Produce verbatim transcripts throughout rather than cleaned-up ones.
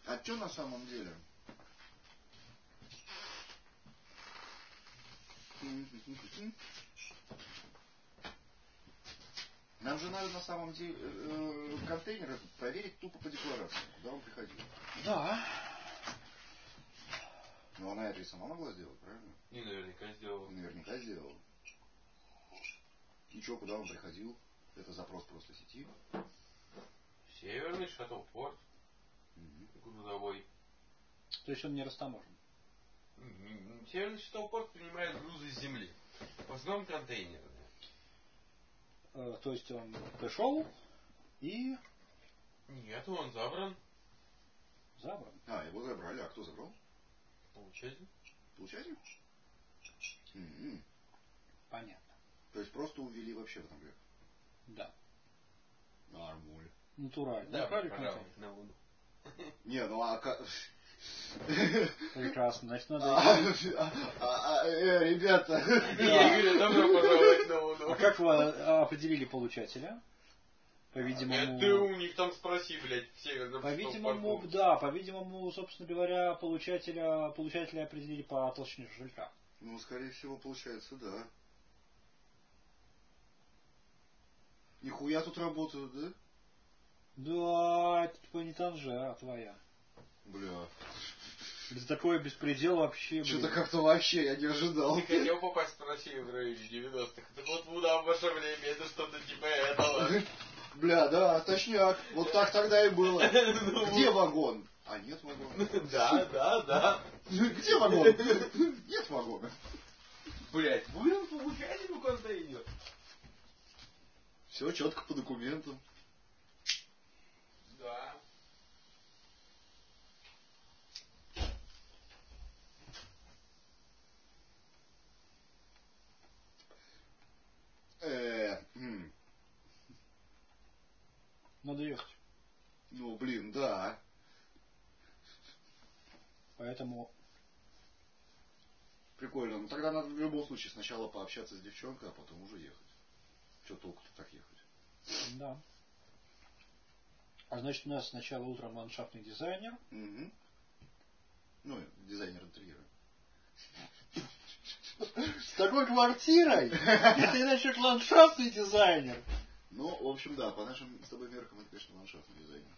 А что на самом деле? Нам же надо на самом деле э, контейнер проверить тупо по декларации, куда он приходил. Да. Но она это и сама могла сделать, правильно? И наверняка сделала. И наверняка сделала. И что, куда он приходил? Это запрос просто сети. Северный шаттл-порт. Угу. Грузовой. То есть он не растаможен? Северный шаттл-порт принимает грузы с земли. В основном контейнеры. Э, то есть он пришел и... Нет, он забран. Забран? А, его забрали. А кто забрал? Получатель. Получатель? М-м. Понятно. То есть просто увели вообще в этом век? Да. Нормуль. Натурально. Да, Украли пожалуй, контейнер. на Луну. Не, ну а как... Прекрасно. Значит, надо... А, а, а, э, ребята. Я говорю, добро пожаловать на Луну. А как вы определили получателя? По-видимому... Ты у них там спроси, блядь, в северном По-видимому, шаттл-порту. да. По-видимому, собственно говоря, получателя, получателя определили по толщине жилька. Ну, скорее всего, получается, да. Нихуя тут работают, да? Да, это типа не танжа твоя. Бля. За такой беспредел вообще, Что-то блин. как-то вообще я не ожидал. Ты хотел попасть в Россию в районе девяностых. Так вот, Луна в ваше время это что-то типа этого. Бля, да, точняк. Вот так тогда и было. Где вагон? А нет вагона. Да, да, да. Где вагон? Нет вагона. Блять, будем получать ему контейнер. Все четко по документам. Да. Э, м. Надо ехать. Ну, блин, да. Поэтому... Прикольно. Ну тогда надо в любом случае сначала пообщаться с девчонкой, а потом уже ехать. Че толку-то так ехать? Да. А значит, у нас сначала утром ландшафтный дизайнер. Угу. Ну, дизайнер интерьера. С такой квартирой? Это иначе ландшафтный дизайнер. Ну, в общем, да, по нашим с тобой меркам это, конечно, ландшафтный дизайнер.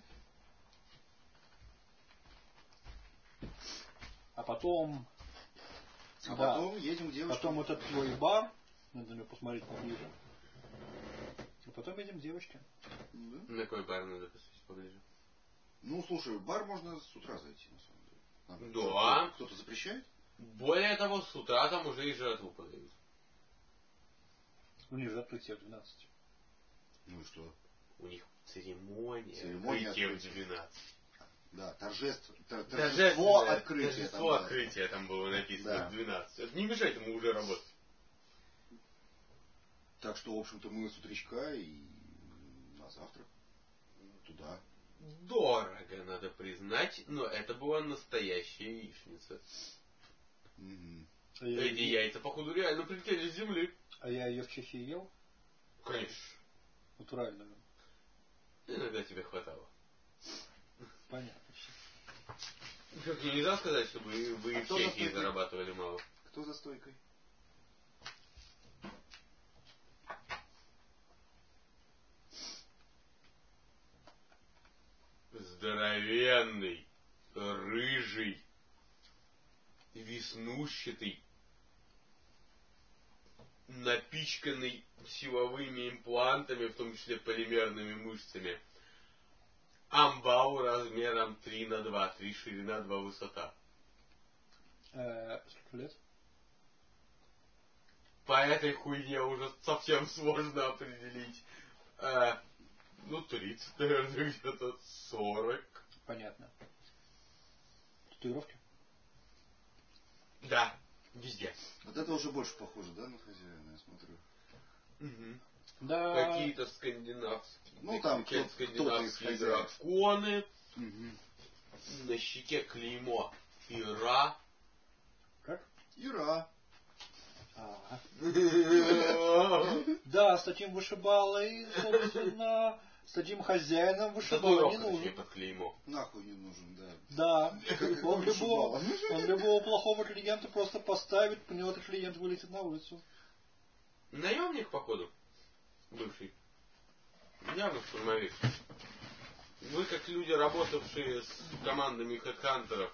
А потом... А да, потом едем к девушкам. потом вот этот твой бар. Надо на него посмотреть поближе. А потом едем к девочке. Да? На какой бар надо посмотреть поближе? Ну, слушай, в бар можно с утра зайти, на самом деле. Надо- Да. Кто- Кто-то запрещает? Более того, с утра там уже и жратву подают. У них же открытие в двенадцать. Ну и что? У них церемония, Церемония открытия в открытия. двенадцать. Да, торжество, тор- торжество Торжественное- открытия. Торжество там, да. открытия там было написано Да. в двенадцать. Это не мешает ему уже работать. Так что, в общем-то, мы с утречка и на завтрак туда. Дорого, надо признать, но это была настоящая яичница. Угу. А я, Эти ее... яйца, походу, реально прилетели с земли. а я ее в Чехии ел? Конечно. Натуральную. Иногда тебе хватало. Понятно. Как нельзя сказать, чтобы вы, вы А в кто за Чехии стойкой? зарабатывали мало. Кто за стойкой? Здоровенный, рыжий, веснущатый, напичканный силовыми имплантами, в том числе полимерными мышцами. Амбал размером три на два, три ширина, два высота. Э, сколько лет? По этой хуйне уже совсем сложно определить. Э, ну, тридцать, наверное, где-то сорок. Понятно. Татуировки? Да, везде. Вот это уже больше похоже, да, на хозяина, я смотрю. Угу. Да. Какие-то скандинавские, Ну, там какие-то кто- кто-то из скандинавские хозяев. драконы. Угу. На щеке клеймо Ира. Как? Ира. А. Да, с таким вышибалой, собственно, таким хозяином вышибала не Татуировка, точнее, нужен. под клеймо. Нахуй не нужен, да. Да, он любого, Вышибала. он любого плохого клиента просто поставит, у него этот клиент вылетит на улицу. Наемник, походу, бывший. Явно штурмовик. Вы, как люди, работавшие с командами хедхантеров,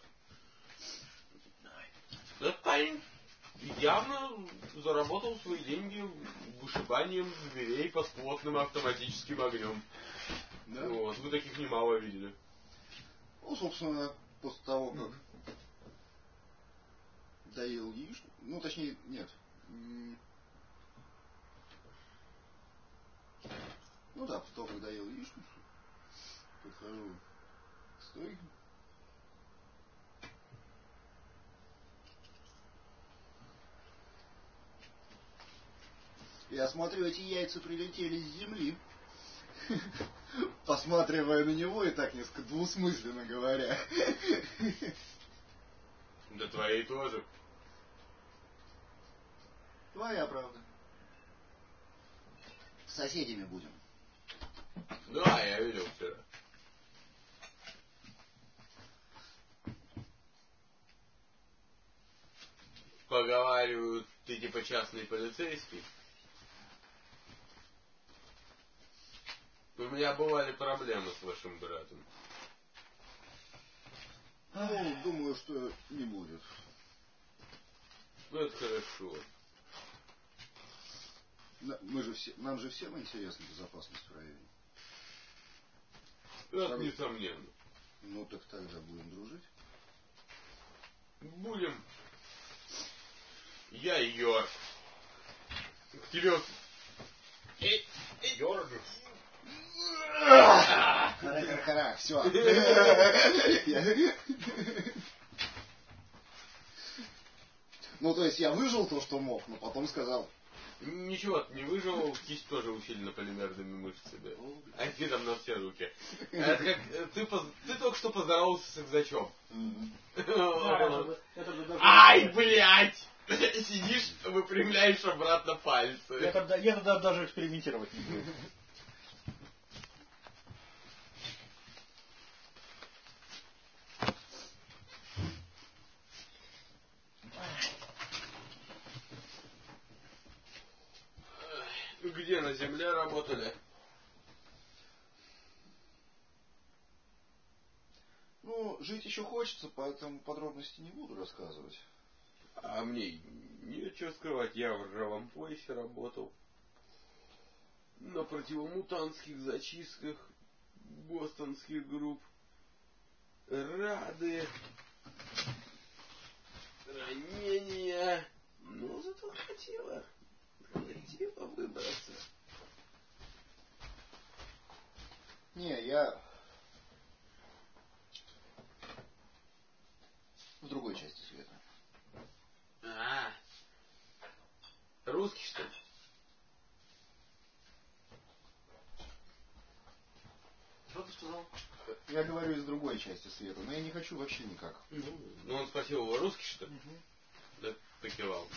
этот парень явно заработал свои деньги вышибанием дверей под плотным автоматическим огнем. Да? Вот, вы таких немало видели. Ну, собственно, после того, как доел яичницу, ну, точнее, нет. М, Ну да, после того, как доел яичницу, подхожу к стойке. Я смотрю, эти яйца прилетели с земли. Посматривая на него и так несколько двусмысленно говоря. Да твои тоже. Твоя правда. Соседями будем. Да, я видел вчера. Поговаривают, ты типа частный полицейский. У меня бывали проблемы с вашим братом. Ну, думаю, что не будет. Ну, это хорошо. На- Мы же все, нам же всем интересна безопасность в районе. Это Сразу- несомненно. Ну, так тогда будем дружить. Будем. Я Йорк. К тебе... Эй, эй, Йорк. Хара-хара-хара, все. Ну, то есть я выжил то, что мог, но потом сказал. Ничего, ты не выжил, кисть тоже усилена полимерными мышцами. А ты там на все руки. Это как, ты, поз- ты только что поздоровался с экзачом. Ай, блядь! Сидишь, выпрямляешь обратно пальцы. Я тогда, я тогда даже экспериментировать не буду. Где на земле работали? Ну, жить еще хочется, поэтому подробности не буду рассказывать. А мне нечего скрывать, я в ржавом поясе работал. На противомутантских зачистках бостонских групп. Рады. Ранения. Ну, зато хватило. Хватило выбраться. Не, я в другой части света. А, русский, что ли? Что ты сказал? Я говорю из другой части света, но я не хочу вообще никак. Ну, ну он спросил, вы русский, что ли? Угу. Да, покивал.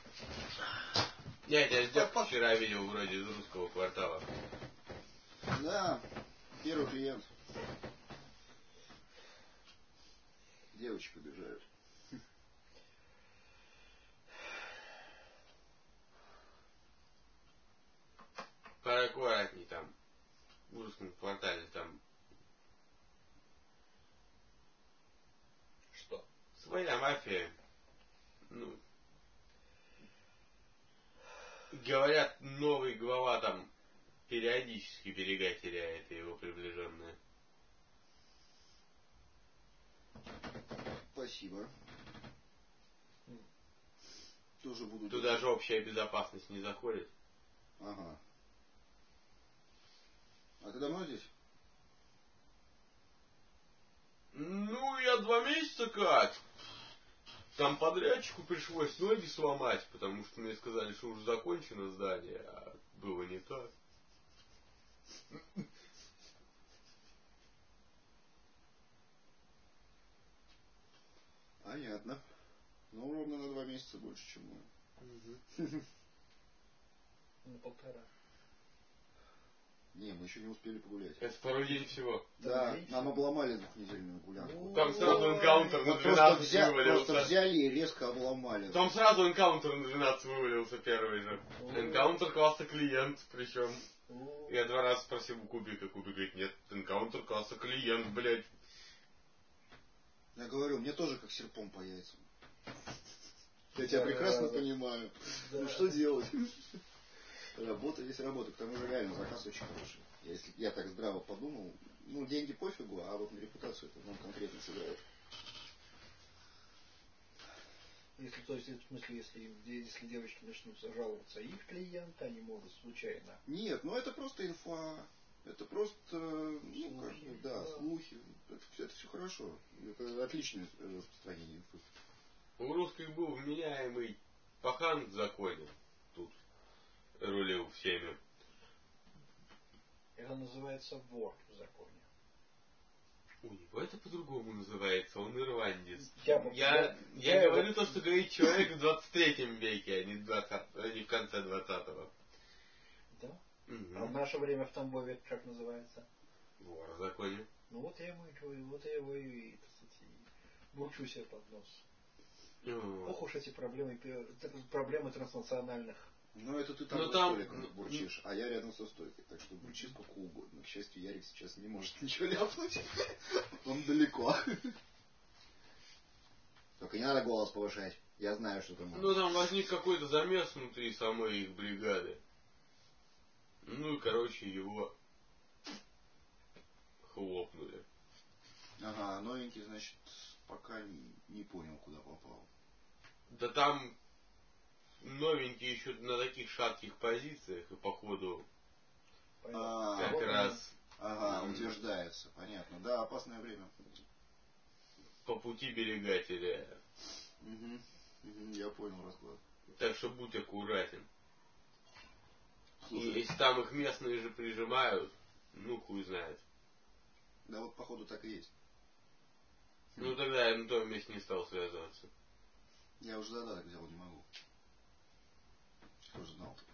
Я тебя с вчера видел вроде из русского квартала. Да, первый клиент. Девочки побежают. Поаккуратней там. В русском квартале там. Что? Своя мафия. Ну. Говорят, новый глава там периодически берега теряет, и его приближенные. Спасибо. Тоже буду... Туда же общая безопасность не заходит. Ага. А ты давно здесь? Ну, я два месяца как. Там подрядчику пришлось ноги сломать, потому что мне сказали, что уже закончено здание, а было не так. Понятно. Ну, ровно на два месяца больше, чем мы. На полтора. Не, мы еще не успели погулять. Это второй день всего. Да, нам обломали двухнедельную гулянку. Там сразу энкаунтер на Вот просто, двенадцать взя... вывалился. просто взяли и резко обломали. Там сразу энкаунтер на двенадцать вывалился первый же. Энкаунтер класса клиент, причем. Я два раза спросил у Кубика, Кубик говорит, нет, энкаунтер класса клиент, блядь. Я говорю, мне тоже как серпом по яйцам. Я тебя прекрасно понимаю. Ну что делать? Работа есть работа. К тому же реально заказ очень хороший. Если я так здраво подумал, ну деньги пофигу, а вот на репутацию это нам конкретно сыграет. Если, то есть, в смысле, если, если девочки начнут жаловаться их клиенты, они могут случайно. Нет, ну это просто инфа. Это просто, ну слухи, как бы, да, да, слухи. Это, это все хорошо. Это отличное распространение инфы. У русских был вменяемый пахан в законе. Тут рулил всеми. Это называется вор в законе. У него это по-другому называется, он ирландец. Я, я, я, я говорю то, что говорит человек в двадцать третьем веке, а не, двадцатом, а не в конце двадцатого. Да? Угу. А в наше время в Тамбове как называется? Вор в законе. Ну вот я ему и говорю, вот я его и, так сказать, бурчу себе под нос. Mm. Ох уж эти проблемы, проблемы транснациональных. Ну это ты там ну, за там... столиком бурчишь, а я рядом со стойкой. Так что бурчи сколько угодно. К счастью, Ярик сейчас не может ничего ляпнуть. Он далеко. Только не надо голос повышать. Я знаю, что там. Ну там возник какой-то замес внутри самой их бригады. Ну и короче его хлопнули. Ага, новенький, значит, пока не понял, куда попал. Да там новенький еще на таких шатких позициях и походу а, как вот раз ага, утверждается, понятно. Да, опасное время. По пути берега теряя. Угу, угу, я понял расклад. Так что будь аккуратен. Слушай, и если там их местные же прижимают, ну хуй знает. Да вот походу так и есть. Ну тогда я на том месте не стал связываться. Я уже задаток взял, не могу. Кто же знал-то?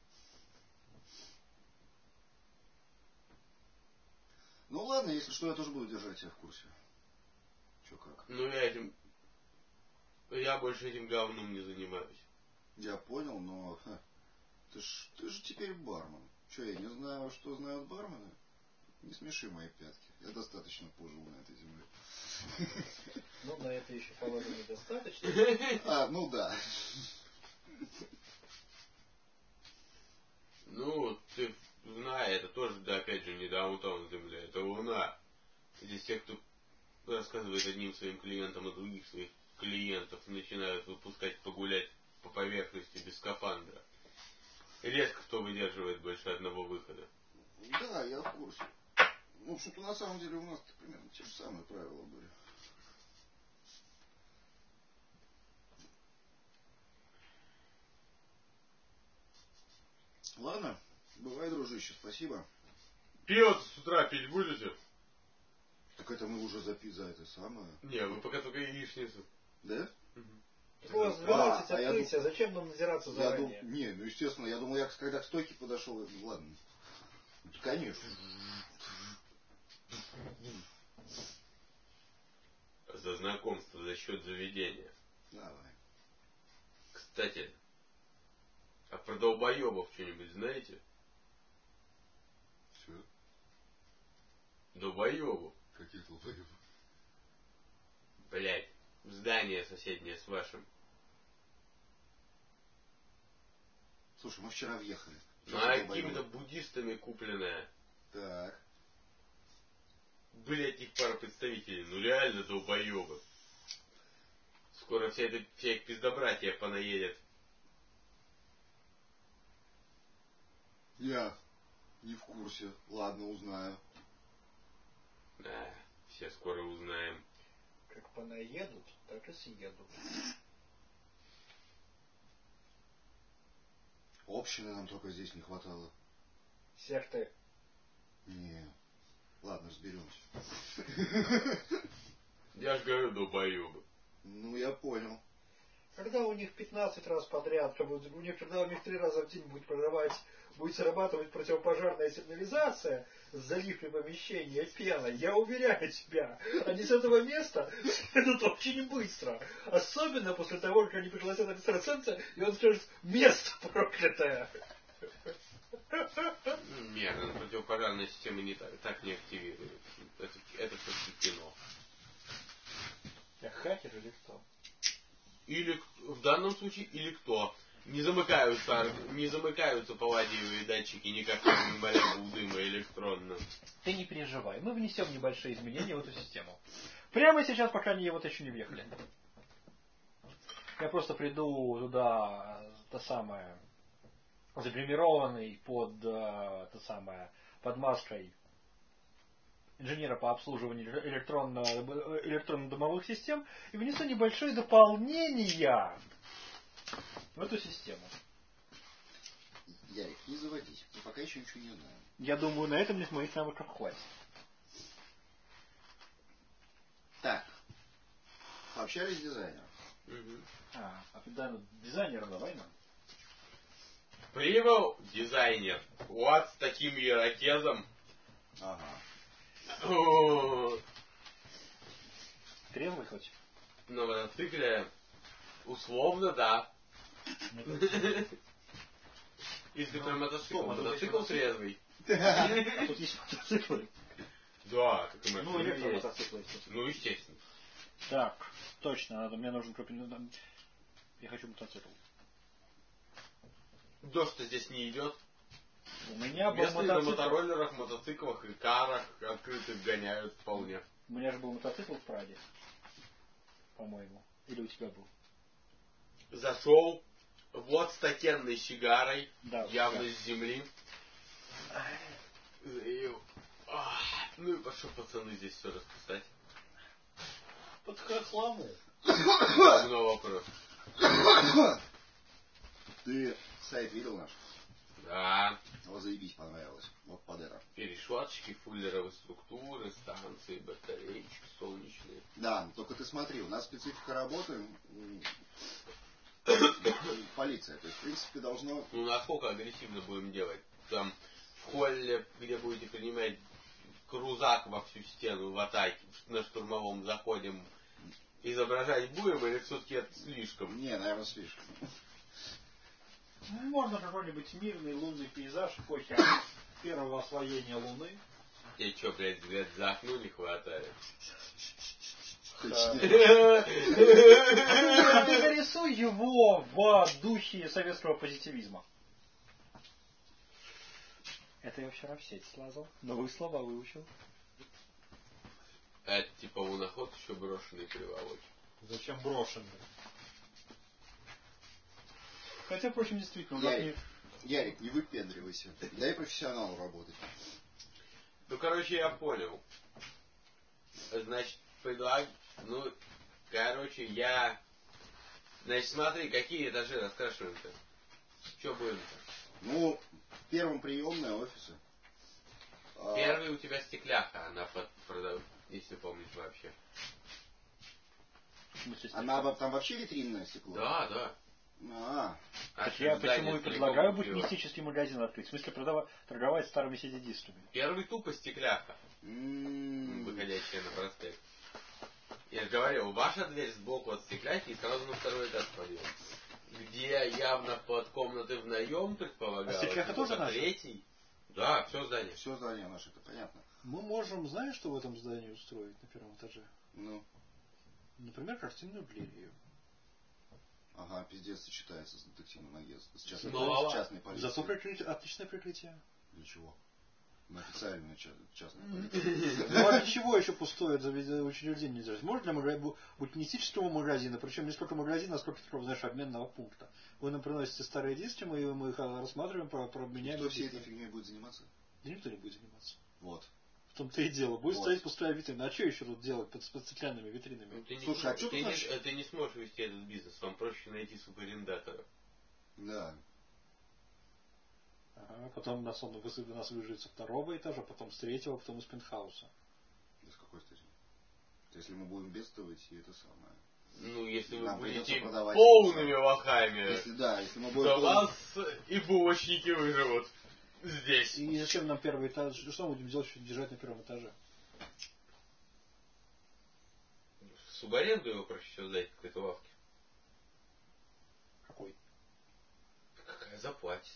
Ну ладно, если что, я тоже буду держать тебя в курсе. Че как. Ну я этим... Я больше этим говном не занимаюсь. Я понял, но... Ха, ты ж, ты же теперь бармен. Че, я не знаю, что знают бармены? Не смеши мои пятки. Я достаточно пожил на этой земле. Ну, на это еще, по-моему, недостаточно. А, ну да. Ну, ты знай, это тоже, да, опять же, не даунтаун земля, это луна. Здесь те, кто рассказывает одним своим клиентам, а других своих клиентов начинают выпускать погулять по поверхности без скафандра. Редко кто выдерживает больше одного выхода. Да, я в курсе. В общем-то, на самом деле у нас примерно те же самые правила были. Ладно, бывай, дружище, спасибо. Пиво с утра пить будете? Так это мы уже запи за это самое. Не, вы пока только яичницу. Да? Угу. У вас двенадцать а, открытия, а дум... зачем нам надираться заранее? Дум... Не, ну естественно, я думал, я когда к стойке подошел, я... ладно. Конечно. За знакомство, за счет заведения. Давай. Кстати, а про долбоебов что-нибудь знаете? Все. Долбоебов? Каких долбоебов? Блять, здание соседнее с вашим. Слушай, мы вчера въехали. Ну а какими-то буддистами купленная. Так. Были от них пара представителей, ну реально долбоебы. Скоро вся эта вся их пиздобратья понаедет. Я не в курсе. Ладно, узнаю. Да, все скоро узнаем. Как понаедут, так и съедут. Общины нам только здесь не хватало. Секты. Не. Ладно, разберемся. Я ж говорю, долбоебы. Ну, я понял. Когда у них пятнадцать раз подряд, как бы, у них, когда у них три раза в день будет продавать, будет срабатывать противопожарная сигнализация с заливкой помещения пеной, я уверяю тебя, они с этого места идут очень быстро. Особенно после того, как они пригласят экстрасенса, и он скажет: место проклятое. Нет, противопожарная система не так, так не активирует. Это, это все-таки кино. Я хакер или кто? Или в данном случае или кто. Не замыкаются, не замыкаются палладиевые датчики никак не молекул дыма электронно. Ты не переживай, мы внесем небольшие изменения в эту систему. Прямо сейчас, пока они вот еще не въехали. Я просто приду туда, то самое, загримированный под, то самое, под маской инженера по обслуживанию электронно, электронно-домовых систем и внесу небольшое дополнение в эту систему. Ярик, не заводись. Мы пока еще ничего не знаем. Я думаю, на этом моих навыков хватит. Так. Пообщались с дизайнером. Угу. А, а туда дизайнера давай нам. Прибыл дизайнер. Вот с таким ирокезом. Ага. Трезвый хоть? На мотоцикле условно, да. Если про мотоцикл, мотоцикл трезвый. А тут есть мотоциклы? Да, так и мы. Ну, электромотоциклы, естественно. Ну, естественно. Так, точно, надо, мне нужен крупный... Я хочу мотоцикл. Дождь-то здесь не идет. У меня был местные мотоцикл. на мотороллерах, мотоциклах и карах открытых гоняют вполне. У меня же был мотоцикл в Праге. По-моему. Или у тебя был? Зашел вот с такенной сигарой, да, явно да. с земли. И... Ну и пошел пацаны здесь все расписать. Под хохламу. Давно вопрос. Ты сайт видел наш? Да. Вот заебись, понравилось. Вот под это. Перешватчики, фуллеровые структуры, станции, батареечки солнечные. Да, только ты смотри, у нас специфика работы полиция. То есть, в принципе, должно... Ну, насколько агрессивно будем делать? Там в холле, где будете принимать крузак во всю стену в атаке, на штурмовом заходим, изображать будем или все-таки это слишком? Не, наверное, слишком. Ну, можно какой-нибудь мирный лунный пейзаж эпохи первого освоения Луны. Тебе что, блядь, взгляд за окно не хватает? Ты нарисуй его в духе советского позитивизма. Это я вчера в сеть слазал. Новые слова выучил. Это типа луноход еще брошенный приволочь. Зачем брошенный? Хотя, впрочем, действительно, Ярик, не... Ярик, не выпендривайся. Дай профессионалу работать. Ну, короче, я понял. Значит, предлаг... Ну, короче, я... Значит, смотри, какие этажи раскрашиваем-то? Что будем-то? Ну, в первом приемной офисы. Первый у тебя стекляха, она под продав... если помнишь вообще. Она там вообще витринное стекло? Да, да. А, а я почему и предлагаю букинистический магазин открыть. В смысле продавать, торговать старыми сидидисками. Первый тупо стекляха. Mm. Выходящая на проспект. Я же говорил, ваша дверь сбоку от стекляхи и сразу на второй этаж подъем. Где явно под комнаты в наем предполагалось. А стекляха тоже наша? Третий. Да, все здание. Все здание наше, это понятно. Мы можем, знаешь, что в этом здании устроить на первом этаже? Ну. Например, картинную галерею. Ага, пиздец сочетается с детективным агентством. С частной, Но... с частной полицией. Зато прикрытие, отличное прикрытие. Для чего? На официальную частную полицию. Ну а для чего еще пустое учреждение нельзя? Может для букинистического магазина, причем не сколько магазина, а сколько такого, знаешь, обменного пункта. Вы нам приносите старые диски, мы, мы их рассматриваем, прообменяем. Кто всей этой фигней будет заниматься? Да никто не будет заниматься. Вот. В том-то и дело. Будет вот. стоять пустая витрина. А что еще тут делать под, под стеклянными витринами? Ну, ты Слушай, не, а что ты, ты, не, наш... ты не сможешь вести этот бизнес, вам проще найти субарендатора. Да. Ага, потом нас он нас выживет со второго этажа, потом с третьего, потом из пентхауса. Да с какой стати? Если мы будем бедствовать, и это самое. Ну, если вы Нам будете придется продавать полными лохами, Если да, если мы то будем... вас и булочники выживут здесь. И зачем нам первый этаж? Что мы будем делать, чтобы держать на первом этаже? Субаренду его проще всего сдать в какой-то лавке. Какой? Какая заплатит?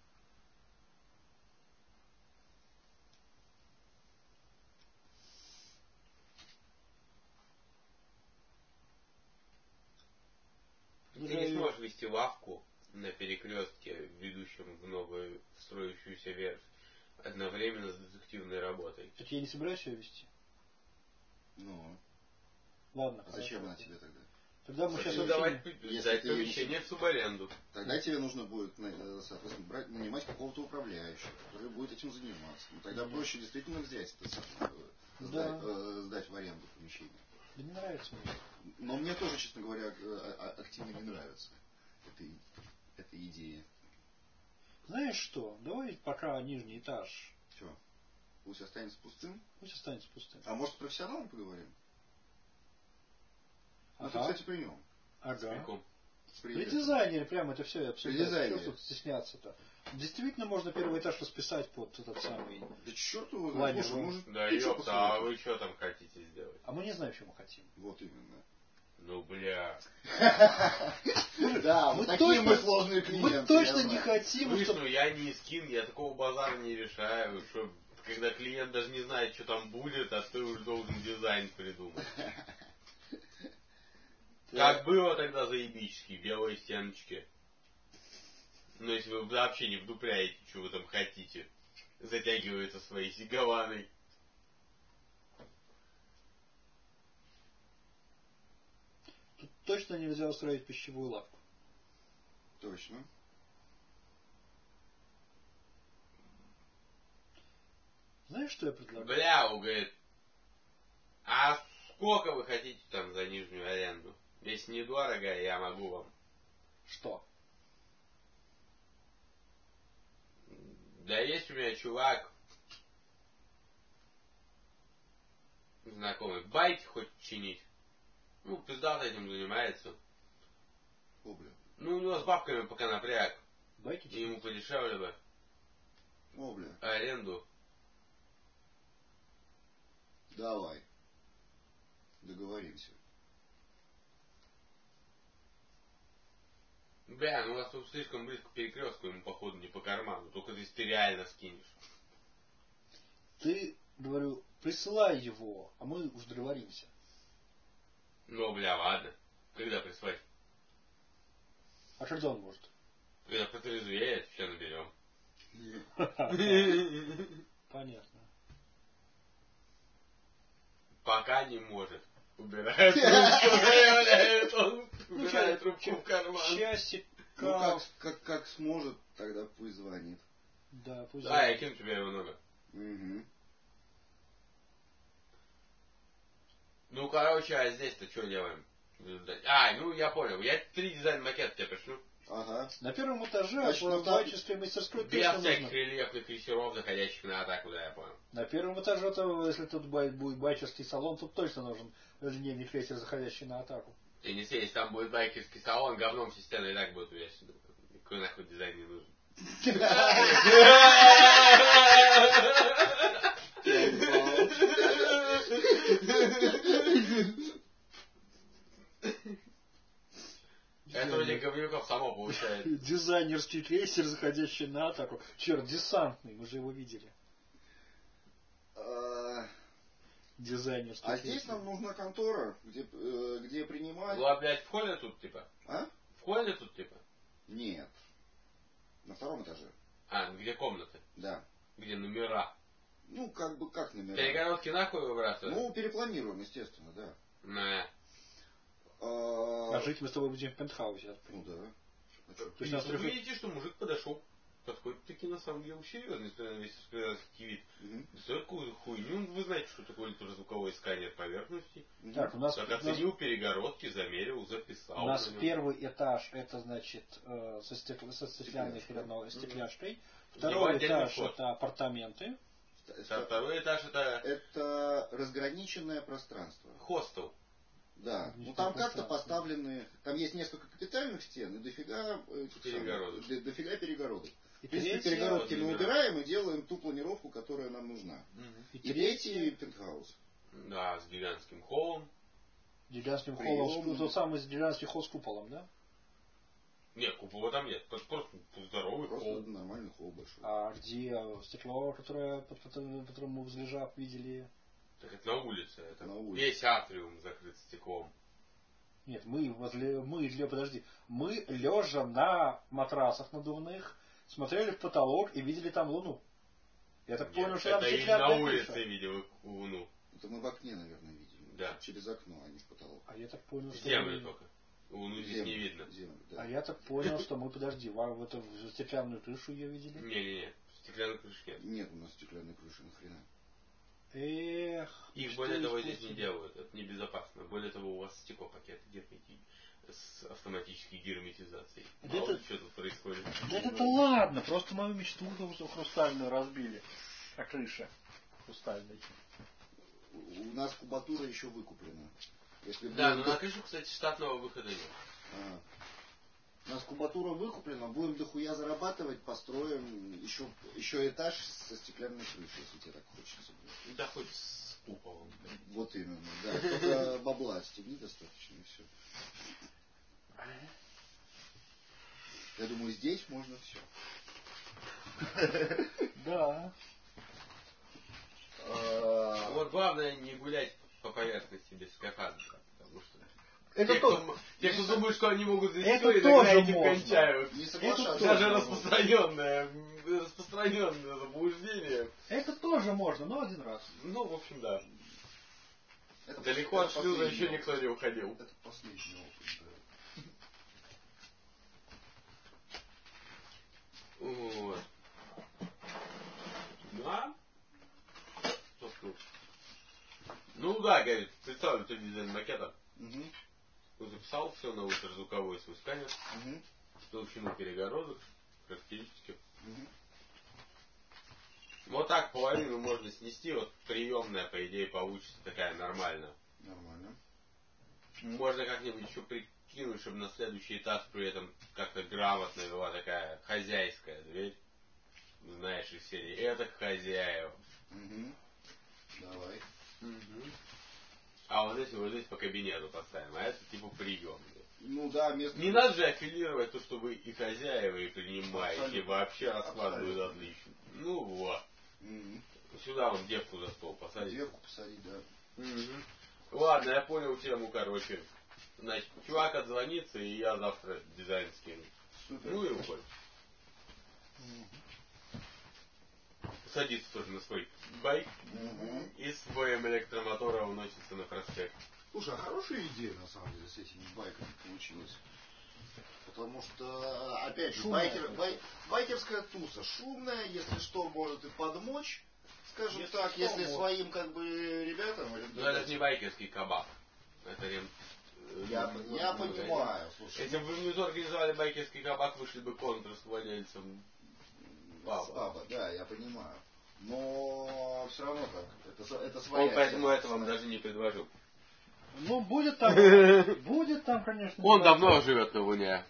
Ты не сможешь вести лавку на перекрестке, ведущем в новую строящуюся верфь, одновременно с детективной работой. Так я не собираюсь ее вести. Ну, Ладно. а зачем она тебе тогда? Тогда мы сейчас давать Если сдать ты помещение в субаренду. Тогда тебе нужно будет, соответственно, брать, нанимать какого-то управляющего, который будет этим заниматься. Ну, тогда проще действительно взять это самое, Да. сдать, э, сдать в аренду помещение. Да не нравится мне. Но мне тоже, честно говоря, активно не нравится эта, эта идея. Знаешь что? Давай пока нижний этаж. Что? Пусть останется пустым? Пусть останется пустым. А может, с профессионалом поговорим? Ну, Ага. это, кстати, при нем. Ага. При, При дизайнере прямо это все обсуждать. дизайнере. Что тут стесняться-то? Действительно можно первый этаж расписать под этот самый... Да черт его Ладно, знает. Слушай, ну, может, Да ты что ёпта, а посоветуешь? вы что там хотите сделать? А мы не знаем, что мы хотим. Вот именно. Ну, бля. Да, вот такие мы сложные клиенты. Мы точно не хотим, Слышь, чтобы... ну я не скин, я такого базара не решаю, что когда клиент даже не знает, что там будет, а ты уже должен дизайн придумать. Как было тогда заебически, белые стеночки. Ну, если вы вообще не вдупляете, что вы там хотите. Затягивается своей сигаваной. Тут точно нельзя устроить пищевую лавку. Точно. Знаешь, что я предлагаю? Бля, он говорит, а сколько вы хотите там за нижнюю аренду? Если недорого, я могу вам. Что? Да есть у меня чувак, знакомый, байки хочет чинить. Ну, пиздато этим занимается. О, бля. Ну, у него с бабками пока напряг. Байки И ему подешевле бы О, бля. аренду. Давай. Договоримся. Бля, ну у вас тут слишком близко к перекрестку, ему походу не по карману. Только если ты реально скинешь. Ты, говорю, присылай его, а мы уж договоримся. Ну, бля, ладно. Когда прислать? А когда он может? Когда протрезвеет, все наберем. Понятно. Пока не может. Убирает трубку, блядь, он убирает трубку в карман. Часик. Ну, как, как, как сможет, тогда пусть звонит. Да, пусть. Да, я кину тебе его номер. Угу. Ну, короче, а здесь-то что делаем? А, ну я понял. Я три дизайн-макета тебе пришлю. Ага. На первом этаже Значит, в ну, там- творческой мастерской Без точно всяких нужно. рельефных крейсеров, заходящих на атаку, да, я понял. На первом этаже, то, если тут бай- будет байчерский салон, тут точно нужен ежедневный крейсер, заходящий на атаку. Ты не сей, если там будет байкерский салон, говном все стены и так будут увешаны. Какой нахуй дизайн не нужен. Это у них говнюков само получается. Дизайнерский крейсер, заходящий на атаку. Черт, десантный, мы же его видели. А Дизайнерский а крейсер. здесь нам нужна контора, где, э, где принимать... Ну, опять в холле тут, типа? А? В холле тут, типа? Нет. На втором этаже. А, где комнаты? Да. Где номера? Ну, как бы, как номера? Перегородки нахуй выбрасывают? Ну, перепланируем, естественно, да. На. А жить мы с тобой будем в пентхаусе. я так Ну понимаю. да. А чё? То есть нас Вы трёх- видите, что мужик подошел. Подходит таки на самом деле серьезно, несмотря на весь скверский вид. Мгм. Достает какую-то хуйню. Вы знаете, что такое ультразвуковой сканер поверхности. Мгм. Так, у нас, Так у нас, оценил перегородки, замерил, записал. у нас на нем. первый этаж, это значит э, со, стек- со стеклянной Стекляшка. передной стекляшкой. Его Второй отдельный этаж вход. это апартаменты. А второй этаж это Это разграниченное пространство. хостел. Да, ну там как-то поставлены, там есть несколько капитальных стен и дофига перегородок. Самых, дофига перегородок. И в принципе, третья, перегородки мы убираем и делаем ту планировку, которая нам нужна. Угу. И, и третий пентхаус. Да, с гигантским холлом. Гигантским холлом, тот самый гигантский холл с куполом, да? Нет, купола там нет, это просто здоровый просто холл. Нормальный холл большой. А где стекло, которое, под которым мы взлежав видели? Так это на улице, это на улице. Весь атриум закрыт стеклом. Нет, мы возле, мы, подожди, мы лежа на матрасах надувных смотрели в потолок и видели там луну. Я так Нет, понял, что это там я на улице крыша. видел луну. Это мы в окне, наверное, видели. Да. Через окно, а не в потолок. А я так понял, что Землю мы... только. Луну здесь Землю, не видно. Землю, да. А я так понял, что мы, подожди, в эту в стеклянную крышу ее видели? Не-не-не, стеклянной крыши нет. Нет у нас стеклянной крыши, нахрена. Эх. Их, более того, здесь не делают. Это небезопасно. Более того, у вас стеклопакеты держите с автоматической герметизацией. Да Мало это... ли, что тут происходит. Да это ладно, просто мою мечту хрустальную разбили. А крыша хрустальной. У нас кубатура еще выкуплена. Если Да, будем... но на крышу, кстати, штатного выхода нет. А. У нас кубатура выкуплена, будем дохуя зарабатывать, построим еще, еще этаж со стеклянной крышей, если тебе так хочется. Да хоть с куполом. Вот именно, да. Только бабла стегни достаточно и все. Я думаю, здесь можно все. Да. Вот главное не гулять по поверхности без скафандра. Потому что это те, то... кто, те, кто думают, что они могут здесь это стоить, тоже на этим можно. кончают. Не соглашаться. Даже распространенное, распространенное заблуждение. Это тоже можно, но один раз. Ну, в общем, да. Это Далеко от шлюза еще никто не уходил. Это последний опыт, да. Вот. Да? Что тут? Ну да, говорит, представлю ты дизайн макета. Угу. Записал все на ультразвуковой свой сканер. Угу. Толщину перегородок, характеристики. Угу. Вот так половину можно снести, вот приемная, по идее, получится такая нормальная. Нормально. Можно как-нибудь еще прикинуть, чтобы на следующий этаж при этом как-то грамотно была такая хозяйская дверь. Знаешь, из серии «Это к хозяевам». Угу. Давай. Угу. А вот здесь вот здесь по кабинету поставим, а это типа приемные. Ну да, место... Не надо же аффилировать то, что вы и хозяева, и принимаете. Абсолютно. Вообще расклад будет Абсолютно. отлично. Ну вот. Угу. Сюда вот девку за стол посадить. Девку посадить, да. Угу. Ладно, я понял тему, короче. Значит, чувак отзвонится, и я завтра дизайн скину. Супер. Ну и уходит. Садится тоже на свой байк Угу. и с боем электромотора уносится на проспект. Слушай, а хорошая идея, на самом деле, с этими байками получилась. Потому что, опять же, байкер, бай, байкерская туса шумная, если что, может и подмочь, скажем Если так, что, если может. своим как бы ребятам... Но это не байкерский кабак. Это рем... Я, я понимаю, слушай. Если бы вы внизу организовали байкерский кабак, вышли бы контр с владельцем паба. Паба, да, я понимаю. Но все равно так. Это, это своя... Он поэтому тема. это вам даже не предложил. Ну, будет там, будет там, конечно. Он давно живет на Луне.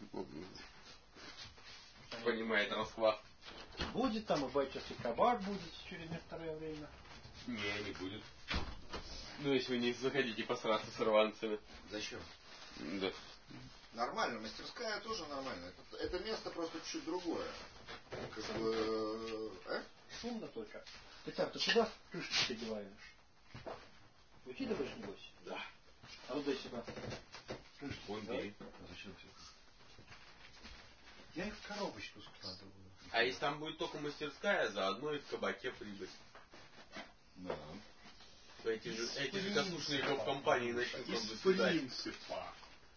Понимает расклад. Будет там и байкерский кабак будет через некоторое время. Не, не будет. Ну, если вы не захотите посраться с рванцами. Зачем? Да. Нормально, мастерская тоже нормально. Это, это место просто чуть другое. Как бы... А? Шумно только. Итак, ты куда крышку одеваешь? Выкидываешь, небось? Да. А вот дай сюда. Крышку. Вон Да? бери. А зачем все? Я их в коробочку складываю. А если там будет только мастерская, заодно и в кабаке прибыль. Да. Эти же, эти же косушные гоп-компании начнут там Из заседать. принципа.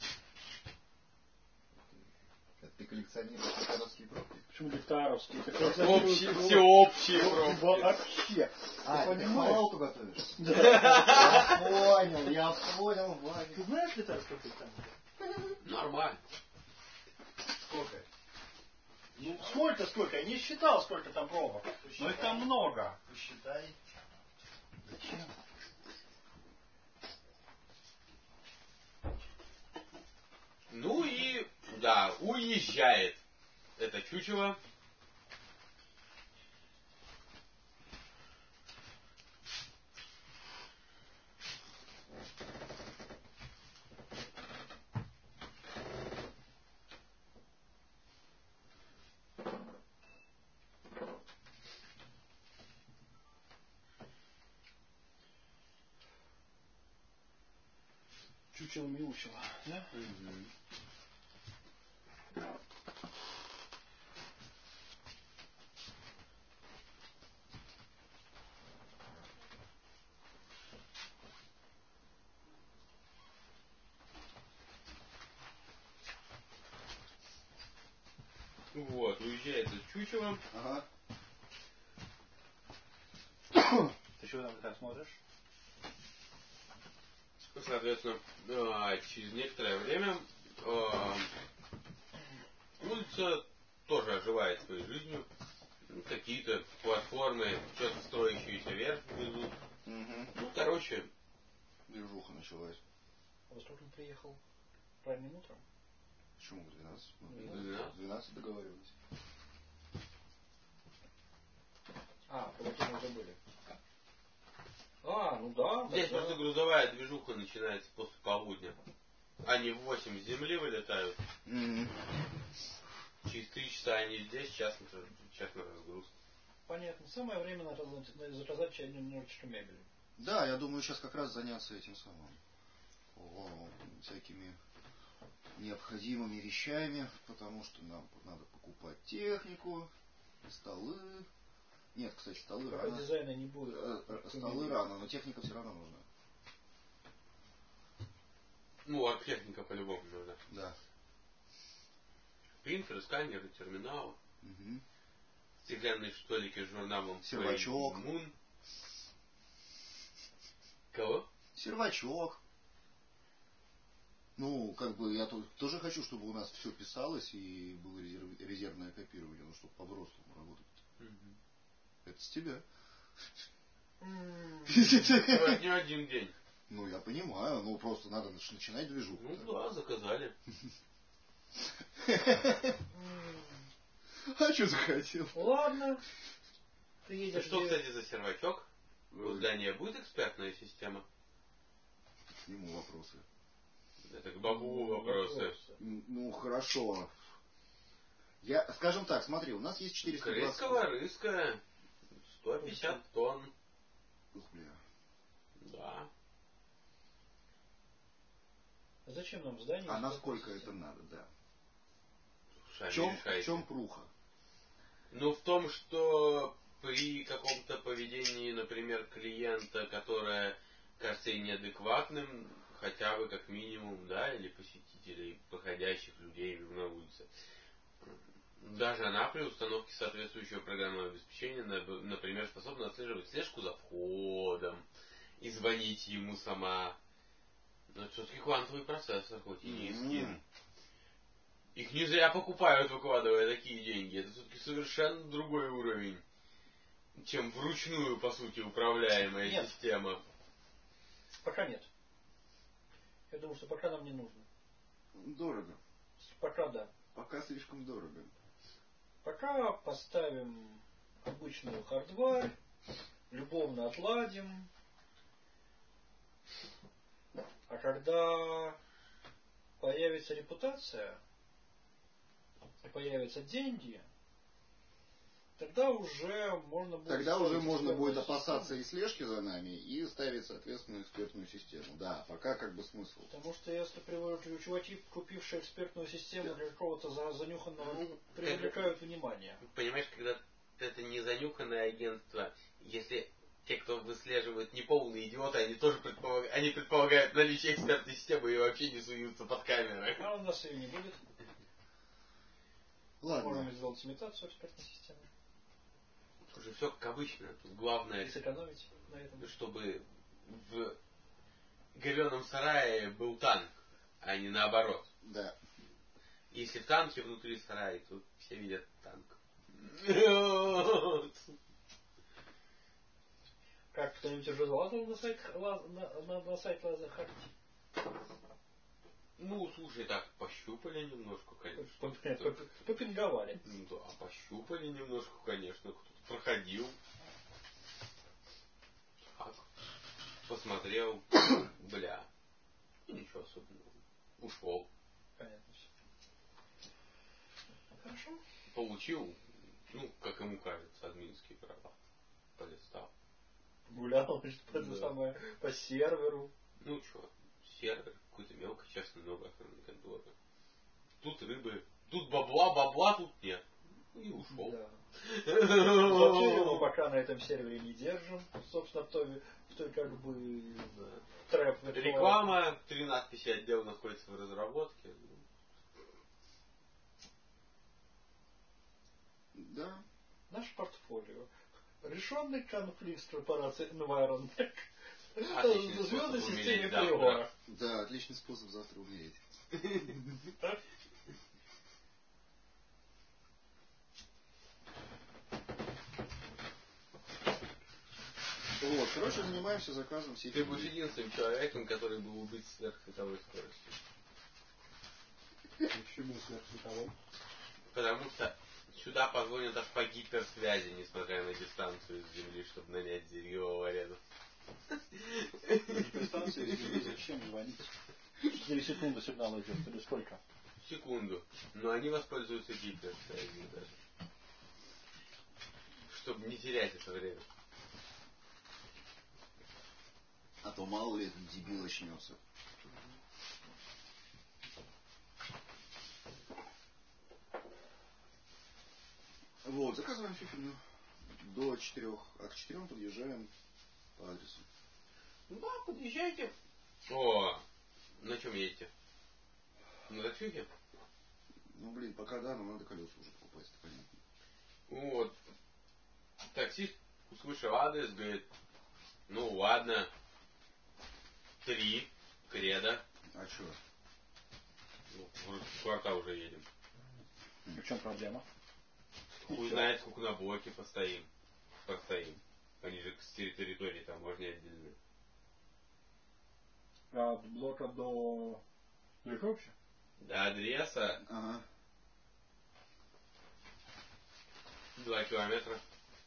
Это ты коллекционируешь литаровские пробки? Почему литаровские? Общие, всеобщие пробки. Вообще. А, ты понимаешь? халалку готовишь? Да. Я понял, я понял, Ваня. Ты знаешь литарскую пробку? Нормально. Сколько? Ну, сколько, сколько? Я не считал, сколько там пробок. Но их там много. Посчитай. Зачем? да, уезжает это чучело. Чучело мяучело, да? Угу. Вот, уезжает это чучело. Ага. Ты что там так смотришь? Соответственно, через некоторое время улица тоже оживает своей жизнью. Какие-то платформы, что-то строящиеся вверх внизу. Угу. Ну, короче. Движуха началась. Во сколько он приехал? Ранним утром? Почему в двенадцать? двенадцать. В двенадцать договаривались. А, про это мы забыли. А, ну да. Здесь тогда... просто грузовая движуха начинается после полудня. Они в восемь с земли вылетают. Mm-hmm. Через три часа они здесь, час на, час на разгрузку. Понятно. Самое время надо заказать немножечко мебели. Да, я думаю, сейчас как раз заняться этим самым. О, всякими необходимыми вещами, потому что нам надо покупать технику, столы. Нет, кстати, столы Пока рано. Дизайна не будет. Столы рано, но техника все равно нужна. Ну, арт-техника по-любому нужна. Да. Принтеры, сканеры, терминалы. Угу. Стеклянные столики с журналом. Сервачок. Moon. Кого? Сервачок. Ну, как бы я тут тоже хочу, чтобы у нас все писалось и было резерв, резервное копирование, ну, чтобы по-взрослому работать. Угу. Это с тебя. Это не один день. Ну, я понимаю, ну, просто надо начинать движуху. Ну, да, заказали. А что захотел? Ладно. Ты едешь. Что, кстати, за сервачок? У здания будет экспертная система? К нему вопросы. Это к бабу вопросы. Ну, хорошо. Я, скажем так, смотри, у нас есть четыреста двадцать... Крыска-рыска. сто пятьдесят тонн. Ух, бля. Да. А зачем нам здание? А насколько это надо, да. Сами в, чем, решайте. в чем пруха? Ну, в том, что при каком-то поведении, например, клиента, которое кажется и неадекватным, хотя бы как минимум, да, или посетителей, проходящих людей на улице, даже она при установке соответствующего программного обеспечения, например, способна отслеживать слежку за входом и звонить ему сама. Но это все-таки квантовый процессор, хоть и низкий. Mm-hmm. Их не зря покупают, выкладывая такие деньги. Это все-таки совершенно другой уровень, чем вручную, по сути, управляемая нет. система. Пока нет. Я думаю, что пока нам не нужно. Дорого. Пока да. Пока слишком дорого. Пока поставим обычную хардвар, любовно отладим. А когда появится репутация, и появятся деньги, тогда уже можно будет... Тогда уже можно будет опасаться и слежки за нами, и ставить, соответственно, экспертную систему. Да, пока как бы смысл. Потому что если приводят чуваки, купившие экспертную систему для какого-то занюханного, ну, привлекают внимание. Понимаешь, когда это не занюханное агентство, если те, кто выслеживают, не полные идиоты, они тоже предполагают, они предполагают наличие экспертной системы и вообще не суются под камеры. А у нас ее не будет. Ладно. Можем сделать имитацию экспертной системы. Уже все как обычно. Тут главное, и сэкономить на этом. Чтобы в говёном сарае был танк, а не наоборот. Да. Если в танке внутри сарая, то все видят танк. Как кто-нибудь уже залазил на сайт, на, на, на сайт Лазерхарт? Ну, слушай, так, пощупали немножко, конечно. Попинговали. Ну да, пощупали немножко, конечно. Кто-то проходил. Так. Посмотрел. Бля. Ничего особенного. Ушел. Понятно все. Хорошо. Получил, ну, как ему кажется, админские права. Полистал. Гулял, что-то да. самое, по серверу. Ну что, сервер, какой-то мелкой частной новой охранной конторы. Тут рыбы, тут бабла, бабла тут нет. И ушел. Да. Вообще его пока на этом сервере не держим. Собственно, в той, в той как бы да. трэп. Реклама, тринадцать пятьдесят отдел находится в разработке. Да. Наше портфолио. Решенный конфликт с корпорацией Envirotech. Звезды системе Приора. Да, отличный способ завтра умереть. Вот, короче, занимаемся заказом сети. Ты будешь единственным человеком, который был убит сверхсветовой скоростью. Почему сверхсветовой? Потому что сюда позвонят аж по гиперсвязи, несмотря на дистанцию с Земли, чтобы нанять зерьевого арену. Гиперстанция с Земли зачем звонить? четыре секунды сигнал идет, или сколько? Секунду. Но они воспользуются гиперсвязью даже. Чтобы не терять это время. А то мало ли этот дебил очнется. Вот, заказываем фифельную. До четырех. А к четырем подъезжаем по адресу. Ну да, подъезжайте. О, на чем едете? На таксюхе? Ну блин, пока да, но надо колеса уже покупать, это понятно. Вот. Таксист услышал адрес, говорит, ну ладно, три, кредо. А чё? Ну, в квартал уже едем. В чем проблема? Хуй знает, сколько на блоке постоим. Постоим. Они же с территории таможни отдельные. А от блока до... Далеко вообще? До адреса. Ага. Два километра.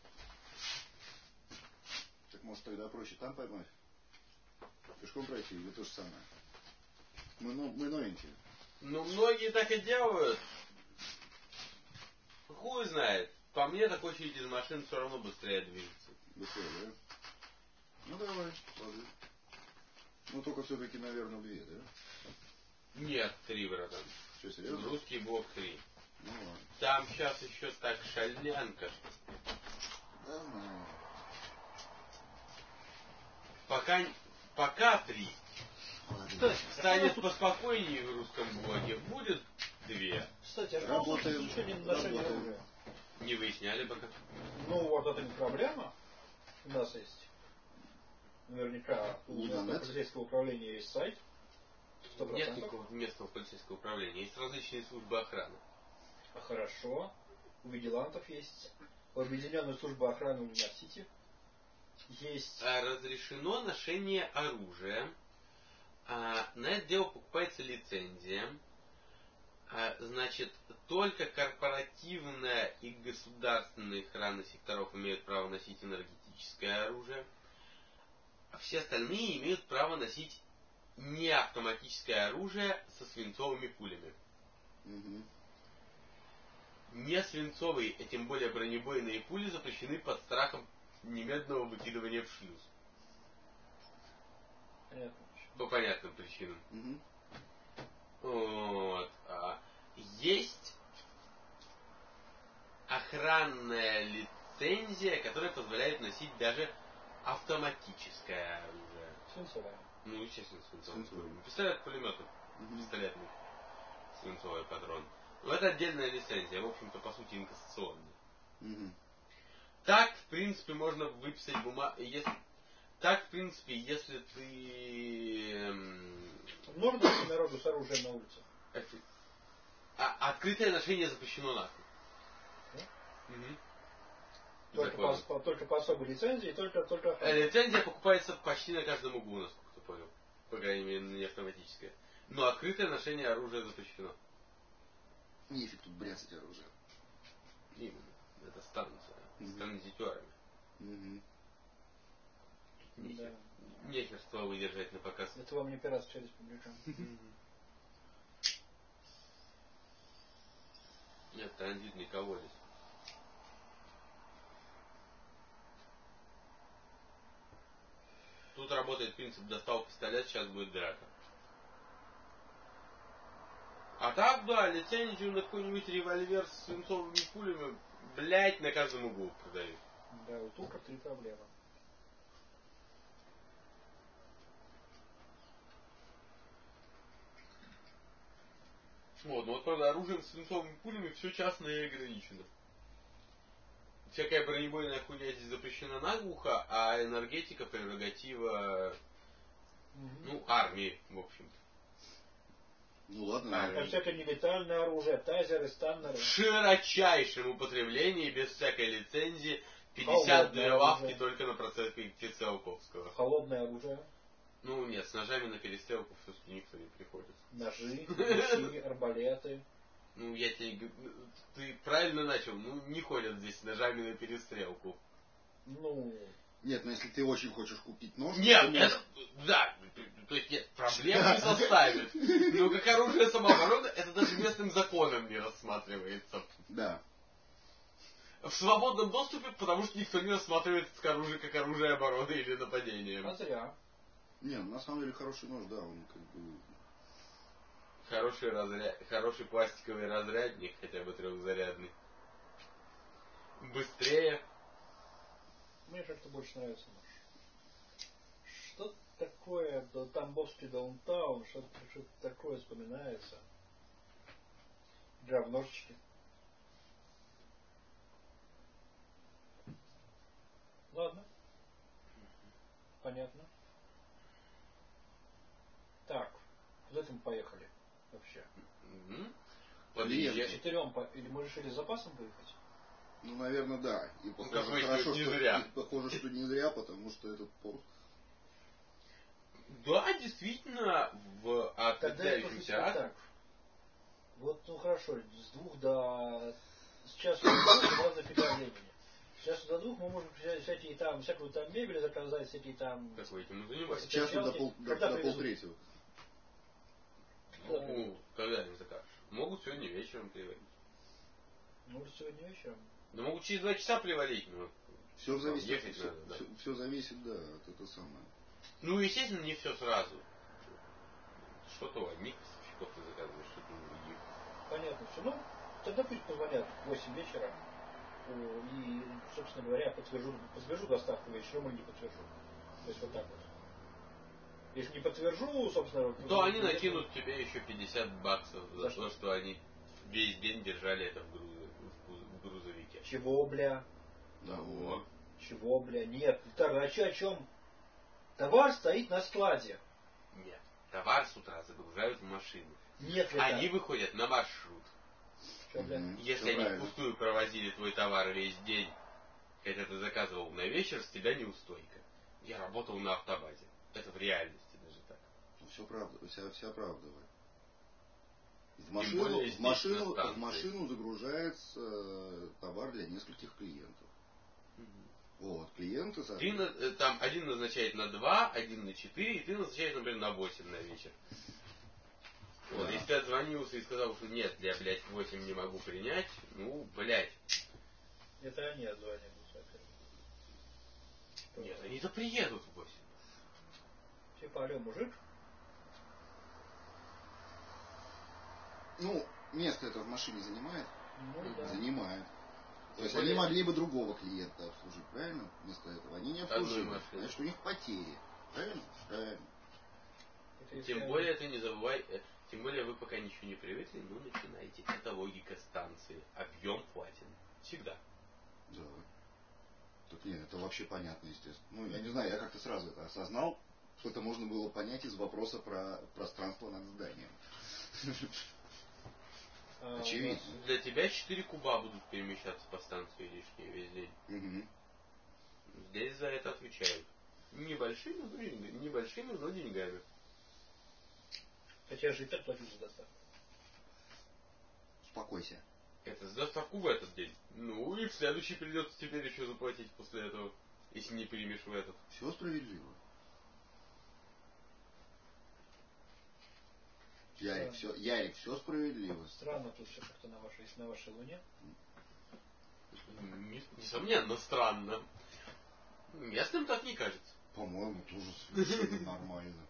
Так может тогда проще там поймать? Пешком пройти или то же самое? Мы, ну, мы новенькие. Ну, многие так и делают. Хуй знает. По мне, так очередь из машин все равно быстрее движется. Быстрее, да? Ну давай, ладно. Ну только все-таки, наверное, две, да? Нет, три, братан. Что, серьезно? Русский блок три. Ну ладно. Там сейчас еще так шальнянка. Да, ну. Пока, пока три. Ладно. Станет поспокойнее в русском блоке. Будет две. Кстати, а работаем. Еще не работаем. Не выясняли пока. Ну вот это не проблема. У нас есть. Наверняка у полицейского управления есть сайт. сто процентов. Нет никакого местного полицейского управления. Есть различные службы охраны. А хорошо. У вигилантов есть. У объединенной службы охраны университета есть. А разрешено ношение оружия. А на это дело покупается лицензия. А, значит, только корпоративная и государственная охрана секторов имеют право носить энергетическое оружие. А все остальные имеют право носить неавтоматическое оружие со свинцовыми пулями. Угу. Не свинцовые, а тем более бронебойные пули запрещены под страхом немедленного выкидывания в шлюз. Понятно. По понятным причинам. Угу. Вот. А, есть охранная лицензия, которая позволяет носить даже автоматическое оружие. Свинцовое. Ну, естественно, свинцовое. Пистолет пулеметов. Угу. Пистолетный. Свинцовый патрон. Но это отдельная лицензия, в общем-то, по сути, инкассационная. Угу. Так, в принципе, можно выписать бумагу. Если... Так, в принципе, если ты... Эм... Можно идти народу с оружием на улице? А, открытое ношение запрещено нахуй. Да? Угу. Только по, по, только по особой лицензии, только... только... Лицензия покупается почти на каждом углу, насколько ты понял. По крайней мере, не автоматическая. Но открытое ношение оружия запрещено. Нефиг тут бряцать оружие. Именно. Это станция. Мгм. С транзитерами. Мгм. Нехер. Да. Нехер стволы держать на показ. Это вам не пиратская республика. Нет, транзитный колодец. Тут работает принцип: достал пистолет, сейчас будет драка. А так, да, лицензию на какой-нибудь револьвер с свинцовыми пулями, блять, на каждом углу продают. Да, вот только три проблемы. Вот, но вот, правда, оружием с свинцовыми пулями все частное и ограничено. Всякая бронебойная хуйня здесь запрещена наглухо, а энергетика прерогатива, Угу. ну, армии, в общем-то. Ну ладно, А, ладно. А всякое нелетальное оружие, тазеры, станнеры. В широчайшем употреблении, без всякой лицензии, пятьдесят Холодное две лавки оружие. только на проспекте Циолковского. Холодное оружие. Ну нет, с ножами на перестрелку все-таки никто не приходит. Ножи, мечи, арбалеты. Ну, я тебе говорю, ты правильно начал, ну, не ходят здесь с ножами на перестрелку. Ну, Нет, но если ты очень хочешь купить нож... Нет, то это, да, то есть нет, проблем не составит. Но как оружие самообороны, это даже местным законом не рассматривается. Да. В свободном доступе, потому что никто не рассматривает это как оружие, как оружие обороны или нападения. а зря. Не, ну, на самом деле хороший нож, да, он как бы... Хороший, разряд, хороший пластиковый разрядник, хотя бы трехзарядный. Быстрее. Мне как-то больше нравится нож. Что такое да, Тамбовский даунтаун, что-то что такое вспоминается. Да, в ножичке. Ладно. Понятно. Так, куда мы поехали вообще? Угу. Клиент. Четырем по... Или мы решили с запасом поехать? Ну, наверное, да. И похоже, как выяснилось, хорошо, не что, зря. и похоже, что не зря, потому что этот порт... Да, действительно, в Тогда я ответвляющемся скажу ад- так. Вот, ну хорошо, с двух до... С часу до двух разных фига времени. С часу до двух мы можем взять всякие там, всякую там мебель заказать, всякие там... Как вы этим и занимаетесь? С часу до, пол, до, Когда до привезут? полтретьего. Когда Ну, привезут? когда не закажешь. Могут сегодня вечером привалить. Может, сегодня вечером? Да могут через два часа привалить, но Все зависит, ехать все, надо, да. все, все зависит, да, от этого самого. Ну, естественно, не все сразу. Что-то у одних поставщиков ты заказываешь, что-то у других. Понятно все. Ну, тогда пусть позвонят в восемь вечера. О, И, собственно говоря, подтвержу, подтвержу доставку вечером или не подтвержу. То есть вот так вот. Если не подтвержу, собственно... То они накинут тебе еще пятьдесят баксов за, За то, что? что они весь день держали это в, груз- в груз- в грузовике. Чего, бля? Да, Вот. Чего, бля? Нет. Так, а чё, о чем? Товар стоит на складе. Нет. Товар с утра загружают в машину. Нет ли Они так? выходят на маршрут. Чё, бля? Мгм. Если Всё они правильно. впустую провозили твой товар весь день, хотя ты заказывал на вечер, с тебя неустойка. Я работал на автобазе. Это в реальности даже так. Все правда, вся, вся правда. Вань. В Тем машину, более в здесь, машину, на станции. в машину загружается э, товар для нескольких клиентов. Вот, клиенты... Ты на- э, там один назначает на два, один на четыре, и ты назначаешь, например, на восемь на вечер. Вот, Да. если ты отзвонился и сказал, что нет, я, блядь, в восемь не могу принять, ну, блядь. Это они отзвонились опять. Нет, они-то приедут в восемь. Типа, алё, мужик? Ну, место это в машине занимает? Ну да. Занимает. То есть Более- они могли бы другого клиента обслужить, правильно? Вместо этого. Они не Одной обслужили. машины. Значит, у них потери. Правильно? Правильно. Это если Тем они- более ты не забывай, э, тем более вы пока ничего не привыкли, ну начинайте. Это логика станции. Объем платен. Всегда. Да. Тут нет, это вообще понятно, естественно. Ну, я не знаю, я как-то сразу это осознал, что это можно было понять из вопроса про пространство над зданием. А, Очевидно. Для тебя четыре куба будут перемещаться по станции лишние весь день. Мгм. Здесь за это отвечают. Небольшими, но деньгами. Небольшими, но деньгами. Хотя я же и так платил за доставку. Успокойся. Это за доставку в этот день. Ну и в следующий придется теперь еще заплатить после этого, если не примешь в этот. Все справедливо. Ярик, все, Ярик, все справедливо. Странно тут все как-то на вашей, на вашей луне. Несомненно, странно. Местным так не кажется. По-моему, тоже совершенно нормально.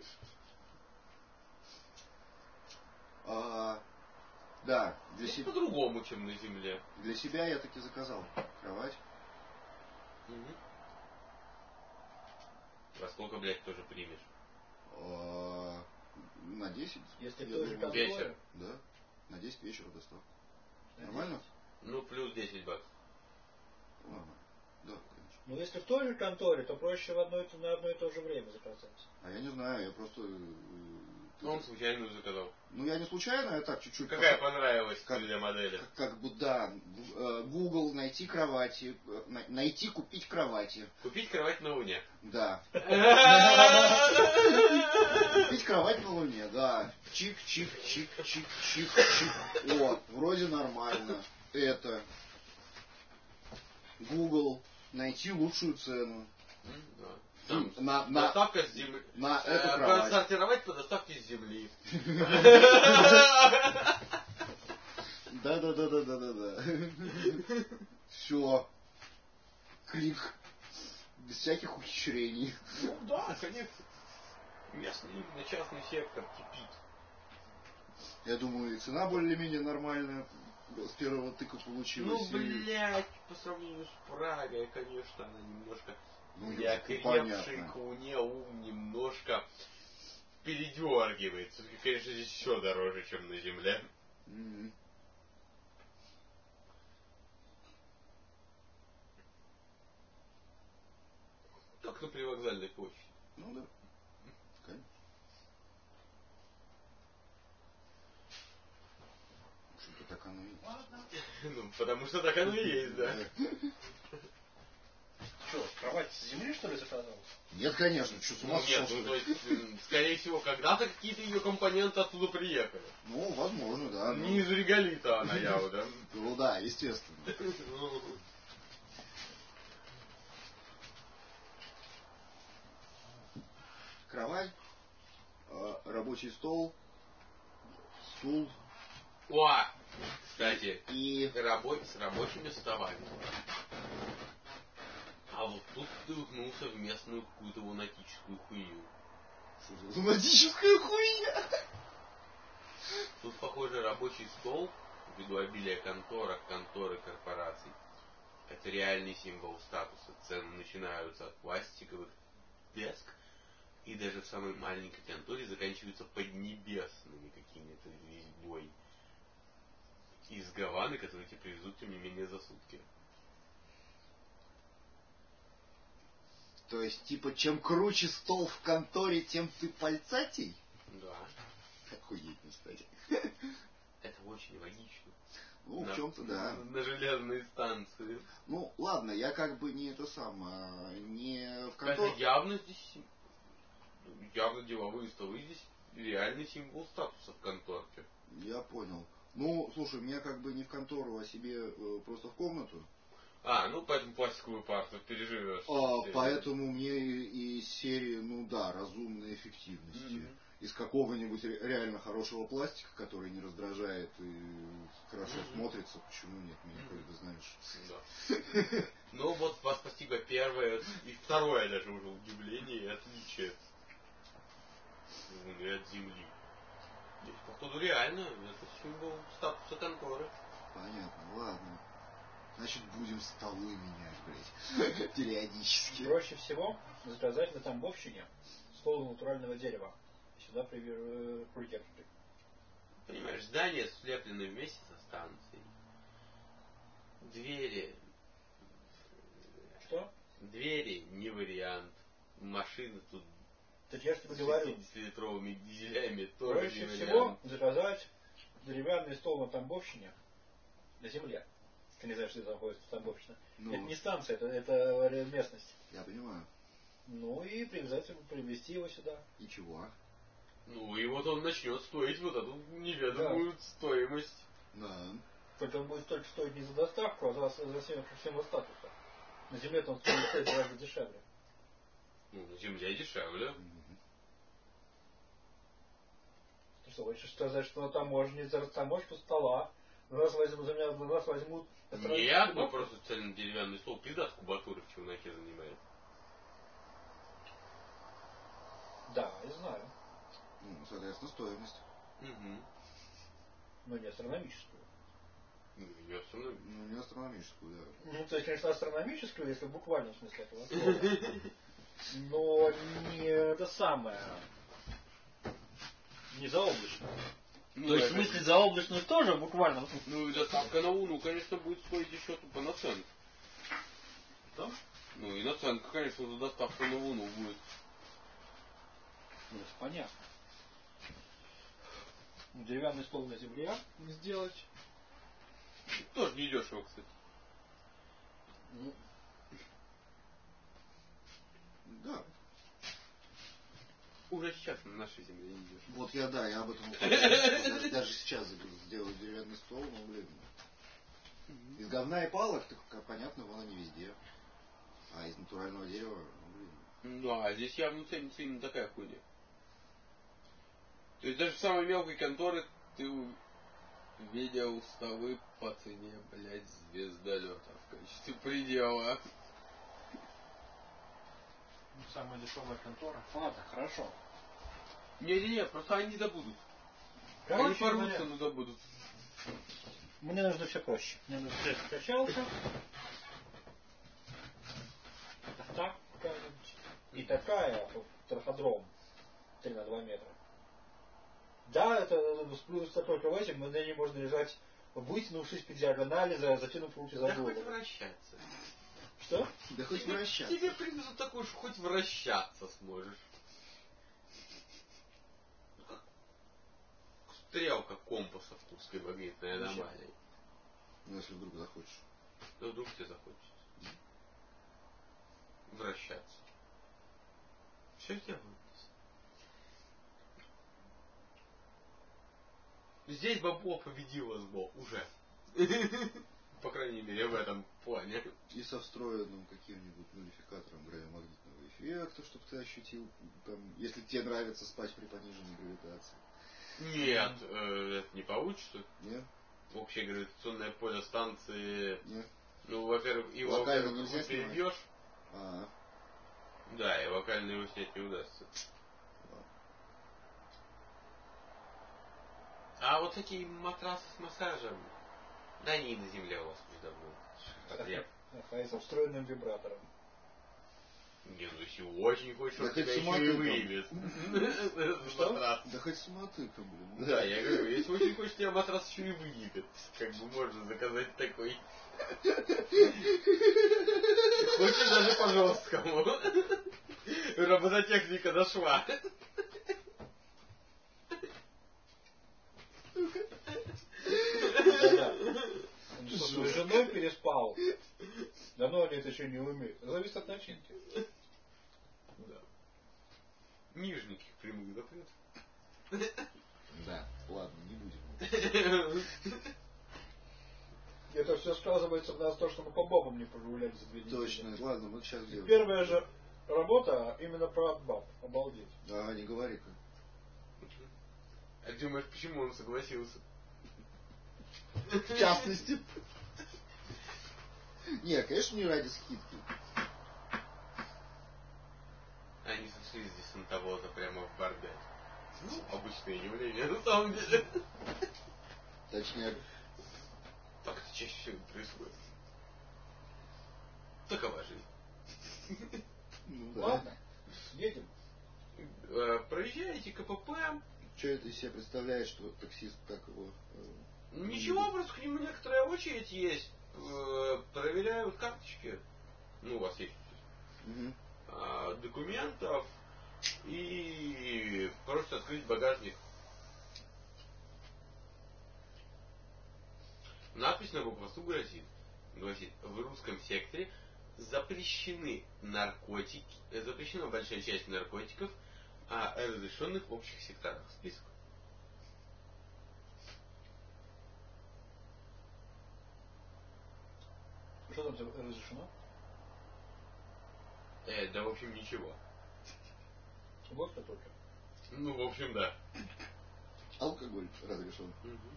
А, да, для себя. По-другому, чем на Земле. Для себя я таки заказал кровать. Угу. Во сколько, блядь, тоже примешь? А, на десять. Если в той же конторе. Вечер. Да. На десять вечера доставка. Нормально? Ну, плюс десять баксов. Нормально. Да, конечно. Ну, если в той же конторе, то проще в одно, на одно и то же время заказать. А я не знаю, я просто... Ну, он случайно заказал. Ну, я не случайно, я так чуть-чуть... Какая понравилась как, для модели? Как, как бы, да. Google, найти кровати. Найти, купить кровати. Купить кровать на Луне. Да. Купить кровать на Луне, да. Чик, чик, чик, чик, чик, чик. О, вроде нормально. Это. Google, найти лучшую цену. Там на, на, доставка с земли. На э, эту кровать. Сортировать по доставке с земли. Да, да, да, да, да, да, да. Все. Клик. Без всяких ухищрений. Ну да, конечно. Местный именно частный сектор кипит. Я думаю, и цена более-менее нормальная. С первого тыка получилась. Ну, блядь, по сравнению с Прагой, конечно, она немножко... Ну, для окрепшей к Луне ум немножко передергивается. Конечно, здесь все дороже, чем на Земле. Mm-hmm. Только на привокзальной площади. Ну да. Конечно. Что-то так оно и есть. Ну, потому что так оно и есть, да. Что, кровать с земли, что ли, заказал? Нет, конечно, что с ума ну, нет, ну, то есть, скорее всего, когда-то какие-то ее компоненты оттуда приехали. Ну, возможно, да. Не ну... из реголита она явно, да? Ну да, естественно. Кровать, рабочий стол, стул. О! Кстати, и рабо... с рабочими столами. А вот тут ты уткнулся в местную какую-то лунатическую хуйню. Что за лунатическая хуйня? Тут, похоже, рабочий стол, ввиду обилия конторок, конторы, корпораций. Это реальный символ статуса. Цены начинаются от пластиковых деск, и даже в самой маленькой конторе заканчиваются поднебесными какими-то резьбой. Из Гаваны, которые тебе привезут, тем не менее, за сутки. То есть, типа, чем круче стол в конторе, тем ты пальцатей? Да. Охуительно, кстати. Это очень логично. Ну, на, в чем-то, да. На, на железной станции. Ну, ладно, я как бы не это самое, не в конторе. Это явно здесь, явно деловые столы здесь реальный символ статуса в конторке. Я понял. Ну, слушай, мне как бы не в контору, а себе э, просто в комнату. А, ну поэтому пластиковую парту переживешь. А, поэтому мне из серии, ну да, разумной эффективности. Mm-hmm. Из какого-нибудь реально хорошего пластика, который не раздражает и хорошо mm-hmm. смотрится, почему нет, мне mm-hmm. как-то знаешь. Да. Ну вот вас постигло первое и второе даже уже удивление и отличие от Земли. Здесь, походу, реально, это символ статуса конторы. Понятно, ладно. Значит, будем столы менять, блядь, периодически. Проще всего заказать на Тамбовщине стол натурального дерева. Сюда придержите. Понимаешь, здание слеплено вместе со станцией. Двери. Что? Двери не вариант. Машины тут так я же тебе говорю. шестидесятилитровыми дизелями тоже проще не всего вариант. Заказать деревянный стол на Тамбовщине на земле. Ты не знаешь, что это находится в Тамбовщине. Ну, это не станция, это, это местность. Я понимаю. Ну и привязать, привезти его сюда. И чего? Ну и вот он начнет стоить вот эту неведомую да. стоимость. Да. Только он будет столько стоить не за доставку, а за, за систему статуса. На земле-то он стоит в пять раз дешевле. Ну, на земле дешевле. Mm-hmm. Ты что, хочешь сказать, что на таможне за таможку стола на нас возьмут, за меня, на нас возьмут... Нет, мы просто цельный деревянный стол пиздат кубатуры в челноке занимает. Да, я знаю. Ну, соответственно, стоимость. Угу. Но не астрономическую. Ну, не астрономическую. Ну, не астрономическую, да. Ну, то есть, конечно, астрономическую, если в буквальном смысле этого слова. Но не это самое... Не заоблачную. Ну, то есть, в смысле, заоблачную тоже в буквальном смысле. Ну, и доставка на Луну, конечно, будет стоить еще тупо наценка. Да? Ну, и наценка, конечно, за доставку на Луну будет. Ну, это понятно. Деревянный стол на земле сделать. Тоже недешево, кстати. Ну. Да. Уже сейчас на нашей земле не идешь. Вот я, да, я об этом даже, даже сейчас сделаю деревянный стол, но, блин. Из говна и палок, так понятно, вон они везде. А из натурального дерева, ну, блин. Ну, а здесь явно ценится именно такая хуйня. То есть даже в самой мелкой конторе ты видел столы по цене, блядь, звездолета в качестве предела. Самая дешевая контора. Ладно, хорошо. Не-не-не, просто они добудут. Короче, они порвутся, но добудут. Мне нужно все проще. Мне нужно все качалка. Так какая-нибудь. И такая, траходром. три на два метра. Да, это плюс только восемь, но на ней можно лежать, вытянувшись по диагонали, затянув руки за голову. Да хоть вращаться. Что? Да хоть тебе, вращаться. Тебе привезут такую, что хоть вращаться сможешь. Как стрелка компаса в Курской магнитной аномалии. Ну, если вдруг захочешь. Ну, вдруг тебе захочется. Вращаться. Все сделают. Здесь бабло победило зло уже. По крайней мере, в этом плане. И со встроенным каким-нибудь нулификатором гравимагнитного эффекта, чтобы ты ощутил, там, если тебе нравится спать при пониженной гравитации. Нет, э, это не получится. Нет? Общее гравитационное поле станции. Нет. Ну, во-первых, его во-первых, ты перебьешь. А. Да, и локально его снять не удастся. А вот такие матрасы с массажем, да они и на земле у вас уже давно потреб. А со встроенным вибратором. Не, ну если очень хочешь, он да тебя еще и выявит. Что? Да хоть самотыка, блин. Да, я говорю, если очень хочешь, тебя матрас еще и выявит. Как бы можно заказать такой. Хочешь даже по жесткому. Робототехника дошла. Да-да. Он что, с женой переспал? Да ну они это еще не умеют. Зависит от начинки. Да. Нижних прямых запретов. Да, ладно, не будем. Это все сказывается в нас то, что мы по бабам не прогуляли за две недели. Точно, ладно, мы сейчас делаем. Первая же работа именно про баб. Обалдеть. Да, не говори-ка. А думаешь, почему он согласился? В частности. Не, конечно, не ради скидки. Они сошлись здесь с антовоза прямо в бордель. Ну, обычное явление, на самом деле. Точнее. Так это чаще всего происходит. Такова жизнь. Ну, да. Ладно, едем. Проезжаете КПП. Что это из себя представляет, что таксист так его... Ничего, просто к нему некоторая очередь есть. Проверяют карточки. Ну, у вас есть. Угу. Документов. И просят открыть багажник. Надпись на блокпосту гласит, гласит, в русском секторе запрещены наркотики, запрещена большая часть наркотиков, о разрешенных общих секторах. Список. Что там разрешено? Э, да, в общем, ничего. Водка только. Ну, в общем, да. Алкоголь разрешен. Угу.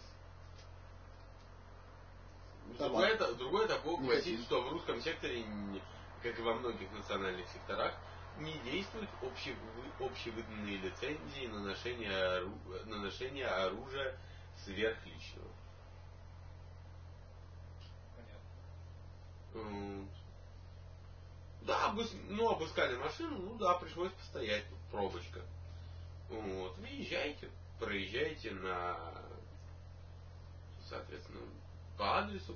Другое, другое такое гласит, что в русском секторе, как и во многих национальных секторах, не действуют общие, общевыданные лицензии на ношение, ору, на ношение оружия сверхличного. Понятно. Да, обыс... ну, обыскали машину, ну да, пришлось постоять, тут пробочка. Вот, въезжайте, проезжайте на, соответственно, по адресу.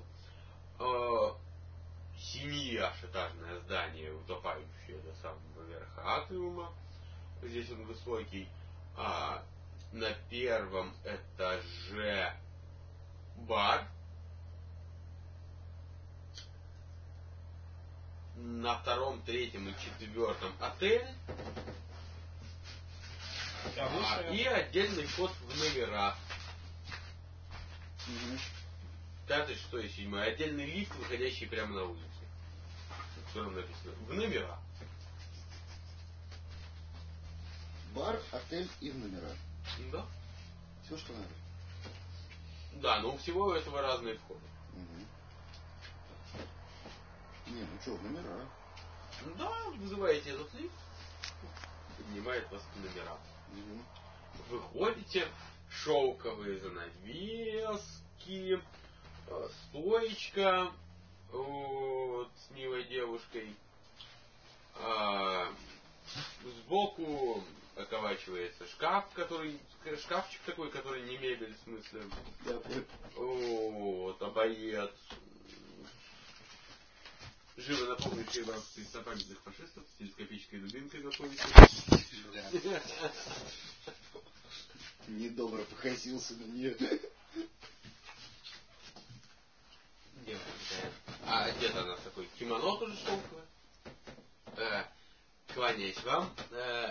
Семиэтажное здание, утопающее до самого верха атриума. Здесь он высокий. А на первом этаже бар. На втором, третьем и четвертом отель. А, и отдельный вход в номера. Угу. Пятый, шестой и седьмой. Отдельный лифт, выходящий прямо на улицу. В котором написано в номера. Бар, отель и в номера. Да. Все, что надо. Да, но у всего этого разные входы. Угу. Не, ну что, в номера. Да, вызываете этот лифт, поднимает вас в номера. Угу. Выходите, шелковые занавески, стоечка вот, с милой девушкой. А, сбоку околачивается шкаф, который шкафчик такой, который не мебель, в смысле. Вот, обоед. Живо напомнивший вам преснопамятных фашистов с телескопической дубинкой готовите. Недобро покосился на нее. Девушка. А одета она в такой кимоно тоже шелковое. Э, кланяясь вам, э,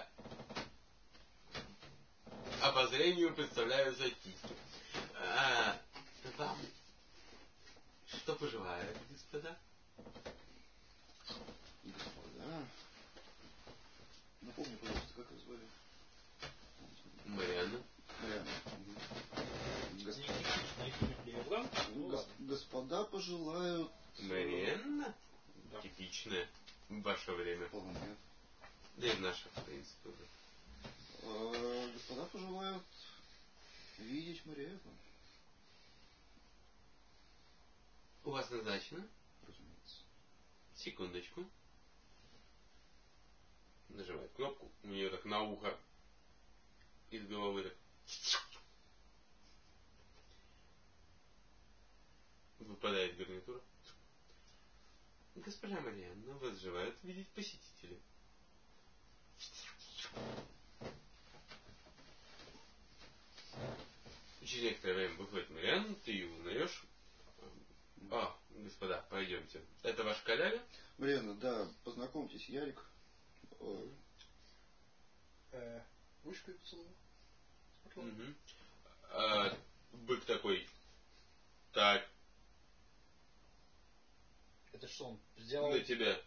обозрению представляются титьки. Э, вам что пожелают, господа? Господа. Напомни, пожалуйста, как ее звали? Марианна. Марианна. Ну, Гос... Господа пожелают... Марианна? Да. Типичная в ваше время. Вполне. Да и в наше, в принципе, уже. А, господа пожелают видеть Марианну. У вас назначено? Разумеется. Секундочку. Нажимает кнопку. У нее так на ухо из головы так. Выпадает гарнитура. Госпожа Марианна, вас желают видеть посетители. Через некоторое время выходит Марианна, ты ее узнаешь. А, господа, пойдемте. Это ваш коллега? Марианна, да, познакомьтесь, Ярик. Э, Вышку и поцелую. Угу. А, бык такой. Так. Это что он сделал? На тебя.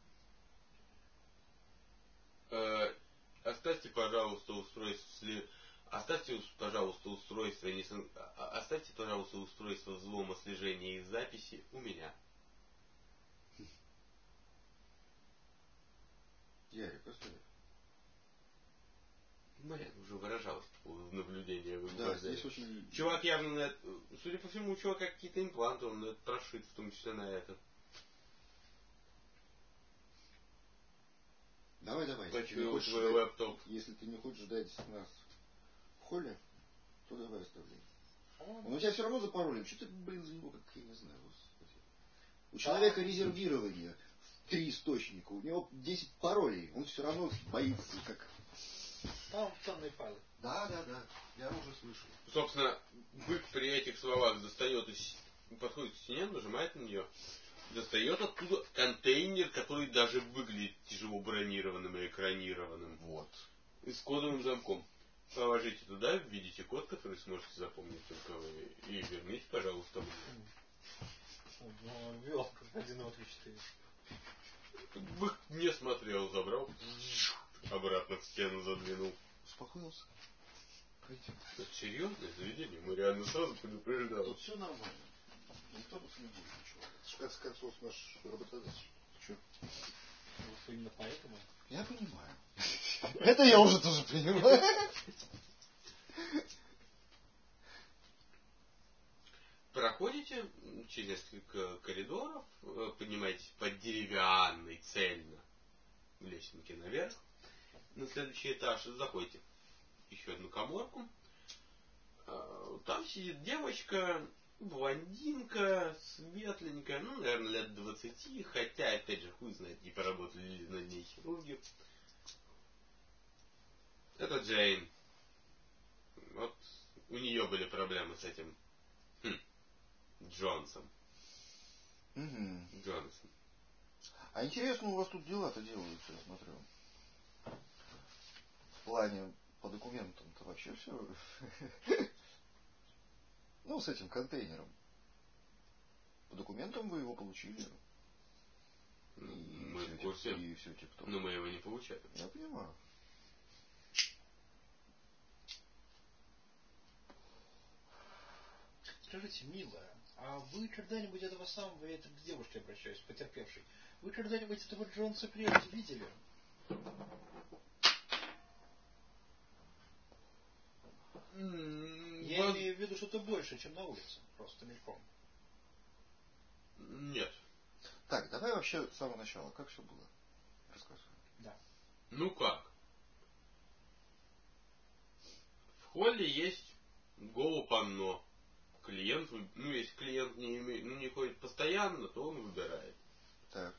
А, оставьте, пожалуйста, устройство. Оставьте, пожалуйста, устройство. Не... Оставьте, пожалуйста, устройство взлома слежения и записи у меня. Ярик, оставь. Марьяна уже выражалась по поводу наблюдения в Да, здесь очень... Чувак явно на это... Судя по всему, у чувака какие-то импланты, он на это прошит, в том числе на это. Давай, давай. Почему твой лэптоп? Если ты не хочешь ждать нас в холле, то давай оставляй. Он у тебя все равно запаролен. Что ты, блин, за него, как я не знаю. У человека резервирование в три источника. У него десять паролей. Он все равно боится, как... Там ценные файлы. Да, да, да. Я уже слышал. Собственно, бык при этих словах достает из... подходит к стене, нажимает на нее. Достает оттуда контейнер, который даже выглядит тяжело бронированным и экранированным. Вот. И с кодовым замком. Положите туда, введите код, который сможете запомнить только вы, и верните, пожалуйста, мне. Ну, ввел как один, два, три, четыре. Бык не смотрел, забрал, обратно в стену задвинул. Успокоился. Пойдем. Это серьезное заведение, мы реально сразу предупреждали. Тут все нормально. Никто тут не будет ничего. Это же, в конце концов, наш работодатель. Че? Вот именно поэтому. Я понимаю. Это я уже тоже понимаю. Проходите через несколько коридоров, поднимаетесь по деревянной цельно лесенке наверх. На следующий этаж заходите в еще одну каморку. Там сидит девочка, блондинка, светленькая, ну, наверное, лет двадцати, хотя, опять же, хуй знает, не поработали ли над ней хирурги. Это Джейн. Вот у нее были проблемы с этим хм, Джонсом. Угу. Джонсон. А интересно у вас тут дела-то делаются, я смотрю. В плане по документам-то вообще все. Ну, с этим контейнером. По документам вы его получили. И мы в курсе. И все типа того. Но мы его не получали. Я понимаю. Скажите, милая, а вы когда-нибудь этого самого, я это к девушке обращаюсь, потерпевшей, вы когда-нибудь этого Джонса прежде видели? Mm, я вот... имею в виду что-то больше, чем на улице, просто мельком. Нет. Так, давай вообще с самого начала. Как все было? Рассказывай. Да. Ну как? В холле есть голо-панно. Клиент, ну если клиент не, имеет, ну, не ходит постоянно, то он выбирает. Так.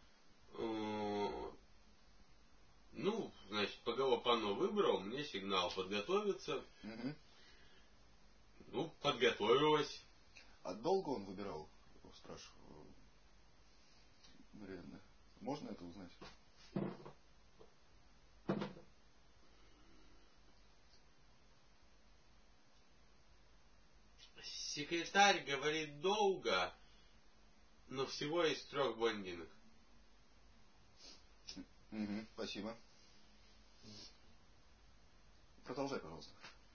Ну, значит, по голо-панно выбрал, мне сигнал подготовиться. Угу. Ну, подготовилась. А долго он выбирал? Спрашиваю. Реально. Можно это узнать? Секретарь говорит долго, но всего из трех блондинок. Угу, спасибо. Продолжай, пожалуйста.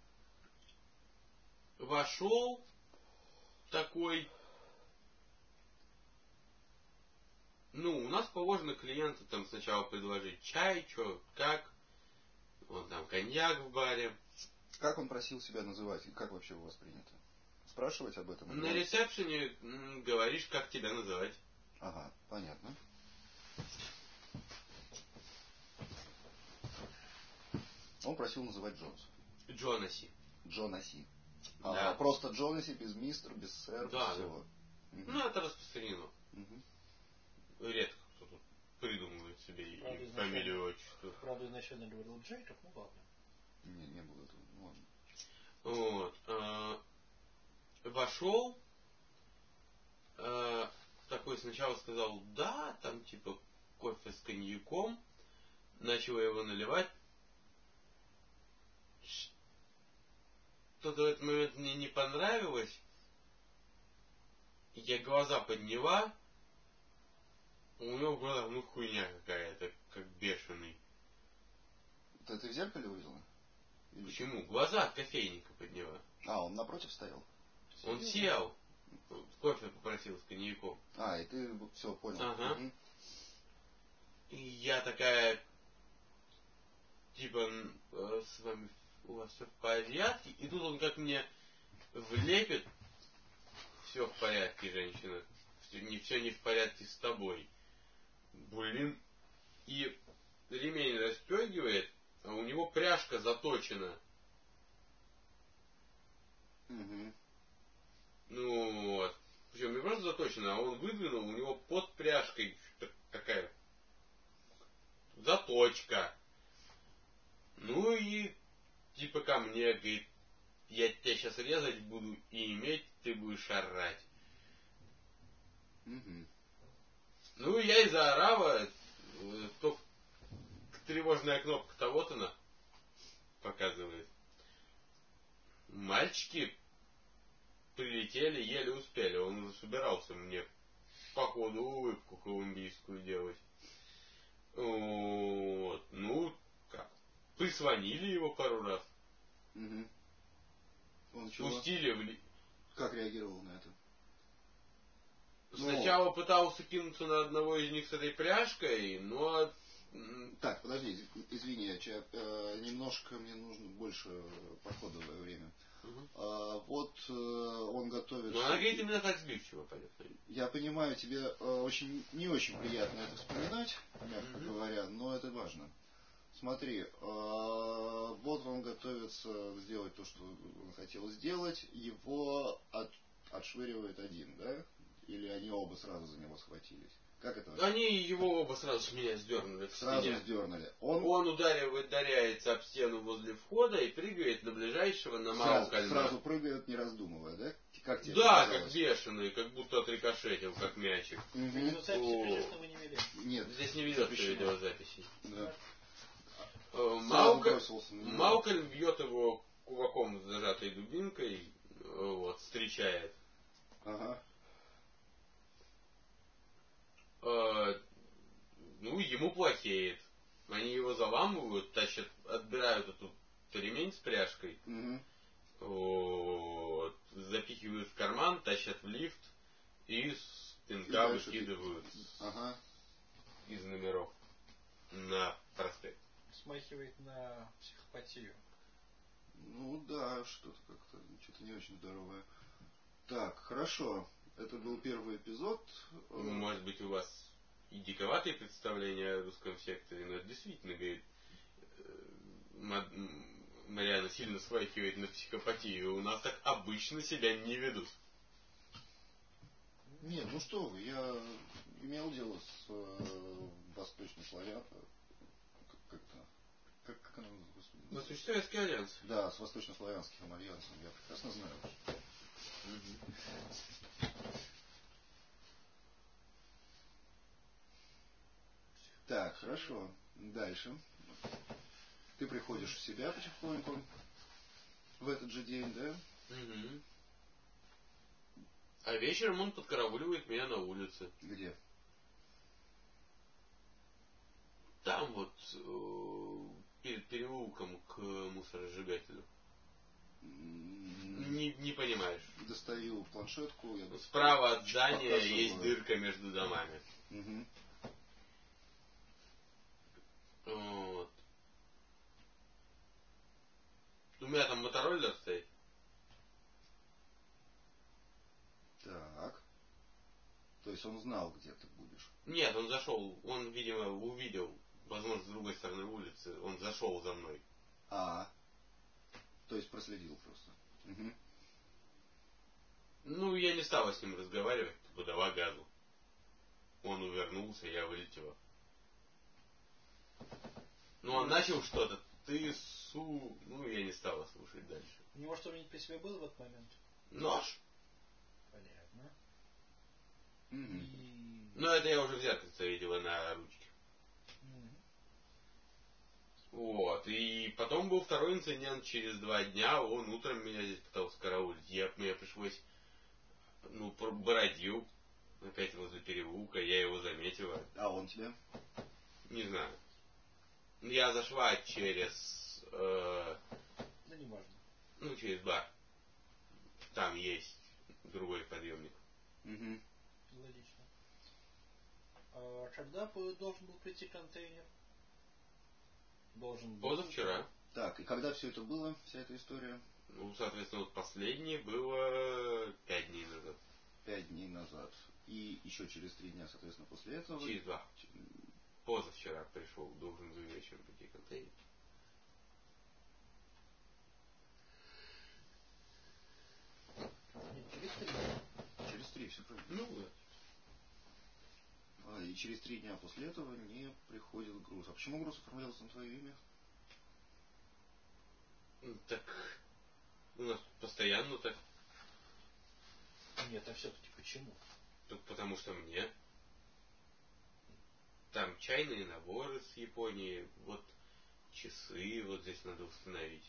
Вошел такой. Ну, у нас положено клиенту там сначала предложить чай, что, как. Вот там коньяк в баре. Как он просил себя называть? И как вообще у вас принято? Спрашивать об этом? На ресепшене м, говоришь, как тебя называть. Ага, понятно. Он просил называть Джонса. Джонаси. Джонаси. Да. А, просто Джонаси, без мистер, без сэр, Да, без всего. Да. Угу. Ну, это распространено. Угу. Редко кто тут придумывает себе и фамилию, отчество. Правда, изначально говорил Джейкоб, ну ладно. Не, не было этого, ну ладно. Вот. А, вошел. А, такой сначала сказал, да, там типа кофе с коньяком. Начал его наливать. Что-то в этот момент мне не понравилось. Я глаза подняла. У него в глазах, ну, хуйня какая-то, как бешеный. Это ты в зеркале увидела? Или... Почему? Глаза от кофейника подняла. А, он напротив стоял? Он сел. Кофе попросил с коньяком. А, и ты все понял. Ага. Угу. И я такая, типа, с вами у вас все в порядке? И тут он как мне влепит: все в порядке, женщина. Не все не в порядке с тобой. Блин. И ремень расстегивает, а у него пряжка заточена. Угу. Ну вот. Причем не просто заточена, а он выдвинул, у него под пряжкой такая заточка. Ну и типа ко мне, говорит, я тебя сейчас резать буду и иметь ты будешь орать. Угу. Ну я и заорала, только тревожная кнопка того-то на. показывает. Мальчики прилетели, еле успели. Он уже собирался мне походу улыбку колумбийскую делать. Вот. Ну, как? Прислонили его пару раз. Угу. Он Пустили в... Как реагировал на это? Сначала ну... пытался кинуться на одного из них с этой пряжкой, но... Так, подожди, извини, я, э, немножко мне нужно больше походовое время. Угу. А, вот э, он готовит... Ну, она говорит именно так сбивчиво, понятно. Я понимаю, тебе э, очень не очень приятно это вспоминать, мягко угу. говоря, но это важно. Смотри, э, вот он готовится сделать то, что он хотел сделать, его от, отшвыривает один, да? Или они оба сразу за него схватились? Как это? Они его оба сразу с меня сдернули. Сразу стене. сдернули. Он, он ударивает, ударяется об стену возле входа и прыгает на ближайшего, на Мау Кальма. Сразу прыгает, не раздумывая, да? Как тебе да, как бешеный, как будто отрикошетил, как мячик. Угу. Видеозаписи, конечно, вы не вели. Нет. Здесь не ведется видеозаписей. Да. Маукальм бьет его кулаком с зажатой дубинкой, вот, встречает. Ага. Э, ну, ему плохеет. Они его заламывают, тащат, отбирают эту ремень с пряжкой, угу. вот, запихивают в карман, тащат в лифт и с пинка выкидывают ага. из номеров на проспект. Смахивает на психопатию. Ну да, что-то как-то, что-то не очень здоровое. Так, хорошо. Это был первый эпизод. Ну, может быть, у вас и диковатые представления о русском секторе, но это действительно, говорит, Мариана сильно смахивает на психопатию. У нас так обычно себя не ведут. Нет, ну что вы, я имел дело с э, восточнославянцем. Как-то. Как, как она называется? Восточнославянский альянс. Да, с восточнославянским альянсом. Я прекрасно знаю. Угу. Так, хорошо. Дальше. Ты приходишь в себя потихоньку в этот же день, да? Угу. А вечером он подкарауливает меня на улице. Где? Там вот, э, перед переулком к мусоросжигателю. Не, не понимаешь. Достаю планшетку. Я Справа от здания есть дырка между домами. Угу. Вот. У меня там мотороллер стоит. Так. То есть он знал, где ты будешь? Нет, он зашел. Он, видимо, увидел, возможно, с другой стороны улицы. Он зашел за мной. А. То есть проследил просто. Угу. Ну, я не стала с ним разговаривать, подала газу. Он увернулся, я вылетела. Ну, он начал что-то. Ты, су... Ну, я не стала слушать дальше. У него что-нибудь при себе было в этот момент? Нож. Понятно. Угу. И... Ну, это я уже в зеркальце видела на ручке. Угу. Вот. И потом был второй инцидент через два дня. Он утром меня здесь пытался караулить. Я, мне пришлось... Ну, бородил. Опять возле переулка. Я его заметила. А он тебя? Не знаю. Я зашла через... Э, да не важно. Ну, через бар. Там есть другой подъемник. Угу. Логично. А когда должен был прийти контейнер? Должен был. Позавчера. Так, и когда все это было, вся эта история? Ну, соответственно, вот последнее было пять дней назад. Пять дней назад. И еще через три дня, соответственно, после этого... Через два. Позавчера пришел, должен был вечером прийти контейнер. Нет, через три. Через три, все правильно. Ну, да. А, и через три дня после этого не приходит груз. А почему груз оформлялся на твое имя? Так, у нас постоянно так. Нет, а все-таки почему? Только потому что мне. Там чайные наборы с Японии. Вот часы вот здесь надо установить.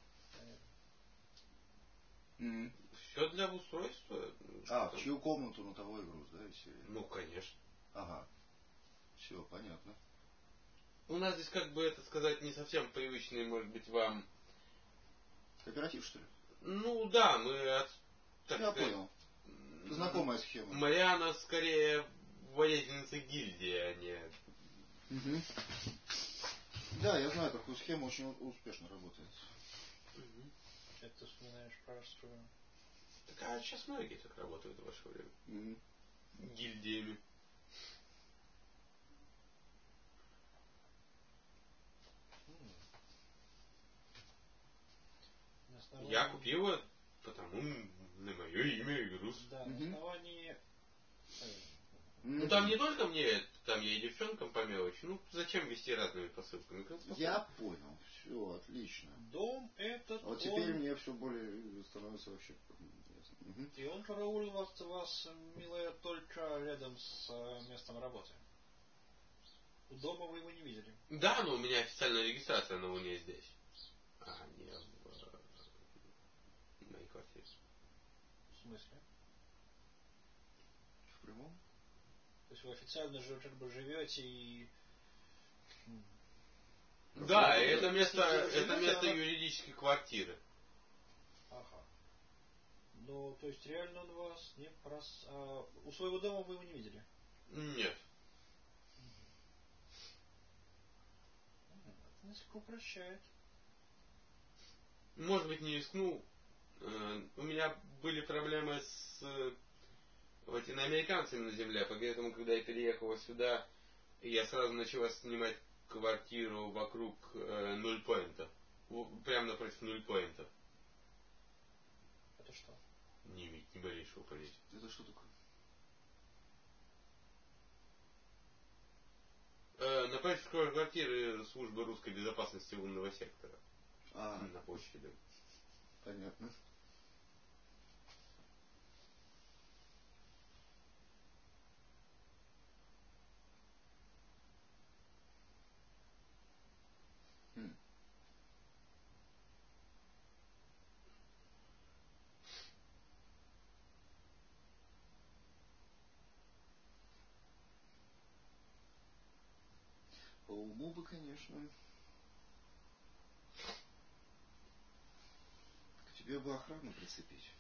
Mm. Все для обустройства. А, в чью комнату на того и груз, да, если... Ну, конечно. Ага. Все, понятно. У нас здесь, как бы это сказать, не совсем привычный, может быть, вам... Кооператив, что ли? Ну, да, мы... От, так Я сказать, понял. Знакомая схема. Мариана скорее воительница гильдии, а не... Угу. Да, я знаю такую схему, очень успешно работает. Угу. Это ты вспоминаешь про строю. Так а сейчас многие так работают в ваше время. Угу. Гильдиями. Основании... Я купила, потому на мое имя и груз. Да, на основании... Ну там не только мне, там я и девчонкам по мелочи. Ну зачем вести разными посылками? Я понял. Все, отлично. Дом этот. Вот теперь он... мне все более становится вообще ясно. Угу. И он караулил вас, вас, милая, только рядом с местом работы. У дома вы его не видели. Да, но у меня официальная регистрация на Луне здесь. А не в, в моей квартире. В смысле? В прямом? То есть вы официально же как бы живете и... Да, вы, это место, это место она... юридической квартиры. Ага. Ну, то есть реально он вас не прос... а, у своего дома вы его не видели? Нет. Это несколько упрощает. Может быть, не рискну. У меня были проблемы с латиноамериканцами на земле, поэтому, когда я переехала сюда, я сразу начала снимать квартиру вокруг э, нульпоинта. Прямо напротив нульпоинта. Это что? Не имеет ни малейшего понятия. Это что такое? Э, напротив квартиры службы русской безопасности лунного сектора. А, на площади. Понятно. Хм. По уму бы, конечно. К тебе бы охрану прицепить.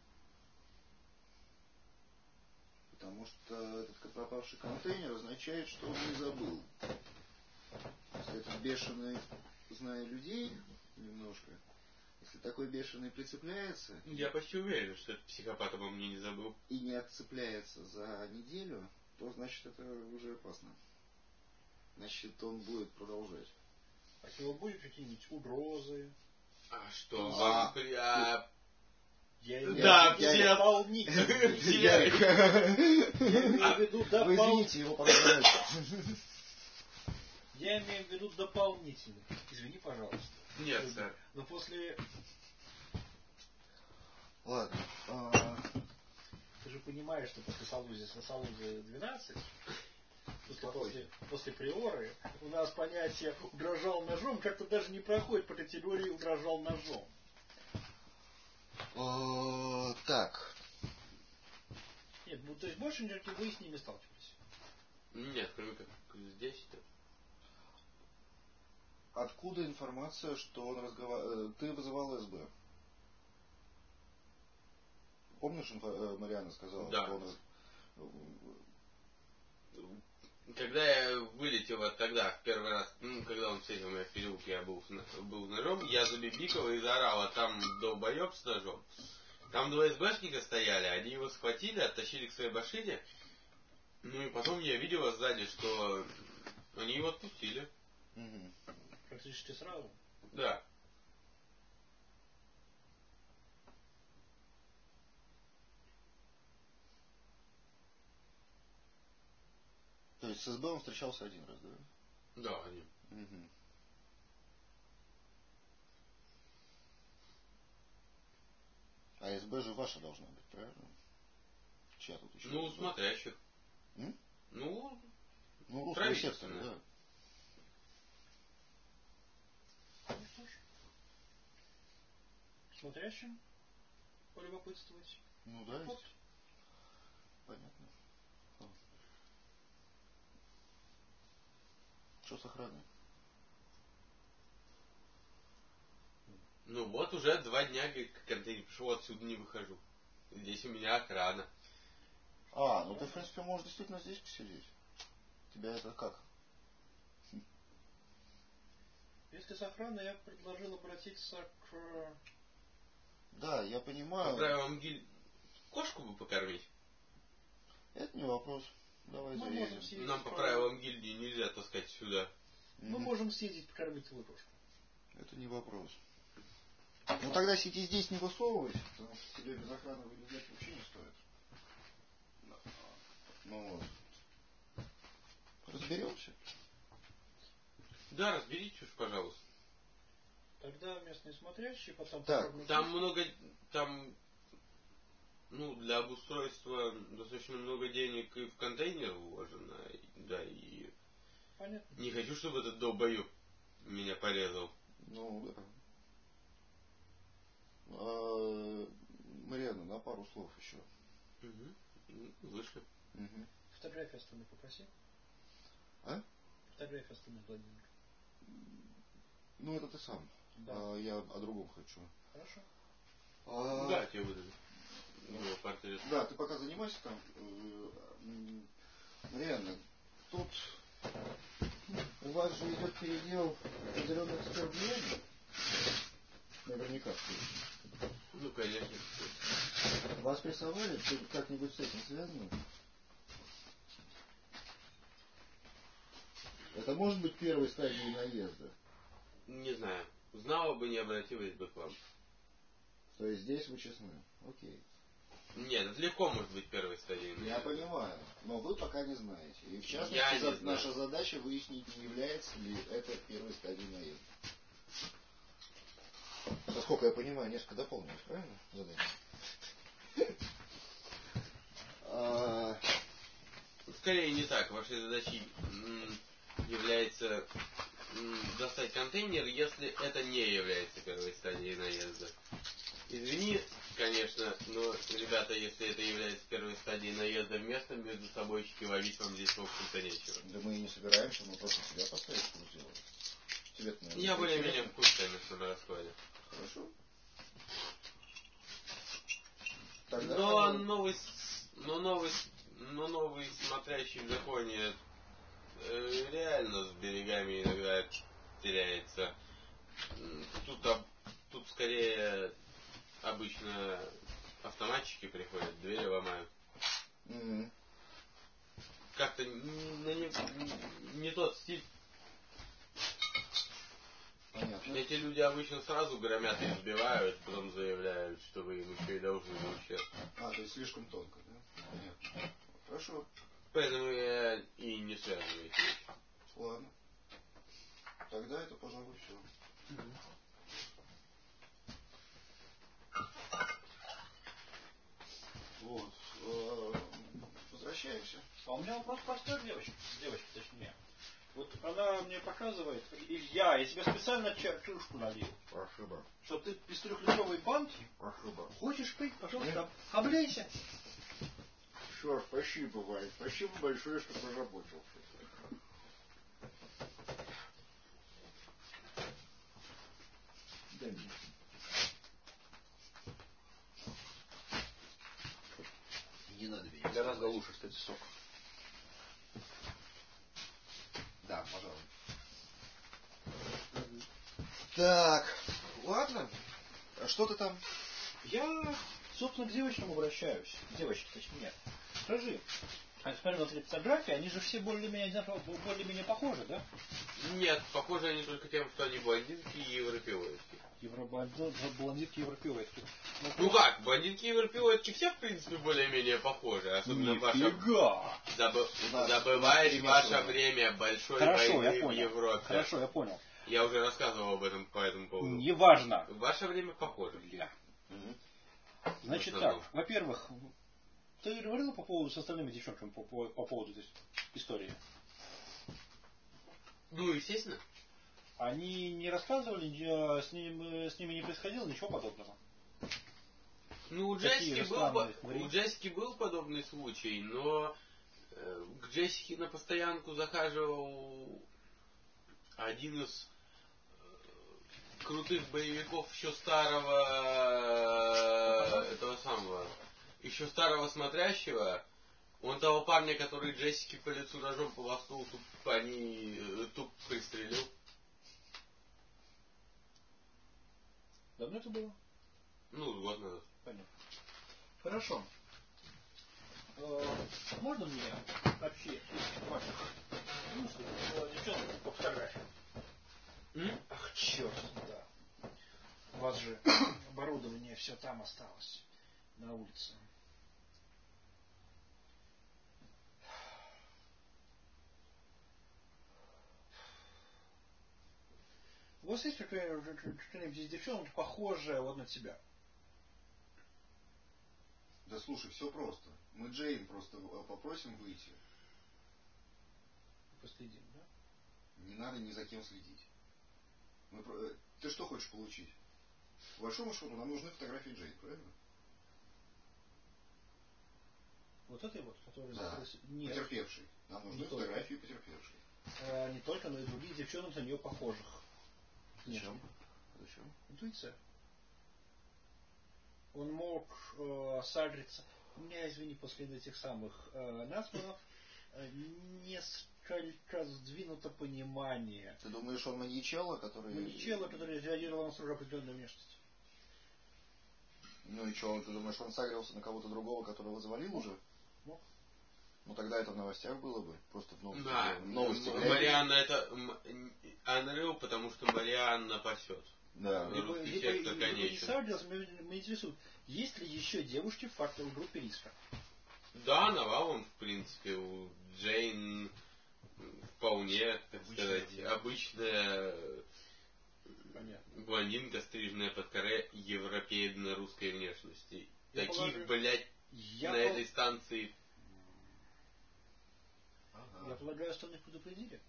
Потому что этот пропавший контейнер означает, что он не забыл. Если этот бешеный, зная людей немножко, если такой бешеный прицепляется... Я почти уверен, что этот психопат обо мне не забыл. И не отцепляется за неделю, то значит это уже опасно. Значит, он будет продолжать. А у него будут какие-нибудь угрозы? А что? А, а... Я да, я, все я дополнительно. Я имею в виду дополнительно. Вы извините, его подождать. Я имею в виду дополнительно. Извини, пожалуйста. Нет, сэр. Но после... Ладно. Ты же понимаешь, что после Салузы, Салузы двенадцать, после, после приоры, у нас понятие угрожал ножом как-то даже не проходит по категории угрожал ножом. О, так. Нет, ну, то есть больше никаких вы с ними сталкивались? Нет, кроме как здесь-то. Откуда информация, что он разговаривал... Ты вызывал СБ? Помнишь, Мариана сказала, да. что он... Когда я вылетела тогда, в первый раз, ну, когда он встретил меня в переулке, я был, был с ножом, я забибикала и заорала, там долбоеб с ножом. Там два СБшника стояли, они его схватили, оттащили к своей машине. Ну и потом я видела сзади, что они его отпустили. Угу. Практически сразу? Да. То есть с СБ он встречался один раз, да? Да, один. Угу. А СБ же ваша должна быть, правильно? Чья тут еще? Ну, СБ? смотрящих. М? Ну, ну русского сектора, да. смотрящим полюбопытствовать. Ну да, вот. есть. Понятно. А. Что с охраной? Ну вот уже два дня, как контейнер пришел, отсюда не выхожу. Здесь у меня охрана. А, ну ты, в принципе, можешь действительно здесь посидеть. Тебя это как? Если с охраной, я предложил обратиться к... Да, я понимаю. По правилам гильдии кошку бы покормить. Это не вопрос. Давай Мы заедем. можем съездить Нам по по- правилам гильдии нельзя таскать сюда. Мы Мгм. можем съездить покормить твою кошку. Это не вопрос. Ну тогда сиди здесь, не высовывайся, потому что тебе без охраны вылезать вообще не стоит. Ну вот. Разберемся. Да, разберите уж, пожалуйста. Тогда местные смотрящие, потом... Так, покормят Там кошку. много, там, ну, для обустройства достаточно много денег и в контейнер вложено, и- да, и Понятно. не хочу, чтобы этот долбоеб меня порезал. Ну да. А, Марьяна, на пару слов еще. Угу. Ну, вышли. Угу. Фотографию остальных попроси. А? Фотографию остальных, Владимир. Ну это ты сам. Да. А, я о другом хочу. Хорошо. А, Да, тебе выдали. Его портрет. Да, ты пока занимайся там. Э, м, Реально, тут у вас же идет передел определенных сфер влияния. Наверняка. Ну, конечно. Вас прессовали? Ты как-нибудь с этим связано? Это может быть первой стадией наезда? Не знаю. Знала бы, не обратилась бы к вам. То есть здесь вы честны? Окей. Нет, это легко может быть первой стадией. Я понимаю, но вы пока не знаете. И в Я частности, не за- знаю. наша задача выяснить, не является ли это первой стадией наезда. Насколько я понимаю, несколько дополнилось, правильно? Задание. А, Скорее не так. Вашей задачей м, является м, достать контейнер, если это не является первой стадией наезда. Извини, конечно, но, ребята, если это является первой стадией наезда в место, между собойчики ловить вам здесь, в общем-то, нечего. Да мы и не собираемся, мы просто тебя поставить в курс дела. Тебе-то, наверное, Я это более-менее интересно. в курсе на на раскладе. Хорошо. Тогда... Но новый, с- но новый, с- но новый смотрящий в законе э, реально с берегами иногда теряется. М, Тут, об- тут скорее обычно автоматчики приходят, двери ломают. Мгм. Как-то н- на не, не тот стиль. Понятно. Эти люди обычно сразу громят и избивают, потом заявляют, что вы им еще и должны за ущерб. А, то есть слишком тонко, да? Понятно. Хорошо. Поэтому я и не связываю эти вещи. Ладно. Тогда это, пожалуй, все. Вот. Э, Возвращаемся. А у меня вопрос простой, девочка. Девочка, точнее. Вот она мне показывает, Илья, я тебе специально ча- чушку налил. Спасибо. Что ты из трехлитровой банки Спасибо. хочешь пить, пожалуйста, облейся. Все, спасибо, Вань. Спасибо большое, что позаботился. Да нет. Не надо меня. Гораздо лучше, кстати, сок. Да, пожалуй. Так, ладно. А что ты там? Я, собственно, к девочкам обращаюсь. Девочки, точнее. Скажи, а смотри, вот эти фотографии, они же все более-менее более-менее похожи, да? Нет, похоже они только тем, что они блондинки и европеоидки. Блондинки европеоидки. Ну как, блондинки и европеоидки все, в принципе, более-менее похожи. Особенно ваша... Нифига! Забы... нас Забываешь очень ваше весело. время большой Хорошо, войны я в понял. Европе. Хорошо, я понял. Я уже рассказывал об этом по этому поводу. Неважно. Ваше время похоже. Бля. Мгм. Значит В основном. так, во-первых, ты говорил по поводу с остальными девчонками по, по, по поводу этой истории? Ну, естественно. Они не рассказывали, с ними, с ними не происходило ничего подобного? Ну, у Джессики, был, у Джессики был подобный случай, но э, к Джессике на постоянку захаживал один из э, крутых боевиков еще старого э, этого самого, еще старого смотрящего. Он того парня, который Джессике по лицу ножом полоснул, туп, они, э, туп пристрелил. Давно это было? Ну, год назад. Понятно. Хорошо. Э, можно мне вообще ваших ну, девчонок по фотографиям? М? Ах, черт, да. У вас же оборудование все там осталось, на улице. У вас есть какая-нибудь из девчонок похожая вот на тебя? Да слушай, все просто. Мы Джейн просто попросим выйти. Последим, да? Не надо ни за кем следить. Мы... Ты что хочешь получить? По большому счету нам нужны фотографии Джейн, правильно? Вот этой вот, которая да. закрылась? Нет. Потерпевшей. Нам нужны не фотографии только. потерпевшей. А, не только, но и других девчонок на нее похожих. Зачем? Зачем? Интуиция. Он мог э, сажиться. У меня, извини, после этих самых э, насманов э, несколько сдвинуто понимание. Ты думаешь, он маньячелло, который... Маньячелло, который реагировал на свою определенную внешность. Ну и что, ты думаешь, он сагрился на кого-то другого, которого завалил Мог. уже? Мог. Ну тогда это в новостях было бы. Просто в новости. Да, в новости Марианна это Unreal, потому что Марианна пасет. Да. Русский Либо, сектор либо, конечен. либо сагрился, меня интересует, есть ли еще девушки в факторной группе риска? Да, навалом, в принципе, у Джейн вполне, так Обычная, сказать, обычная Понятно. блондинка, стриженная под каре, европейно-русской внешности. Я Таких, полагаю, блядь, я на пол... этой станции. Ага. Я полагаю, остальных предупредили?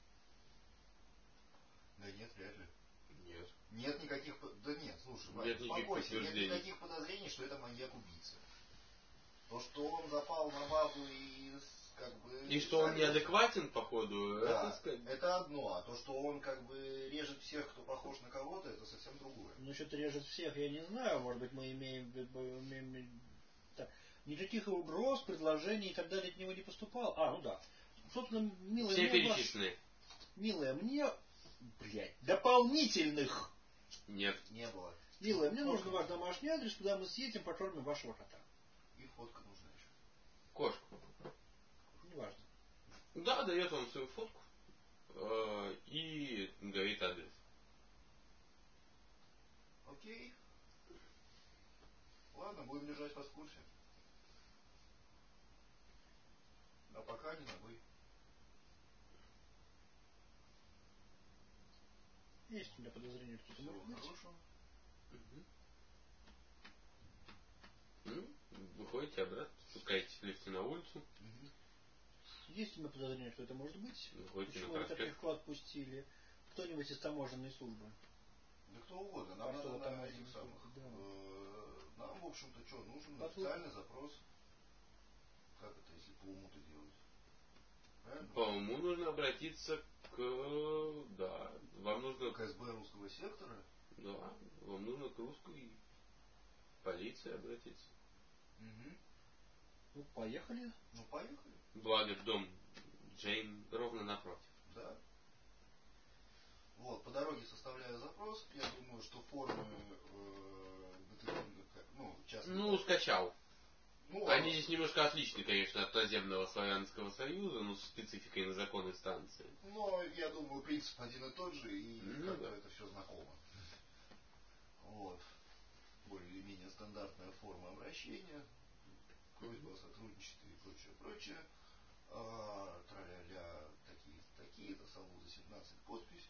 Да нет, вряд ли. Нет. Нет никаких... Да нет, слушай, нет, Ваня, успокойся. Нет никаких подозрений, что это маньяк-убийца. То, что он запал на бабу и как бы... И что он неадекватен, походу, да, это сказать. Это одно, а то, что он как бы режет всех, кто похож на кого-то, это совсем другое. Ну, что-то режет всех, я не знаю, может быть, мы имеем... имеем так, никаких угроз, предложений и так далее от него не поступало. А, ну да. Собственно, милая все мне... перечислены. Ваш... Милая мне... Блядь, дополнительных... Нет. Не было. Милая, мне нужен ваш домашний адрес, куда мы съедем, покормим вашего кота. И фотка нужна еще. Кошку. Неважно. Да, дает вам свою фотку э, и говорит адрес. Окей. Ладно, будем держать вас в курсе. А пока не на вы. Есть у меня подозрение, что это может быть. Хорошего. Угу. Ну, выходите обратно, спускаетесь в лифте на улицу. Угу. Есть у меня подозрение, что это может быть. Выходите Почему на вы так проспект. легко отпустили? Кто-нибудь из таможенной службы? Да кто угодно. Нам А надо что на таможенной этих службы? самых. Да. Э, нам, в общем-то, что, нужен Послушай. официальный запрос. Как это, если по уму-то делать? Правильно? По уму нужно обратиться к... Да, вам нужно... К СБ русского сектора? Да, вам нужно к русской полиции обратиться. Угу. Ну, поехали. Ну, поехали. Благо, дом Джейн ровно напротив. Да. Вот, по дороге составляю запрос. Я думаю, что формы э, ну, часто... Ну, скачал. Ну, Они а... здесь немножко отличны, конечно, от наземного славянского союза, но с спецификой на законной станции. Но я думаю, принцип один и тот же, и ну, как-то да. это все знакомо. Вот. Более или менее стандартная форма обращения, просьба о сотрудничестве и прочее, прочее. А, тра-ля-ля, такие-то, такие-то, Салуза семнадцать, подпись.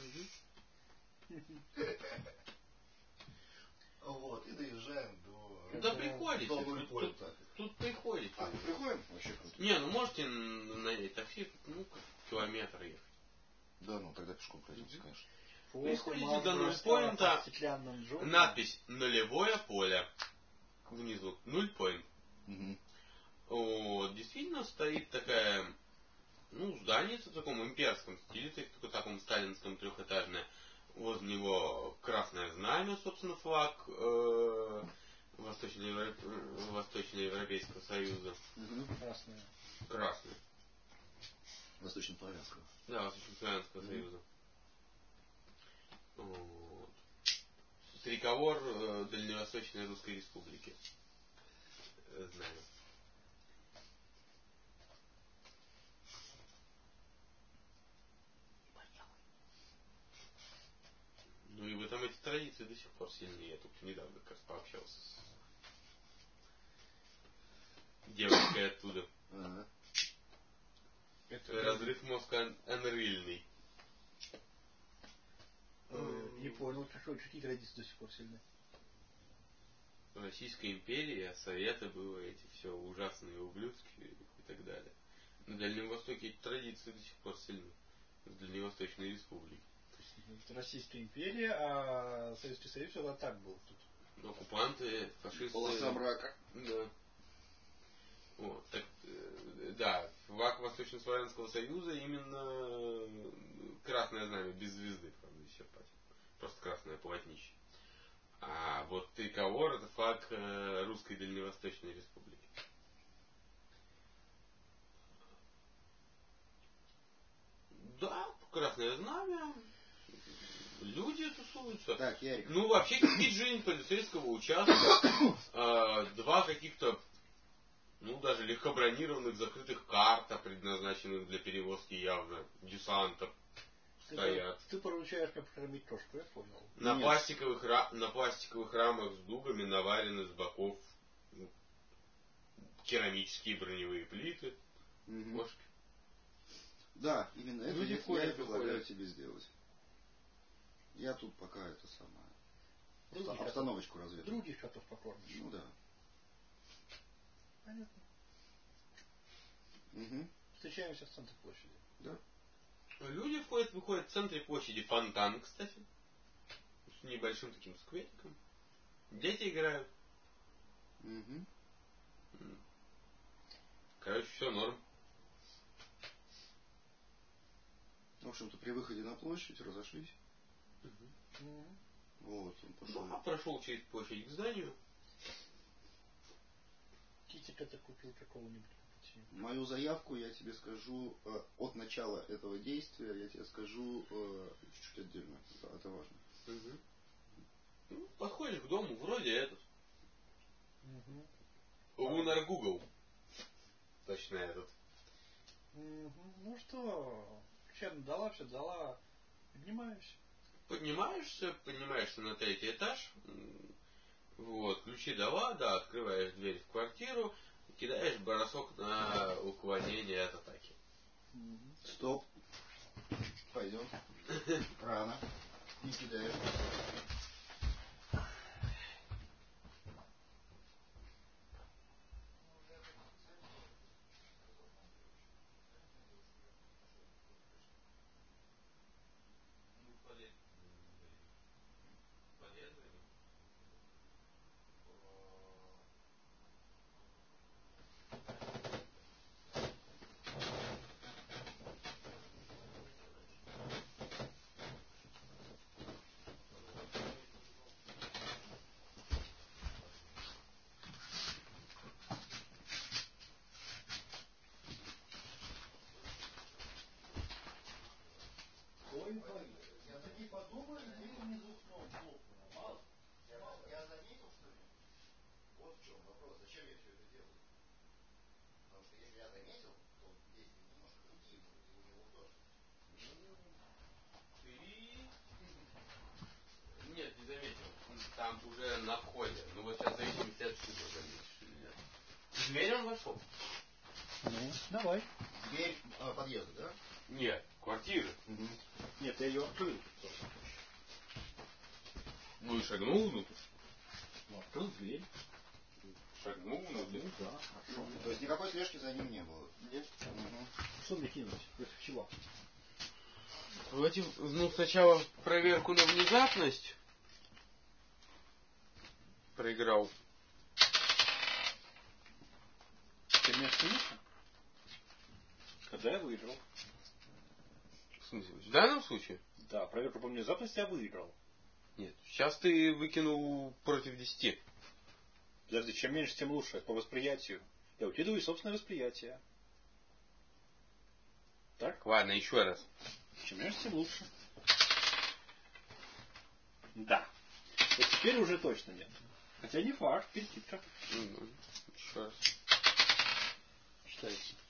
Вот, и доезжаем до... Да приходите. До Тут, тут, тут приходите. А, приходим? Вообще круто. Не, ну можете нанять такси, ну, как километр ехать. Да, ну тогда пешком пройдемся, конечно. Вы исходите до нульпоинта, надпись «Нулевое поле». Внизу. Нуль point. Угу. Вот, действительно стоит такая, ну, здание в таком имперском стиле, в таком сталинском трехэтажное. Возле него красное знамя, собственно, флаг э, Восточноевро... Восточноевропейского союза. Угу. Красное. Красное. Восточнославянского. Да, Восточнославянского угу. союза. Вот. Триколор э, Дальневосточной Русской Республики. Э, знамя. Ну и в этом эти традиции до сих пор сильнее. Я тут недавно как раз пообщался с девочкой оттуда. Ага. Это разрыв мозга анрильный. Не понял, какие традиции до сих пор сильны. В Российской империи, Советы было эти все ужасные ублюдки и так далее. На Дальнем Востоке эти традиции до сих пор сильны. В Дальневосточной Республике. Это Российская империя, а Советский Союз это так был тут. Оккупанты, фашисты. Полоса мрака. Да. Вот, так, э, да, флаг Восточнославянского Союза именно красное знамя, без звезды, правда, еще просто красное полотнище. А вот триколор это флаг э, Русской Дальневосточной Республики. Да, красное знамя. Люди тусуются. Так, Ярик. Ну, вообще, кипиджин полицейского участка, э, два каких-то, ну, даже легкобронированных закрытых карта, предназначенных для перевозки явно десантов, ты, стоят. Ты поручаешь мне покормить кошку, я понял. На пластиковых, на пластиковых рамах с дугами наварены с боков ну, керамические броневые плиты, угу. кошки. Да, именно это Люди я, ходят, я предлагаю ходят. тебе сделать. Я тут пока это самое. Других Обстановочку котов, разведу. Других котов покормишь. Ну да. Понятно. Угу. Встречаемся в центре площади. Да. Люди входят, выходят в центре площади фонтан, кстати. С небольшим таким сквериком. Дети играют. Угу. Короче, все норм. В общем-то, при выходе на площадь разошлись. Угу. Вот, он пошел. Да, прошел через площадь к зданию. Китика ты купил какого-нибудь? Мою заявку я тебе скажу э, от начала этого действия, я тебе скажу э, чуть-чуть отдельно. Это, это важно. Угу. Ну, подходишь к дому, вроде этот. Угу. Лунар Гугл. Точно этот. Угу. Ну что, все дала, все дала. Поднимаемся. Поднимаешься, поднимаешься на третий этаж. Вот, ключи дала, да, открываешь дверь в квартиру, кидаешь бросок на уклонение от атаки. Стоп. Пойдем. Рано. Не кидаешь. Я за ней подумал, дверь внизу снова хлопнула. Мало? Я, я заметил, что ли? Вот в чем вопрос. Зачем я все это делаю? Потому что если я заметил, то действия немножко другие будут, и у него тоже. Ты... Нет, не заметил. Там уже на входе. Ну вот сейчас в зависимости от шума заметишь или нет. В дверь он вошел? Ну, давай. Дверь а, подъезда, да? Нет, квартиры. Угу. Нет, я ее открыл. Ну и шагнул внутрь. Ну, открыл дверь. Шагнул внутрь. Ну да, хорошо. То есть никакой слежки за ним не было? Нет. Угу. Что мне кинуть? Против чего? Давайте, ну, сначала проверку на внезапность. Проиграл. Ты имеешь в виду? Когда я выиграл. В смысле? В данном случае? Да, проверку по внезапности я выиграл. Нет. Сейчас ты выкинул против десяти. Подожди, чем меньше, тем лучше. По восприятию. Я выкидываю собственное восприятие. Так? Ладно, еще раз. Чем меньше, тем лучше. Да. Вот теперь уже точно нет. Хотя не факт, перекидка. Mm-hmm. Еще раз. Считайте.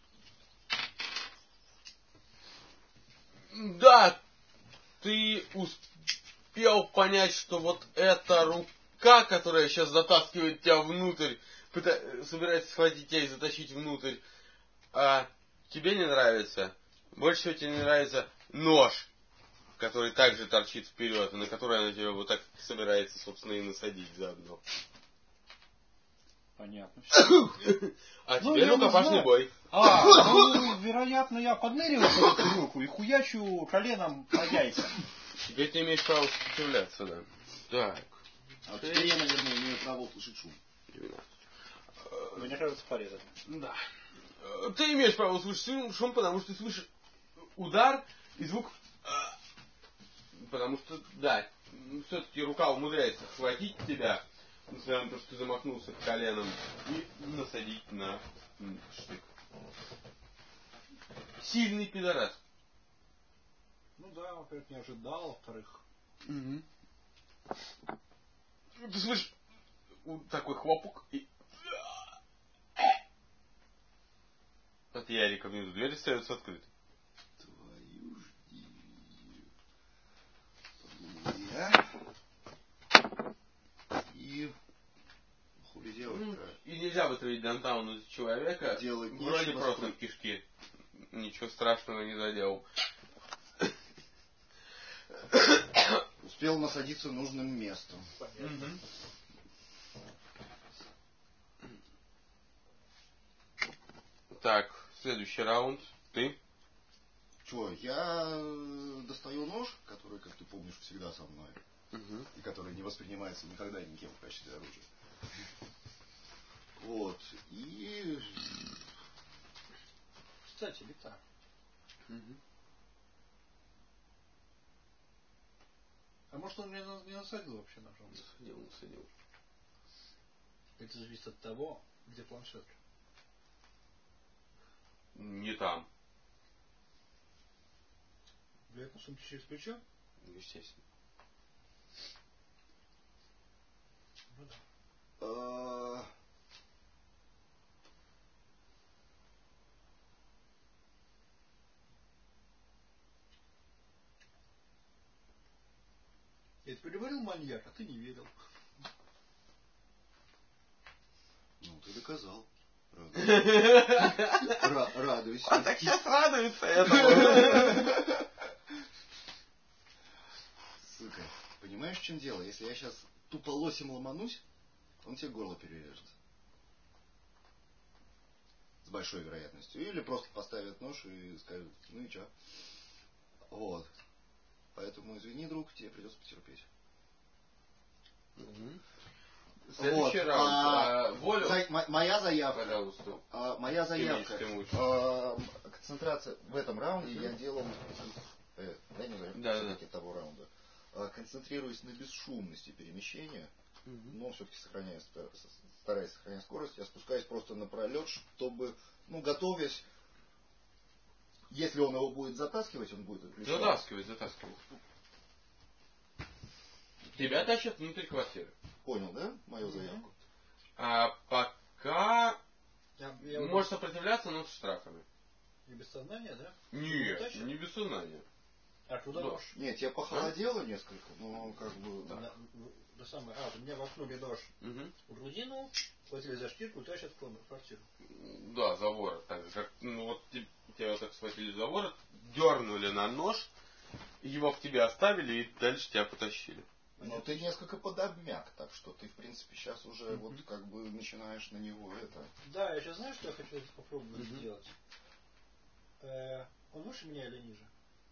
Да, ты успел понять, что вот эта рука, которая сейчас затаскивает тебя внутрь, пыта... собирается схватить тебя и затащить внутрь, а тебе не нравится. Больше всего тебе не нравится нож, который также торчит вперед, и на который она тебя вот так собирается, собственно, и насадить заодно. Понятно. А ну, теперь рукопашный бой. А, ну, вероятно, я подныриваю под эту руку и хуячу коленом по яйцам. Теперь ты имеешь право сопротивляться, да. Так. А вот теперь я, наверное, имею право услышать шум. двенадцать. Мне кажется, порезать. Да. Ты имеешь право услышать шум, потому что ты слышишь удар и звук. Потому что, да, все-таки рука умудряется схватить тебя, несмотря на то, что ты замахнулся коленом, и насадить на штык. Сильный пидорас. Ну да, во-первых, не ожидал, во-вторых. Угу. Ты слышишь такой хлопок и... От Ярика внизу дверь остается открытой. Твою ж дивизию. Я. И... Хули делать, Ну, да? и нельзя вытравить даунтаун из человека. Делать вроде нечего, просто сколько... в кишки. Ничего страшного не заделал. Успел насадиться нужным местом. Угу. Так, следующий раунд. Ты? Чего? Я достаю нож, который, как ты помнишь, всегда со мной. Угу. И который не воспринимается никогда никем в качестве оружия. Вот. И... Кстати, лета. Угу. А может он меня не насадил вообще ножом? Насадил, насадил. Это зависит от того, где планшет. Не там. Блядь, на сумке через плечо? Естественно. Ну да. А... Я тебе говорил маньяк, а ты не верил. Ну, ты доказал. Радуйся. Радуйся. Он так сейчас радуется этому. Сука, понимаешь, в чем дело? Если я сейчас тупо лосем ломанусь, он тебе горло перережет. С большой вероятностью. Или просто поставят нож и скажут, ну и чё? Вот. Поэтому, извини, друг, тебе придется потерпеть. Угу. Следующий вот. раунд. А, а, волю. За, моя заявка. Пожалуйста. А, моя заявка. А, концентрация в этом раунде угу. я делал... Э, да, не знаю, да, все-таки да. того раунда. А, концентрируясь на бесшумности перемещения, угу. но все-таки сохраняя, стараясь сохранять скорость, я спускаюсь просто на пролет, чтобы, ну, готовясь, если он его будет затаскивать, он будет отключать. Затаскивать, затаскивать. Тебя тащат внутрь квартиры. Понял, да, мою заявку? А пока я, я можешь сопротивляться, но с штрафами. И без сознания, да? Нет, не без сознания. А куда нож? Нет, я похолодело а? несколько, но как бы... Да. Да, да самое. А, у меня воткнули нож угу. в грудину, схватили за шкирку и тащат в квартиру. Да, за ворот. Так же, как, ну вот тебя вот так схватили за ворот, дернули на нож, его в тебе оставили и дальше тебя потащили. Но ты несколько подобмяк, так что ты, в принципе, сейчас уже mm-hmm. вот как бы начинаешь на него это... Да, я сейчас знаю, что я хочу попробовать mm-hmm. сделать. Э, он выше меня или ниже?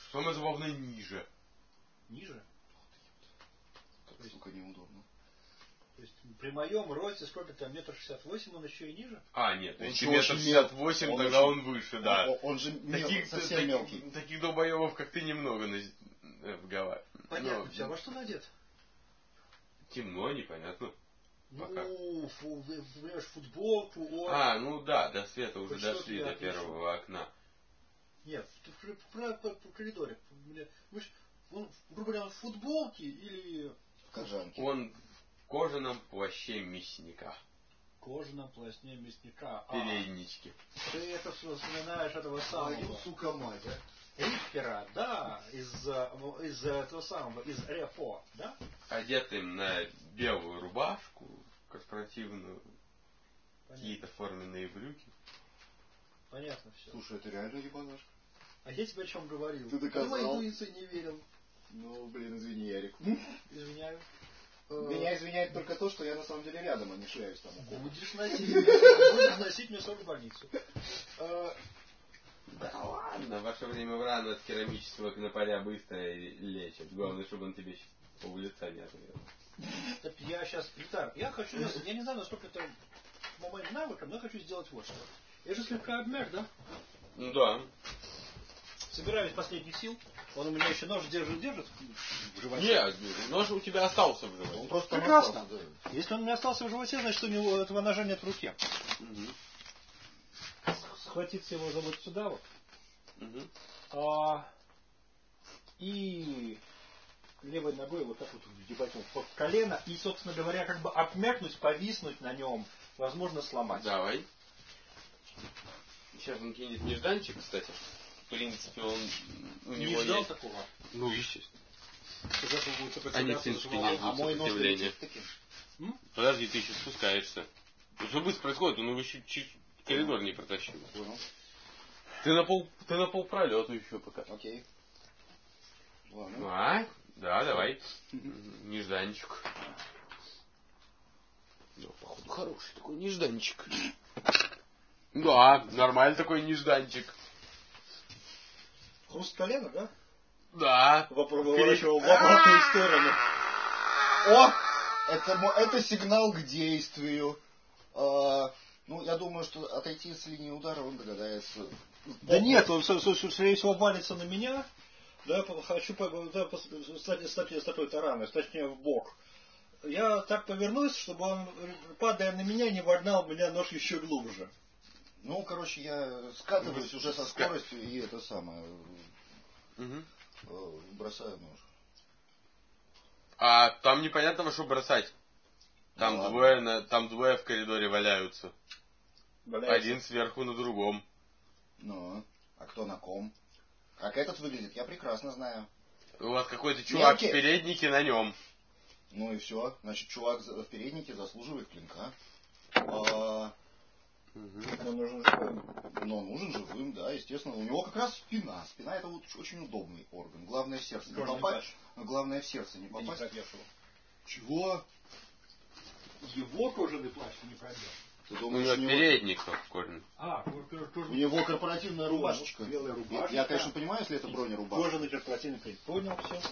Самое забавное ниже. Ниже? Как, сука, неудобно. То есть при моем росте сколько там, метр шестьдесят восемь, он еще и ниже? А, нет, Он если же метр очень шестьдесят мел- восемь, он тогда очень- он выше, да. Он, он же мел- Таких, совсем таки- мелкий. таких долбоебов, как ты, немного на, э, в Гавайи. Понятно, Но все. А во что надет? темно, непонятно. Пока. Ну, фу, вы, вы понимаешь, футболку, о... А, ну да, до света уже Хоть что дошли тебя до отличит? первого окна. Нет, ты в, в- по, по коридоре. Бля, Вы ж, он, грубо говоря, он в футболке или В кожанке. Он в кожаном плаще мясника. кожаном пластне мясника. А, Переднички. ты это всё вспоминаешь этого самого. Твою, сука, мать, а? Риппера, да, из, э, из э, этого самого, из Рефо, да? Одетым на белую рубашку, корпоративную, Понятно, какие-то форменные брюки. понятно все. Слушай, это реально ебанашка. А я тебе о чем говорил? Ты доказал. Ты моей интуиции не верил. Ну, блин, извини, Ярик. Извиняю. Меня извиняет только то, что я на самом деле рядом, а не шляюсь там у кого. Будешь носить меня, будешь носить меня сразу в больницу. Э, Да ладно, ваше время в рану от керамического конопаря быстро лечит. Главное, чтобы он тебе пол лица не отрезал. так я сейчас, Витар, я хочу, я не знаю, насколько это по моим навыкам, но я хочу сделать вот что. Я же слегка обмяк, да? Ну да. Собираюсь последних сил. Он у меня еще нож держит, держит в животе. Нет, нож у тебя остался в животе. Он просто там Прекрасно. остался, да. Если он у меня остался в животе, значит у него этого ножа нет в руке. Мгм. Схватиться его забыть сюда вот. Мгм. А, и левой ногой вот так вот въебать ему под колено. И, собственно говоря, как бы обмякнуть, повиснуть на нем. Возможно, сломать. Давай. Сейчас он кинет нежданчик, кстати. В принципе, он у Не него ждал есть. такого. Ну, естественно. Из этого будет Они, в сопротивляться принципе, заживало. не А мой нос сопротивления. летит таким? М? Подожди, ты еще спускаешься. Ну, что быстро происходит? Он его еще чуть коридор не протащил. Понял. Ты на пол, ты на пол пролету еще пока. Окей. Ладно. А? Да, давай. Нежданчик. Ну, походу, хороший такой нежданчик. Да, нормальный такой нежданчик. Хруст колена, да? Да. Выворачивал в обратную сторону. О! Это, мо- это сигнал к действию. А, ну, я думаю, что отойти с линии удара он догадается. Да нет, он, с- с- скорее всего, валится на меня. Да, я по- хочу по- да, по- стать, стать стопой тарана, точнее в бок. Я так повернусь, чтобы он, падая на меня, не вогнал меня нож еще глубже. Ну, короче, я скатываюсь уже со скоростью и это самое. Мгм. э, Бросаю нож. А там непонятно, во что бросать. Там, Ну, ладно. двое, на, там двое в коридоре валяются. Валяется. Один сверху на другом. Ну, а кто на ком? Как этот выглядит, я прекрасно знаю. Вот какой-то чувак Мелкий. в переднике на нем. Ну и все. Значит, чувак за- в переднике заслуживает клинка. А, Но нужен живым. но нужен живым, да, естественно. У него как раз спина. Спина это вот очень удобный орган. Главное в сердце не Кожаный попасть. плащ. Главное в сердце не Ты не попасть. пробьешь его. Чего? Его кожаный плащ ты не пробьешь. Ты У думаешь, него у него, передник только кожаный. А, кор- кор- у кожаный, него корпоративная рубашечка. белая Я, рубашечка. я, конечно, понимаю, если это бронерубашка. кожаный корпоративный принт. Понял все?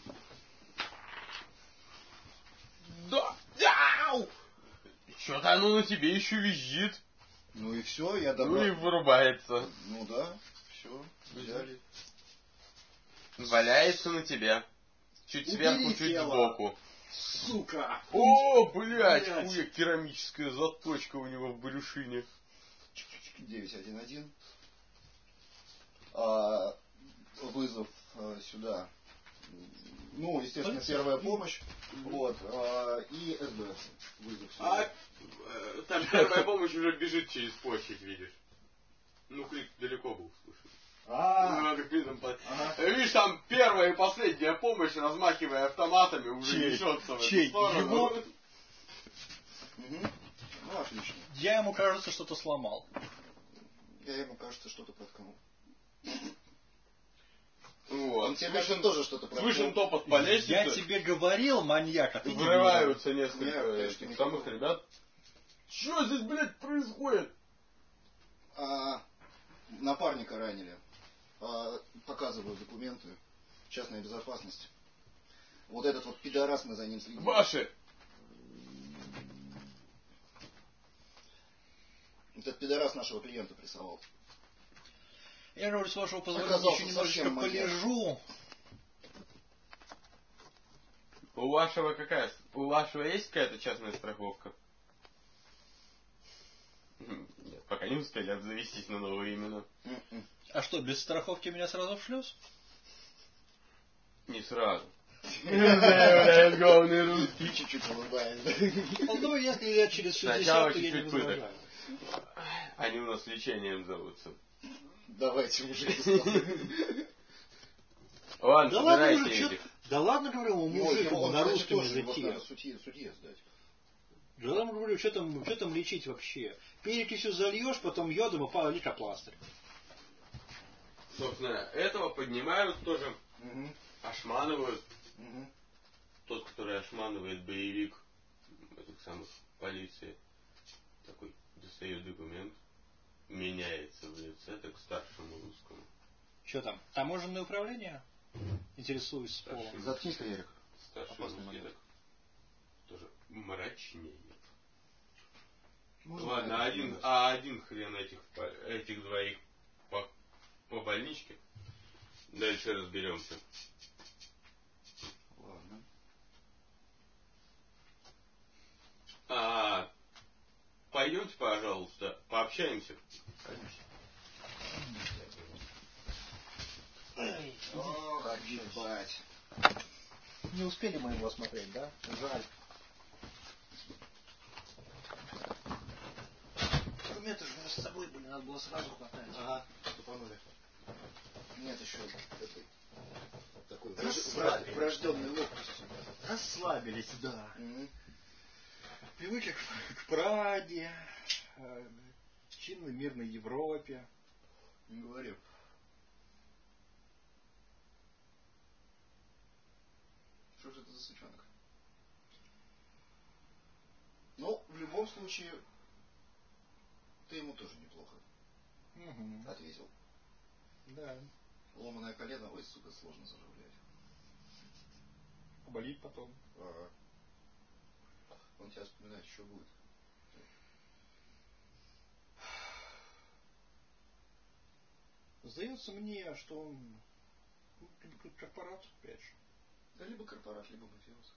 Да! Ау! Что-то оно на тебе еще визжит. Ну и все, я Ну добавил. и вырубается. Ну да, все, взяли. Валяется на тебя. Чуть Убери сверху, чуть тело. сбоку. Сука! О, блядь, Блядь. хуя, керамическая заточка у него в брюшине. девять один один. А, вызов а, сюда. Ну, естественно, Полиция. первая помощь. Вот. а, и СБ. Вызов сюда. А э, там первая помощь уже бежит через площадь, видишь. Ну, крик далеко был, слушай. А, Ну, как видно, по- Ага. видишь, там первая и последняя помощь, размахивая автоматами, уже Чей? несется в Чей? эту сторону. Его? Мгм. Ну, отлично. Я ему, кажется, что-то сломал. Я ему, кажется, что-то проткнул. Вот. Он тебе, кажется, Слышен, тоже что-то проткнул. слышен топот по лестнице. Я тебе говорил, маньяк, а ты не Вырываются Не, несколько конечно, этих не самых такого. ребят. Что здесь, блядь, происходит? А, напарника ранили. а, показываю документы, частная безопасность. Вот этот вот пидорас, мы за ним следим. Ваши! Этот пидорас нашего клиента прессовал. Я говорю, с вашего позволения Оказался еще немножечко совсем маньяк. полежу. У вашего какая? У вашего есть какая-то частная страховка? Нет, пока не успели обзавестись на новые имена. Mm-mm. А что, без страховки меня сразу в шлюз? Не сразу. Заявляет главный русский. Чуть-чуть улыбаясь. Он думает, если лет через Сначала шестьдесят, то я не чуть-чуть пыток. возражаю. Они у нас лечением зовутся. Давайте уже. Ладно, Да ладно, собирайте уже, этих. чё- да ладно, говорю, мужик Он, на кстати, русском тоже, его языке. надо судье, судье сдать. Да ладно, говорю, что там, что там лечить вообще? Перекисью зальешь, потом йодом и пару литропластырь. Собственно, этого поднимают тоже, Угу. ошманывают. Угу. Тот, который ошманивает боевик этих самых полиции, такой достает документ, меняется в лице, так к старшему русскому. Что там, таможенное управление? Интересуюсь с пола. Старший, Заткнись-ка, Ярик. старший Опасный русский момент. так тоже мрачнее. Можно Ладно, это один, сделать? а один хрен этих, по- этих двоих по, по больничке. Дальше разберемся. Ладно. А, пойдемте, пожалуйста, пообщаемся. Ох, ебать. Не успели мы его осмотреть, да? Жаль. Документы же у меня с собой были, надо было сразу хватать. Ага, тупанули. Нет, еще этой такой Расслабились. врожденной ловкостью. Расслабились, да. Угу. Привыкли к, к Праге, э, чинной мирной Европе. Не говорю. Что же это за сучонок? Ну, в любом случае, ты ему тоже неплохо Угу. ответил. Да. Ломаное колено, ой, сука, сложно заживлять. Болит потом. Ага. Он тебя вспоминает, что будет. Сдается мне, что он ну, какой-то корпорат, опять же. Да либо корпорат, либо мафиоз.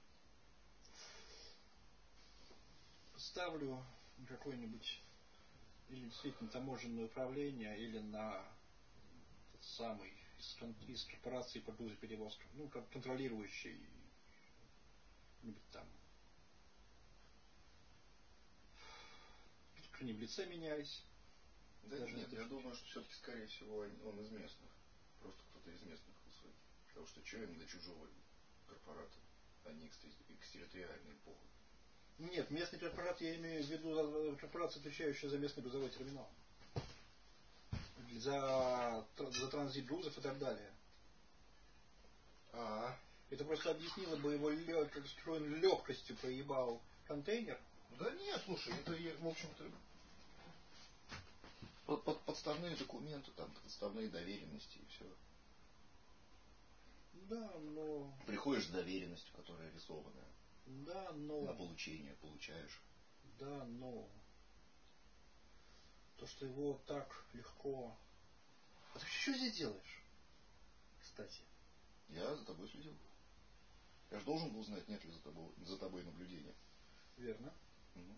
Ставлю какое-нибудь или действительно таможенное управление, или на тот самый из, кон- из корпорации по грузоперевозкам, ну, как контролирующий где-нибудь там. Как они в лице менялись. Да Даже нет, это- я думаю, что все-таки, скорее всего, он из местных. Просто кто-то из местных условий. Потому что что им до чужого корпората? Они экстерриториальные похуй. Нет, местный корпорат, я имею в виду э, корпорацию, отвечающая за местный грузовой терминал. За, тр- за транзит грузов и так далее. А, Это просто объяснило бы его, лё- как с какой он легкостью проебал контейнер. да нет, слушай, это, я, в общем-то, под, под- подставные документы, там, подставные доверенности и все. Да, но... Приходишь с доверенностью, которая рисованная. Да, но... На получение получаешь. Да, но... То, что его так легко... А ты что здесь делаешь? Кстати. Я за тобой следил. Я же должен был знать, нет ли за тобой, за тобой наблюдения. Верно. Ну.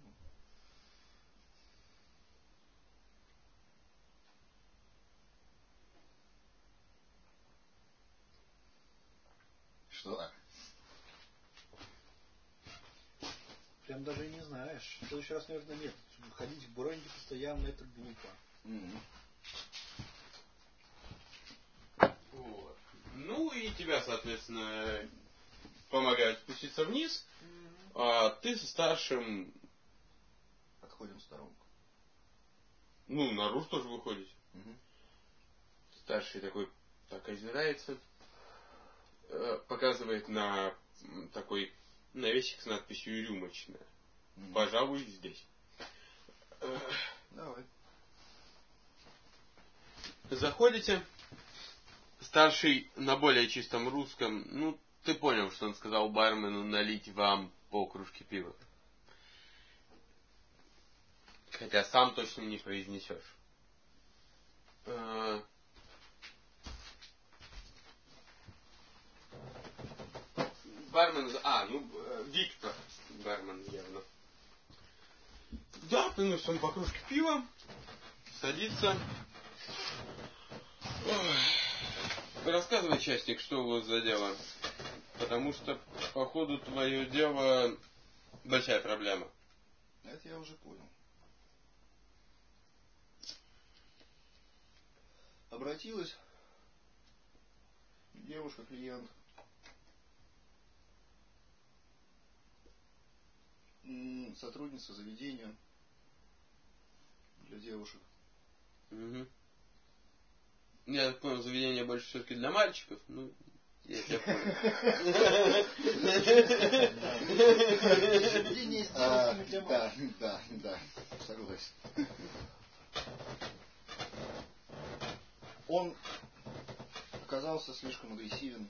Что? Прям даже и не знаешь. В следующий раз, наверное, нет. Ходить в Буранге постоянно, это глупо. Угу. Вот. Ну и тебя, соответственно, помогают спуститься вниз, а ты со старшим, Отходим в сторонку. ну, наружу тоже выходите. Угу. Старший такой так озирается, э, показывает на м, такой навесик с надписью «Рюмочная». Угу. Пожалуй, здесь. Э, Давай. Заходите, старший на более чистом русском, ну, ты понял, что он сказал бармену налить вам полкружки пива. Хотя сам точно не произнесешь. Бармен... А, ну, Виктор. Бармен явно. Да, приносит он по кружке пива. Садится. Ой. Рассказывай, частник, что у вас за дело. Потому что, походу, твое дело большая проблема. Это я уже понял. Обратилась девушка-клиент. Сотрудница заведения для девушек. Угу. Я так понял, заведение больше все-таки для мальчиков. Ну, я тебя понял. Заведение с девушками для мальчиков. Да, да, да, согласен. Он оказался слишком агрессивен,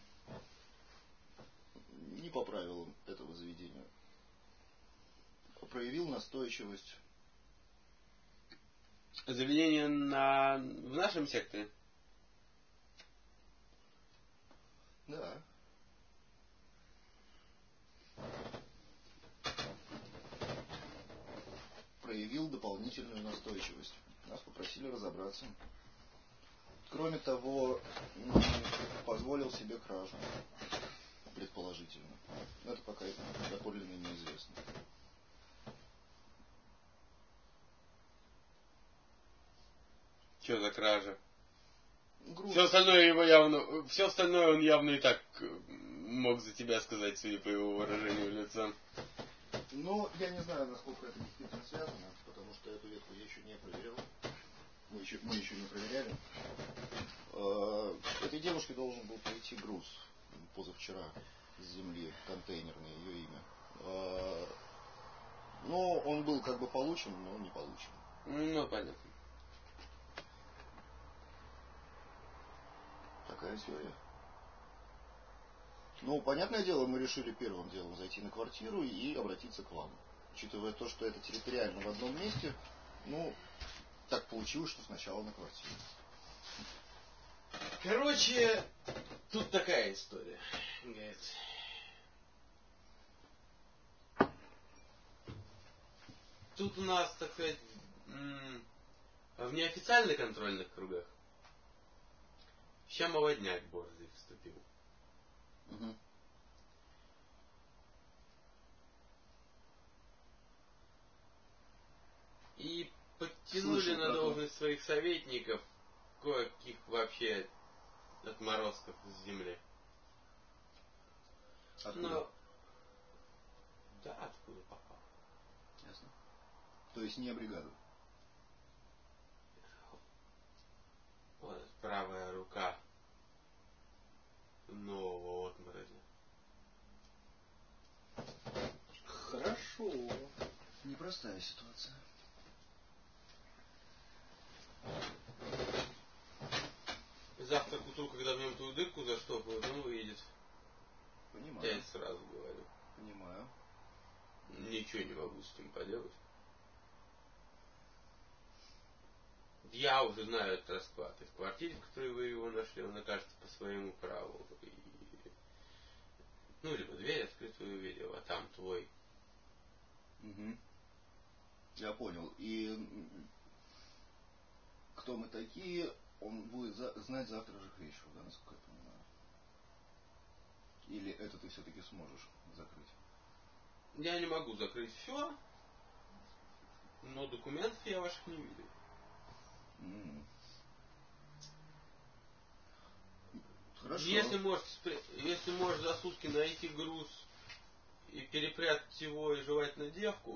не по правилам этого заведения. Проявил настойчивость. Заведение на... в нашем секторе? Да. Проявил дополнительную настойчивость. Нас попросили разобраться. Кроме того, позволил себе кражу. Предположительно. Но это пока доподлинно неизвестно. Что за кража? Груз. Все остальное его явно... Все остальное он явно и так мог за тебя сказать, судя по его выражению лица. Ну, я не знаю, насколько это действительно связано, потому что эту ветку я еще не проверял. Мы еще, мы еще не проверяли. Этой девушке должен был прийти груз позавчера с земли, контейнерный, ее имя. Но он был как бы получен, но не получен. Ну, понятно. Такая история. Ну, понятное дело, мы решили первым делом зайти на квартиру и обратиться к вам. Учитывая то, что это территориально в одном месте, ну, так получилось, что сначала на квартиру. Короче, тут такая история. Говорит. Тут у нас, так сказать, в неофициальных контрольных кругах ща молодняк борзый вступил. Угу. И подтянули Слышал на должность своих советников кое-каких вообще отморозков с земли. Откуда? Но... Да, откуда попал. Ясно. То есть не бригаду. Вот правая рука нового отморозя. Хорошо. Непростая ситуация. Завтра к утру, когда в нем твою дырку заштопают, он выйдет. Понимаю. Я сразу говорю. Понимаю. Ничего не могу с этим поделать. Я уже знаю этот расклад. И в квартире, в которой вы его нашли, он окажется по своему праву. И... Ну, либо дверь открытую увидел, а там твой. Угу. Я понял. И кто мы такие, он будет за... знать завтра же к вечеру, да, насколько я понимаю. Или это ты все-таки сможешь закрыть? Я не могу закрыть все, но документов я ваших не видел. Mm. Хорошо. Если можешь, если можешь за сутки найти груз и перепрятать его и желательно девку,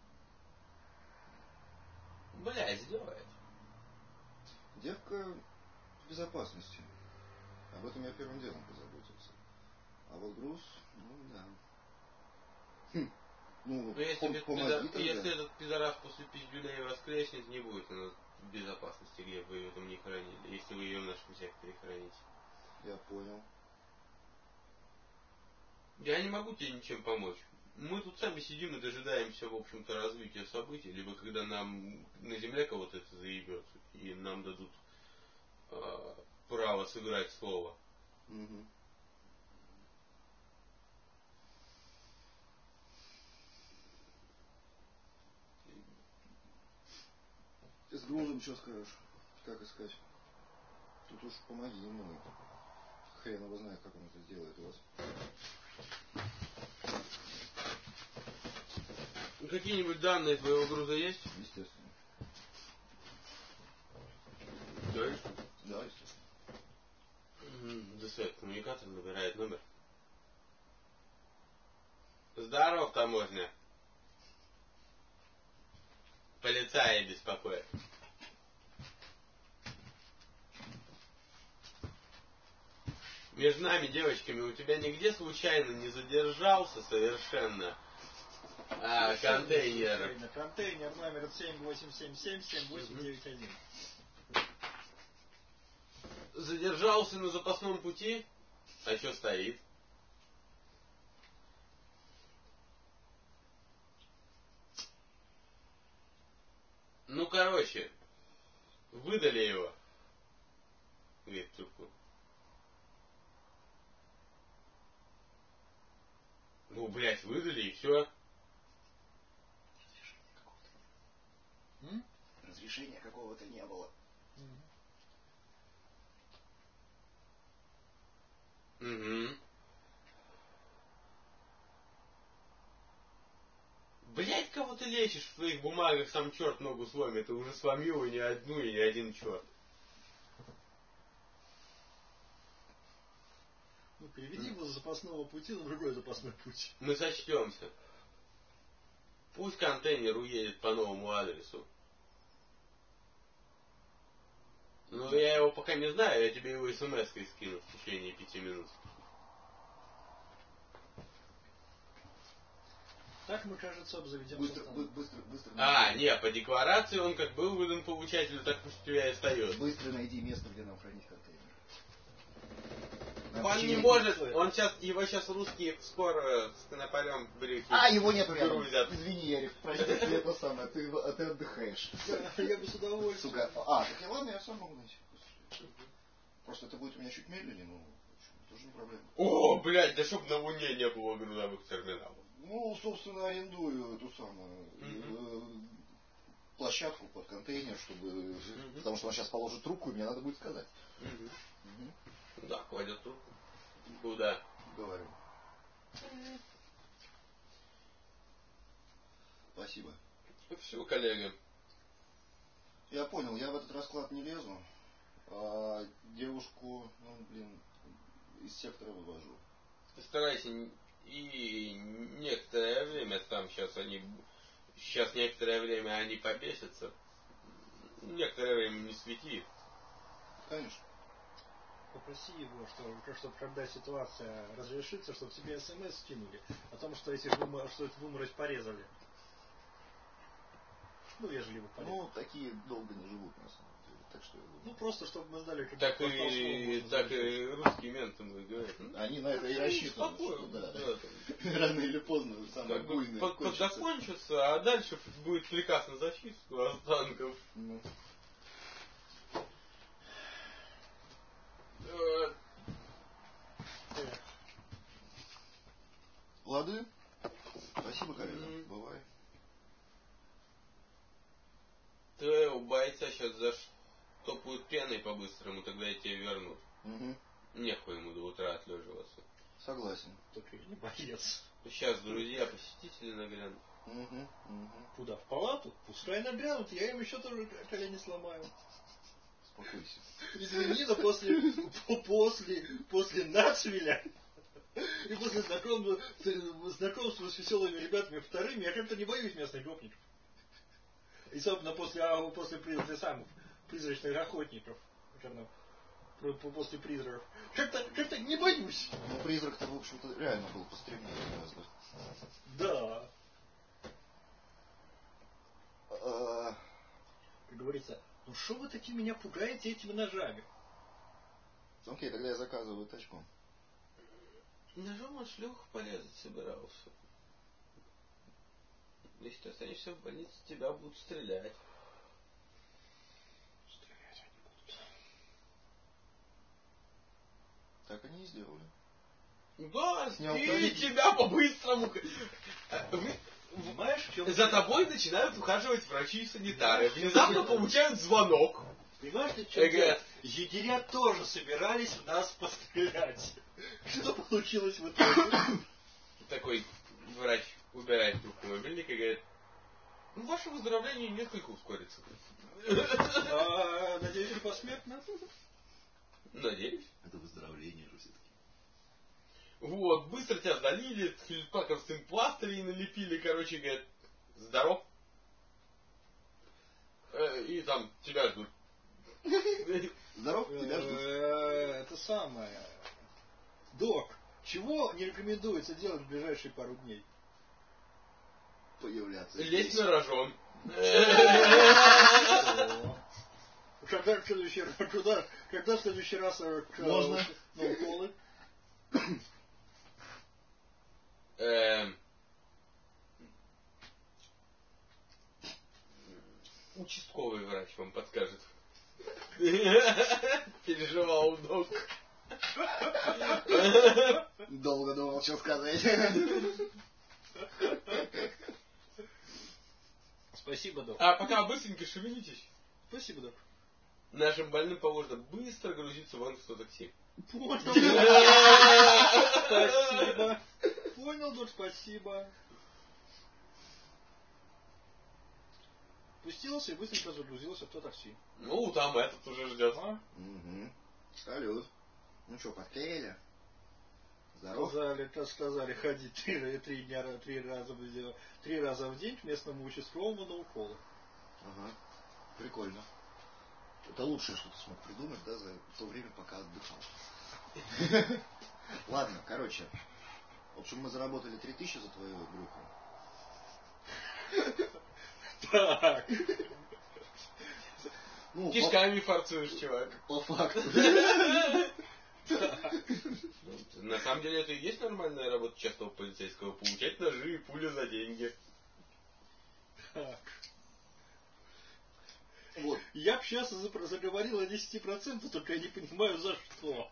бля, сделай это. Девка в безопасности. Об этом я первым делом позаботился. А вот груз, ну да. Хм. Ну, Но если, пом- этот помоги пидор, тогда. если этот пидорас после пиздюлей воскреснет, не будет она в безопасности, где вы ее там не хранили, если вы ее в нашем секторе храните. Я понял. Я не могу тебе ничем помочь. Мы тут сами сидим и дожидаемся, в общем-то, развития событий, либо когда нам на земле кого-то это заебет, и нам дадут э, право сыграть слово. Угу. Ты с грузом что скажешь? Как искать? Тут уж помоги ему. Хрен его знает, как он это сделает у вас. Какие-нибудь данные твоего груза есть? Естественно. Да, Да, естественно. Досвет, коммуникатор набирает номер. Здоров, таможня. Полицаи беспокоят. Между нами, девочками, у тебя нигде случайно не задержался совершенно а, контейнер? Контейнер номер семь восемь семь семь семь восемь девять один. Задержался на запасном пути? А что стоит? Ну, короче, выдали его. Говорит трубку. Ну, блядь, выдали и все. Разрешения какого-то не было. Угу. Блять, кого ты лечишь в своих бумагах, сам черт ногу сломит, и уже сломил и не одну, и не один черт. Ну, переведи его с запасного пути на другой запасной путь. Мы сочтемся. Пусть контейнер уедет по новому адресу. Ну, я его пока не знаю, я тебе его смс-кой скину в течение пяти минут. Так мы, кажется, обзаведем Быстро, бы- быстро, быстро. А, найди. не, по декларации он как был выдан получателю, так пусть у тебя и остается. Быстро найди место, где нам хранить контейнер. Нам Он в не течение может, пяти- он сейчас, его сейчас русские скоро с конополем брюки. А, его нету рядом. грузят. Извини, Ярик, прости, ты это самое, ты, а ты отдыхаешь. Я бы с удовольствием. Сука. А, так и ладно, я сам могу найти. Просто это будет у меня чуть медленнее, но в общем, тоже не проблема. О, блядь, да чтоб на Луне не было грузовых терминалов. Ну, собственно, арендую эту самую Мгм. э, площадку под контейнер, чтобы. Мгм. Потому что он сейчас положит трубку, и мне надо будет сказать. Мгм. Угу. Да, кладет трубку. Куда? Говорю. Спасибо. Все, коллега. Я понял, я в этот расклад не лезу. А девушку, ну, блин, из сектора вывожу. Старайся н- и некоторое время там сейчас они... Сейчас некоторое время они побесятся. Некоторое время не свети. Конечно. Попроси его, что, чтобы когда ситуация разрешится, чтобы тебе смс скинули о том, что этих вымор, что это выморозь порезали. Ну, ежели его порезали. Ну, такие долго не живут, на самом деле. Так что я думаю. Ну, просто, чтобы мы знали, как Так и, так и русские менты говорят. Ну, Они на это и рассчитывают, что спокойно, да. да, там. Рано или поздно самое Как бы буйное под- кончится. подзакончится, а дальше будет приказ на зачистку останков. Ну. Э, Лады? Спасибо, коллега. Мгм. Бывай. Твоего бойца сейчас заштопают пеной по-быстрому, тогда я тебе верну. Угу. Нехуй ему до утра отлеживаться. Согласен. Только не боец. Сейчас друзья, посетители нагрянут. Угу. Угу. Куда? В палату? Пускай нагрянут, я им еще тоже колени сломаю. Успокойся. Извини, но после, после, после Нацвиля и после знакомства, знакомства с веселыми ребятами вторыми, я как-то не боюсь местных гопников. И, собственно, после, а, после призрачных, самых призрачных охотников, черно, после призраков, как-то как не боюсь. Ну, призрак-то, в общем-то, реально был пострельнее гораздо. Да. А, Как говорится, ну что вы такие меня пугаете этими ножами? Окей, тогда я заказываю тачку. Ножом от шлюх порезать собирался. Если ты останешься в больнице, тебя будут стрелять. Стрелять они будут. Так они и сделали. Да, Снял и ковид. тебя по-быстрому. Понимаешь, в чем За тобой начинают ухаживать врачи и санитары. Внезапно получают звонок. Понимаешь, ты что делать? Егеря тоже собирались в нас пострелять. Что получилось в итоге? Такой врач убирает трубку мобильника и говорит: ну, ваше выздоровление несколько ускорится. А, надеюсь, не посмертно? Надеюсь. Это выздоровление же все-таки. Вот, быстро тебя залили, хильпаковским пластырей налепили, короче, говорят, здоров. И там тебя ждут. Здоров, тебя ждут. Это самое. Док, чего не рекомендуется делать в ближайшие пару дней? Появляться Лезть здесь. на рожон. Когда в следующий раз, когда, когда в следующий раз Можно? на уколы? Эм. Участковый врач вам подскажет. Переживал док. Долго думал, что сказать. Спасибо, док. А пока быстренько шевелитесь. Спасибо, док. Нашим больным положено быстро грузиться вон в сто такси. Понял. Спасибо. Понял, док, спасибо. Пустился и быстренько загрузился в то такси. Ну, там этот уже ждет. А? Угу. Салют. Ну что, подклеили? Здоров? Сказали, так сказали, ходить три, три, дня, три, раза, в- три раза в день к местному участковому на уколы. Ага. Прикольно. Это лучшее, что ты смог придумать, да, за то время, пока отдыхал. Ладно, короче. В общем, мы заработали три тысячи за твою группу. Так. Ну, Кишками форцуешь, чувак. по, по факту. На самом деле это и есть нормальная работа частного полицейского. Получать ножи и пули за деньги. Так. Вот. Я бы сейчас заговорил о десяти процентах, только я не понимаю, за что.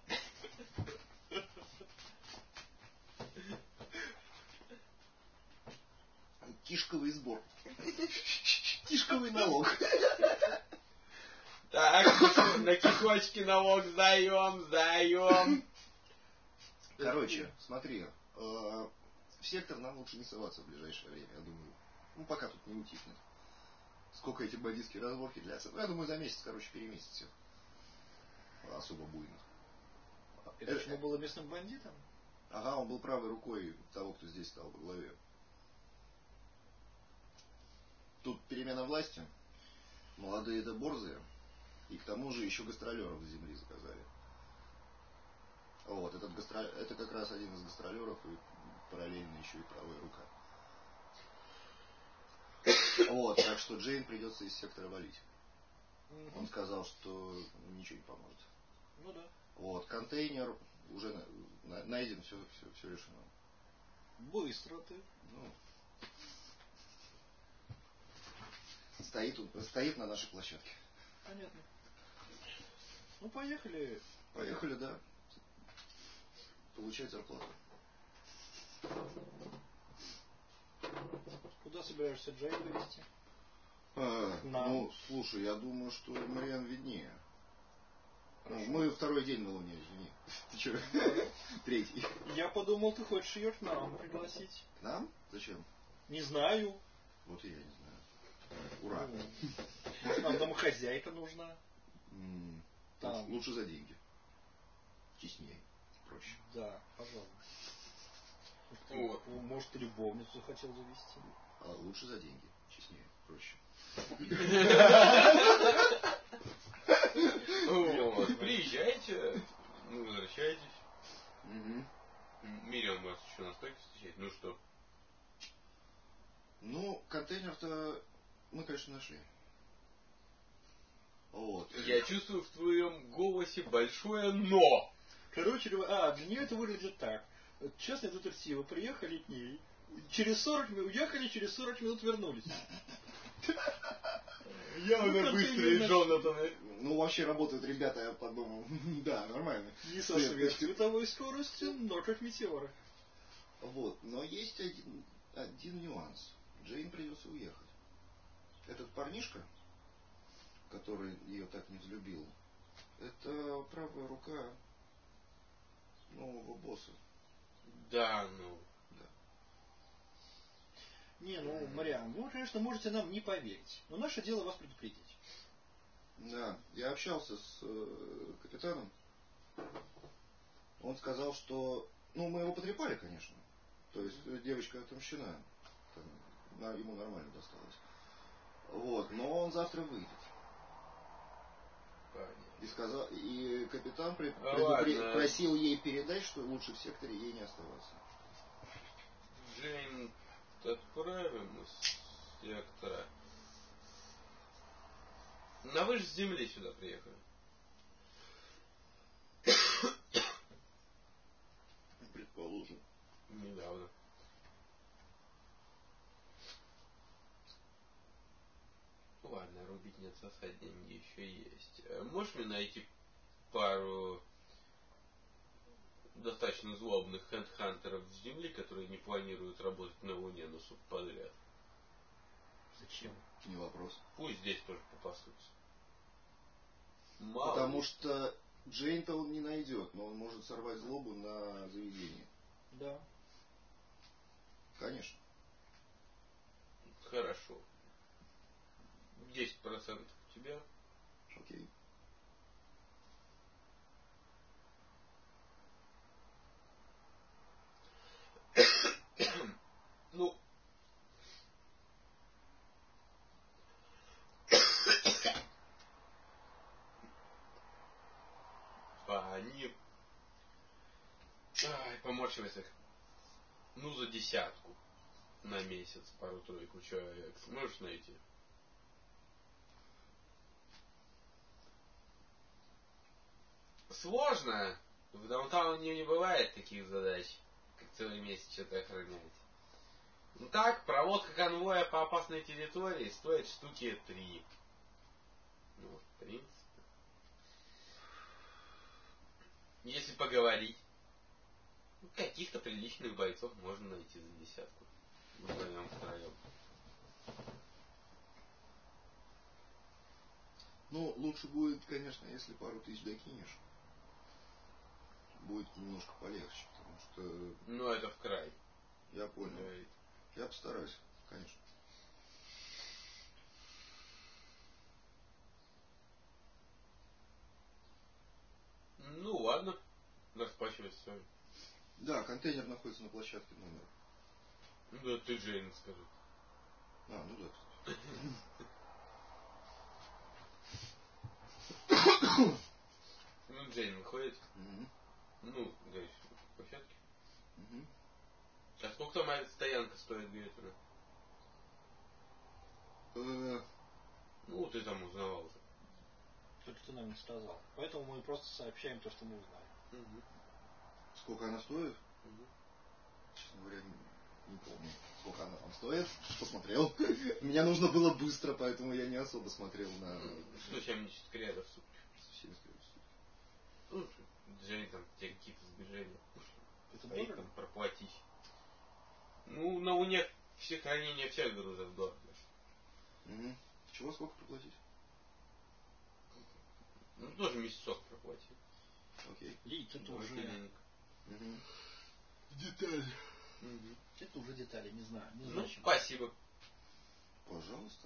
Тишковый сбор. Тишковый налог. Так, на кишочки налог сдаем, сдаем. Короче, смотри. э, В сектор нам лучше не соваться в ближайшее время, я думаю. Ну, пока тут не утихнет. Сколько эти бандитские разборки длятся? Ну, я думаю, за месяц, короче, переместить всех. Особо буйных. Это почему было местным бандитом? Ага, он был правой рукой того, кто здесь стал во главе. Тут перемена власти. Молодые да борзые. И к тому же еще гастролеров с земли заказали. Вот, этот гастро... это как раз один из гастролеров и параллельно еще и правая рука. Вот, так что Джейн придется из сектора валить. Он сказал, что ничего не поможет. Ну да. Вот, контейнер уже на- на- найден, все, все, все решено. Быстро ты. Ну, стоит, он- стоит на нашей площадке. Понятно. Ну поехали. Поехали, да. Получать зарплату. Куда собираешься Джейн вывести? А, На. ну, слушай, я думаю, что Мариан виднее. Ну, мы второй день на Луне, извини. Ты что? Третий. Я подумал, ты хочешь ее к нам пригласить. К нам? Зачем? Не знаю. Вот и я не знаю. Ура. Ну, может, нам домохозяйка нужна? М, Там. лучше- Лучше за деньги. Честнее. Проще. Да, пожалуй. Вот. Может, ты любовницу хотел завести? А лучше за деньги. Честнее. Проще. Вот. Приезжайте, ну, возвращайтесь. Угу. Мириам вас еще на стойке встречает. Ну что? Ну, контейнер-то мы, конечно, нашли. Вот. Я чувствую в твоем голосе большое «но». Короче говоря, а, для нее это выглядит так. Частные детективы приехали к ней, через сорок минут, уехали, через сорок минут вернулись. Явно быстрый Джонатан. Ну, вообще работают ребята, я подумал. Да, нормально. Не со световой скоростью, но как метеоры. Вот, но есть один, один нюанс. Джейн придется уехать. Этот парнишка, который ее так не взлюбил, это правая рука нового босса. Да, ну. Да. Не, ну, Мариан, вы, конечно, можете нам не поверить, но наше дело вас предупредить. Да, я общался с э, капитаном. Он сказал, что... Ну, мы его потрепали, конечно. То есть девочка отомщена. Там, на, ему нормально досталось. Вот, но он завтра выйдет. И сказал, и капитан при, а предупре, ладно. просил ей передать, что лучше в секторе ей не оставаться. Джейн, отправим из сектора. На вы же с земли сюда приехали. Предположим. Недавно. Ладно, рубить нет, сосать деньги еще есть. Можешь мне найти пару достаточно злобных хедхантеров с земли, которые не планируют работать на Луне, но суп подряд? Зачем? Не вопрос. Пусть здесь тоже попасутся. Мало Потому ли. что Джейн-то он не найдет, но он может сорвать злобу на заведение. Да. Конечно. Хорошо. десять процентов у тебя. Окей. Ну, а они... Ай, поморщились их. Ну, за десятку на месяц, пару-тройку человек. Сможешь найти? Сложно. В даунтауне не бывает таких задач, как целый месяц что-то охранять. Ну так, проводка конвоя по опасной территории стоит штуки три. Ну, в принципе. Если поговорить, ну, каких-то приличных бойцов можно найти за десятку. Вдвоем, втроем. Ну, лучше будет, конечно, если пару тысяч докинешь. Будет немножко полегче, потому что... Ну, это в край. Я понял. Говорит. Я постараюсь, конечно. Ну, ладно. Расплачивайся с вами. Да, контейнер находится на площадке номера. Ну, да ты Джейн скажи. А, ну да, кстати. Ну, Джейн выходит. Угу. Ну, говоришь, площадке. Угу. А сколько там моя стоянка стоит, говорит она? Э, Ну, ты там узнавал уже. Только ты нам не сказал. Поэтому мы просто сообщаем то, что мы узнали. Угу. Сколько она стоит? Угу. Честно говоря, не, не помню, сколько она там стоит. Посмотрел. Мне нужно было быстро, поэтому я не особо смотрел на... сто семьдесят кредов в сутки. сто семьдесят кредов в сутки. Ну, Джейн там тебе какие-то сбежения. Это Своих дорого? там проплатить. Ну, на Луне все хранения всех грузов дорого. Угу. Чего сколько проплатить? Ну, тоже месяцок проплатить. Окей. Лид, это Больше уже... денег. Угу. Детали. Угу. Это уже детали, не знаю. Не Ну, знаю, чем. спасибо. Пожалуйста.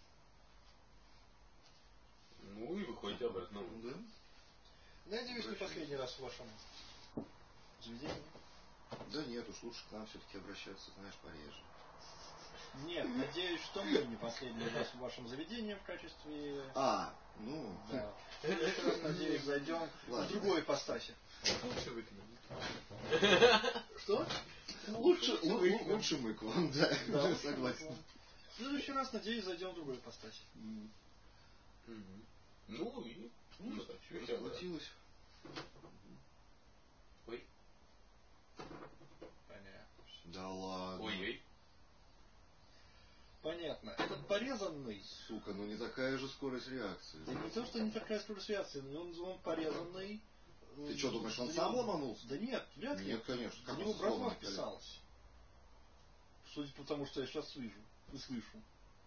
Ну и выходите обратно. Да? Надеюсь, не последний раз в вашем заведении. Да нет, уж лучше к нам все-таки обращаться, знаешь, пореже. Нет, надеюсь, что мы не последний раз в вашем заведении в качестве... А, ну... Да. В следующий раз, надеюсь, зайдем Ладно. в другой ипостаси. Лучше выкинуть. Что? Лучше, лучше, лучше мы к вам, да, Да, согласен. В следующий раз, надеюсь, зайдем в другой ипостаси. Угу. Ну и... Ну, ну, так, все всё, расплатилось. Ой. Понятно. Да ладно. Ой-ой. Понятно. Этот порезанный... Сука, ну не такая же скорость реакции. Да не то, что не такая скорость реакции, но он, он порезанный. Ты что, думаешь, он За сам него- ломанулся? Да нет, вряд ли. Нет, конечно. За Как него он братва сломанный колен? вписалась. Судя по тому, что я сейчас слышу. И слышу.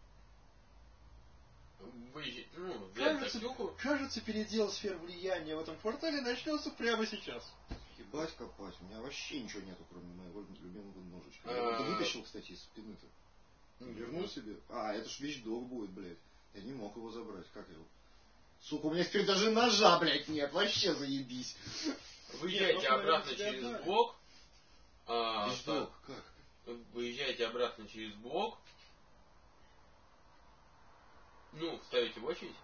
Выезжай, ну, взять Кажется, таксюху. кажется, передел сфер влияния в этом квартале начнется прямо сейчас. Ебать копать, у меня вообще ничего нету, кроме моего любимого ножичка. Я А. его вытащил, кстати, из спины-то. Вернул себе. А, это ж вещдок будет, блядь. Я не мог его забрать. Как его? Сука, у меня теперь даже ножа, блядь, нет. Вообще заебись. Выезжайте Нет, ну, обратно наверное, через тебя блок. А, Вещдок, как? так, выезжаете обратно через блок. Ну, ставите в очередь.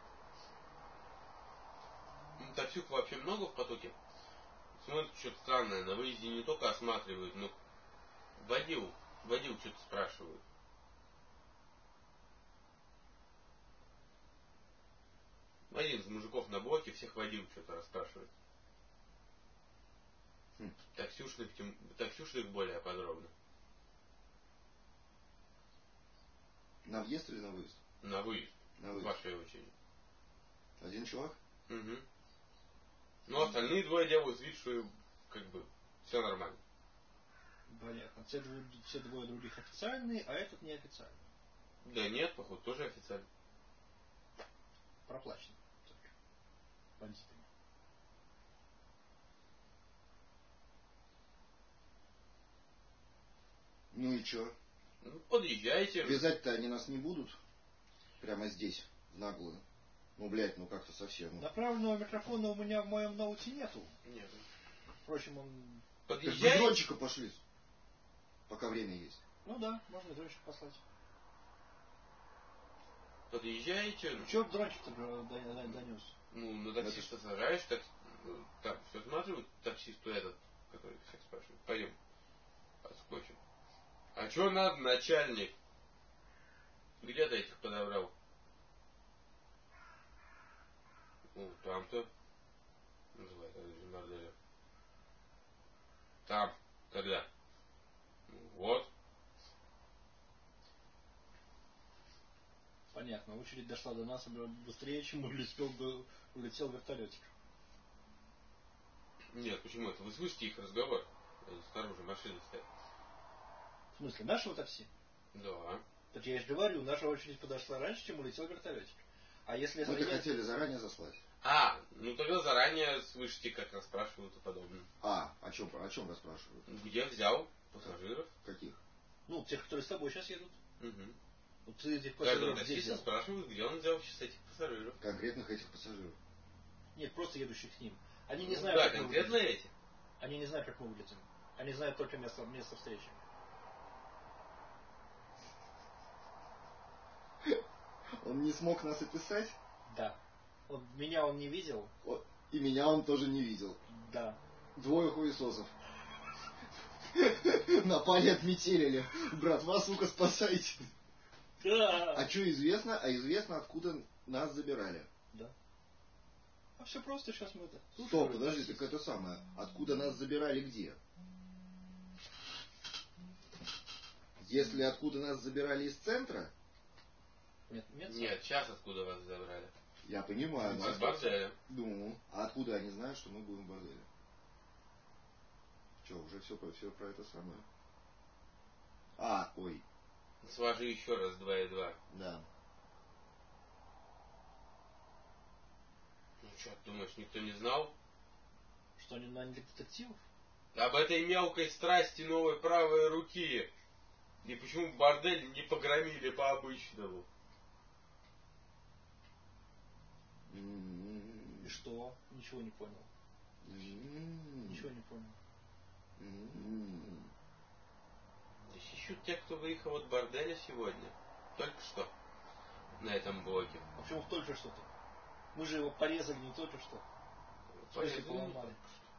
Ну, таксюх вообще много в потоке. Смотрит, что-то странное. На выезде не только осматривают, но водил, водил что-то спрашивают. Один из мужиков на блоке всех водил что-то расспрашивает. Хм. Таксюшных, тем, таксюшных более подробно. На въезд или на выезд? На выезд. На В выезд. вашей очереди. Один чувак? Угу. Ну, остальные двое делают вид, что как бы все нормально. Понятно. Все, двое- все двое других официальные, а этот неофициальный. Да нет, походу, тоже официально. Проплачен. Только. Бандитами. Ну и чё? Ну, подъезжайте. Вязать-то они нас не будут? Прямо здесь, в наглую. Ну, блядь, ну как-то совсем. Ну. Направленного микрофона у меня в моем ноуте нету. Нет. Впрочем, он... Так Подъезжайте. бы дрончика пошли. Пока время есть. Ну да, можно дрончик послать. Подъезжаете. Чё дрончик-то донес? Ну, на таксиста сажаешь, так, ну, там все смотрю, таксисту этот, который всех спрашивает. Пойдем, отскочим. А чё надо, начальник? Где ты этих подобрал? Ну, там-то. Называй, как же борделя. Там. Когда? Ну, вот. Понятно, очередь дошла до нас быстрее, чем улетел, бы- улетел вертолетик. Нет, почему это? Вы слышите их разговор? Они снаружи машины стоят. В смысле, нашего такси? Да. Так я же говорю, наша очередь подошла раньше, чем улетел вертолетик. А если... Мы-то я- хотели заранее заслать. А, ну тогда заранее слышите, как расспрашивают и подобное. А, о чем, о чем расспрашивают? Где взял пассажиров? Каких? Ну, тех, которые с тобой сейчас едут. Угу. Вот ты этих Каждого пассажиров где таксиста взял? спрашивают, где он взял сейчас этих пассажиров. Конкретных этих пассажиров. Нет, просто едущих с ним. Они не Ну знают, да, как мы конкретно вылетим. эти. Они не знают, как мы вылетим. Они знают только место, место встречи. Он не смог нас описать, Да. Он, меня он не видел. вот, и меня он тоже не видел. Да. Двое хуесосов. Напали, отметелили. Братва, сука, спасайте. Да. А что известно? А известно, откуда нас забирали. Да. А все просто, сейчас мы это... Стоп, подожди, так это самое. Откуда нас забирали где? Если откуда нас забирали из центра, Нет, нет, Нет, сейчас откуда вас забрали? я понимаю. Из но- борделя. Ну, а откуда они знают, что мы будем в борделе? Че, уже все, про- все про это самое. А, ой, Сложи еще раз два и два. да. Ну что, думаешь, никто не знал? Что они наняли детективов? Об этой мелкой страсти новой правой руки. И почему бордель не погромили по-обычному? М-м-м. И что? Ничего не понял. М-м-м. Ничего не понял. М-м-м. Здесь ищут тех, кто выехал от борделя сегодня. Только что. На этом блоке. А почему только что-то? Мы же его порезали не только что. В смысле, Поэтому поломали. только что.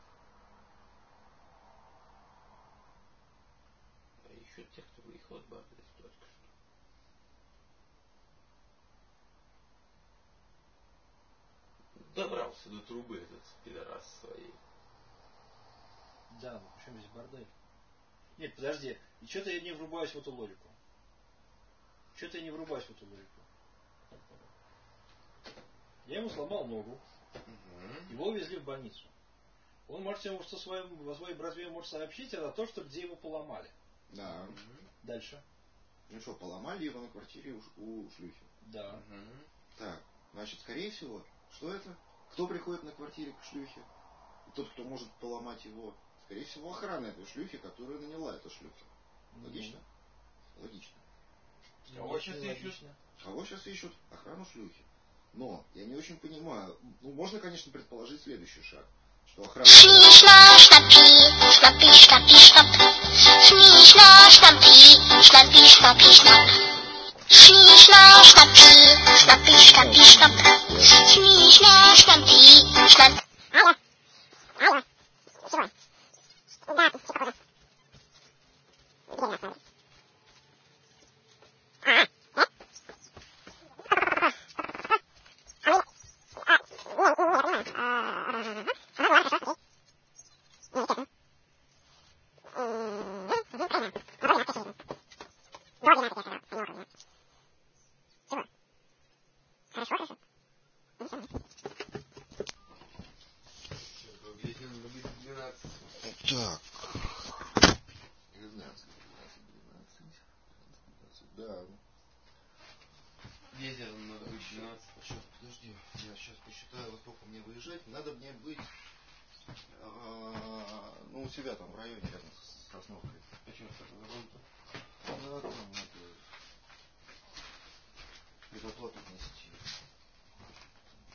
А ищут тех, кто выехал от борделя только что. Добрался до трубы этот пидорас своей. Да, ну почему здесь бордель? Нет, подожди, и что-то я не врубаюсь в эту логику. Что-то я не врубаюсь в эту логику. Я ему сломал ногу. Угу. Его увезли в больницу. Он может ему со своим, во своей братве может сообщить о том, что где его поломали. Да. Угу. Дальше. Ну что, поломали его на квартире у, у шлюхи. Да. Угу. Так, значит, скорее всего, что это? Кто приходит на квартире к шлюхе? И тот, кто может поломать его, скорее всего, охрана этой шлюхи, которая наняла эту шлюху. Логично? Угу. Логично. Кого сейчас ищут? Кого сейчас ищут? Охрану шлюхи. Но я не очень понимаю. Ну, можно, конечно, предположить следующий шаг. Что охрана... Шни-шна, шнапи, шнапи, шнапи, шнап. Шни-шна, шнапи, шнапи, шнапи, шнап. Шни-шна, шнапи, шнапи, шнапи, шнап. Шни-шна, шнапи, шнап. Алло. Алло. Чего? Да, ты что? Где я там? А, да? Так. двенадцать, двенадцать, двенадцать, да. Ветер надо быть двенадцать. Сейчас, подожди, я сейчас посчитаю, во сколько мне выезжать. Надо мне быть, а, ну, у себя там в районе, рядом с Сосновкой.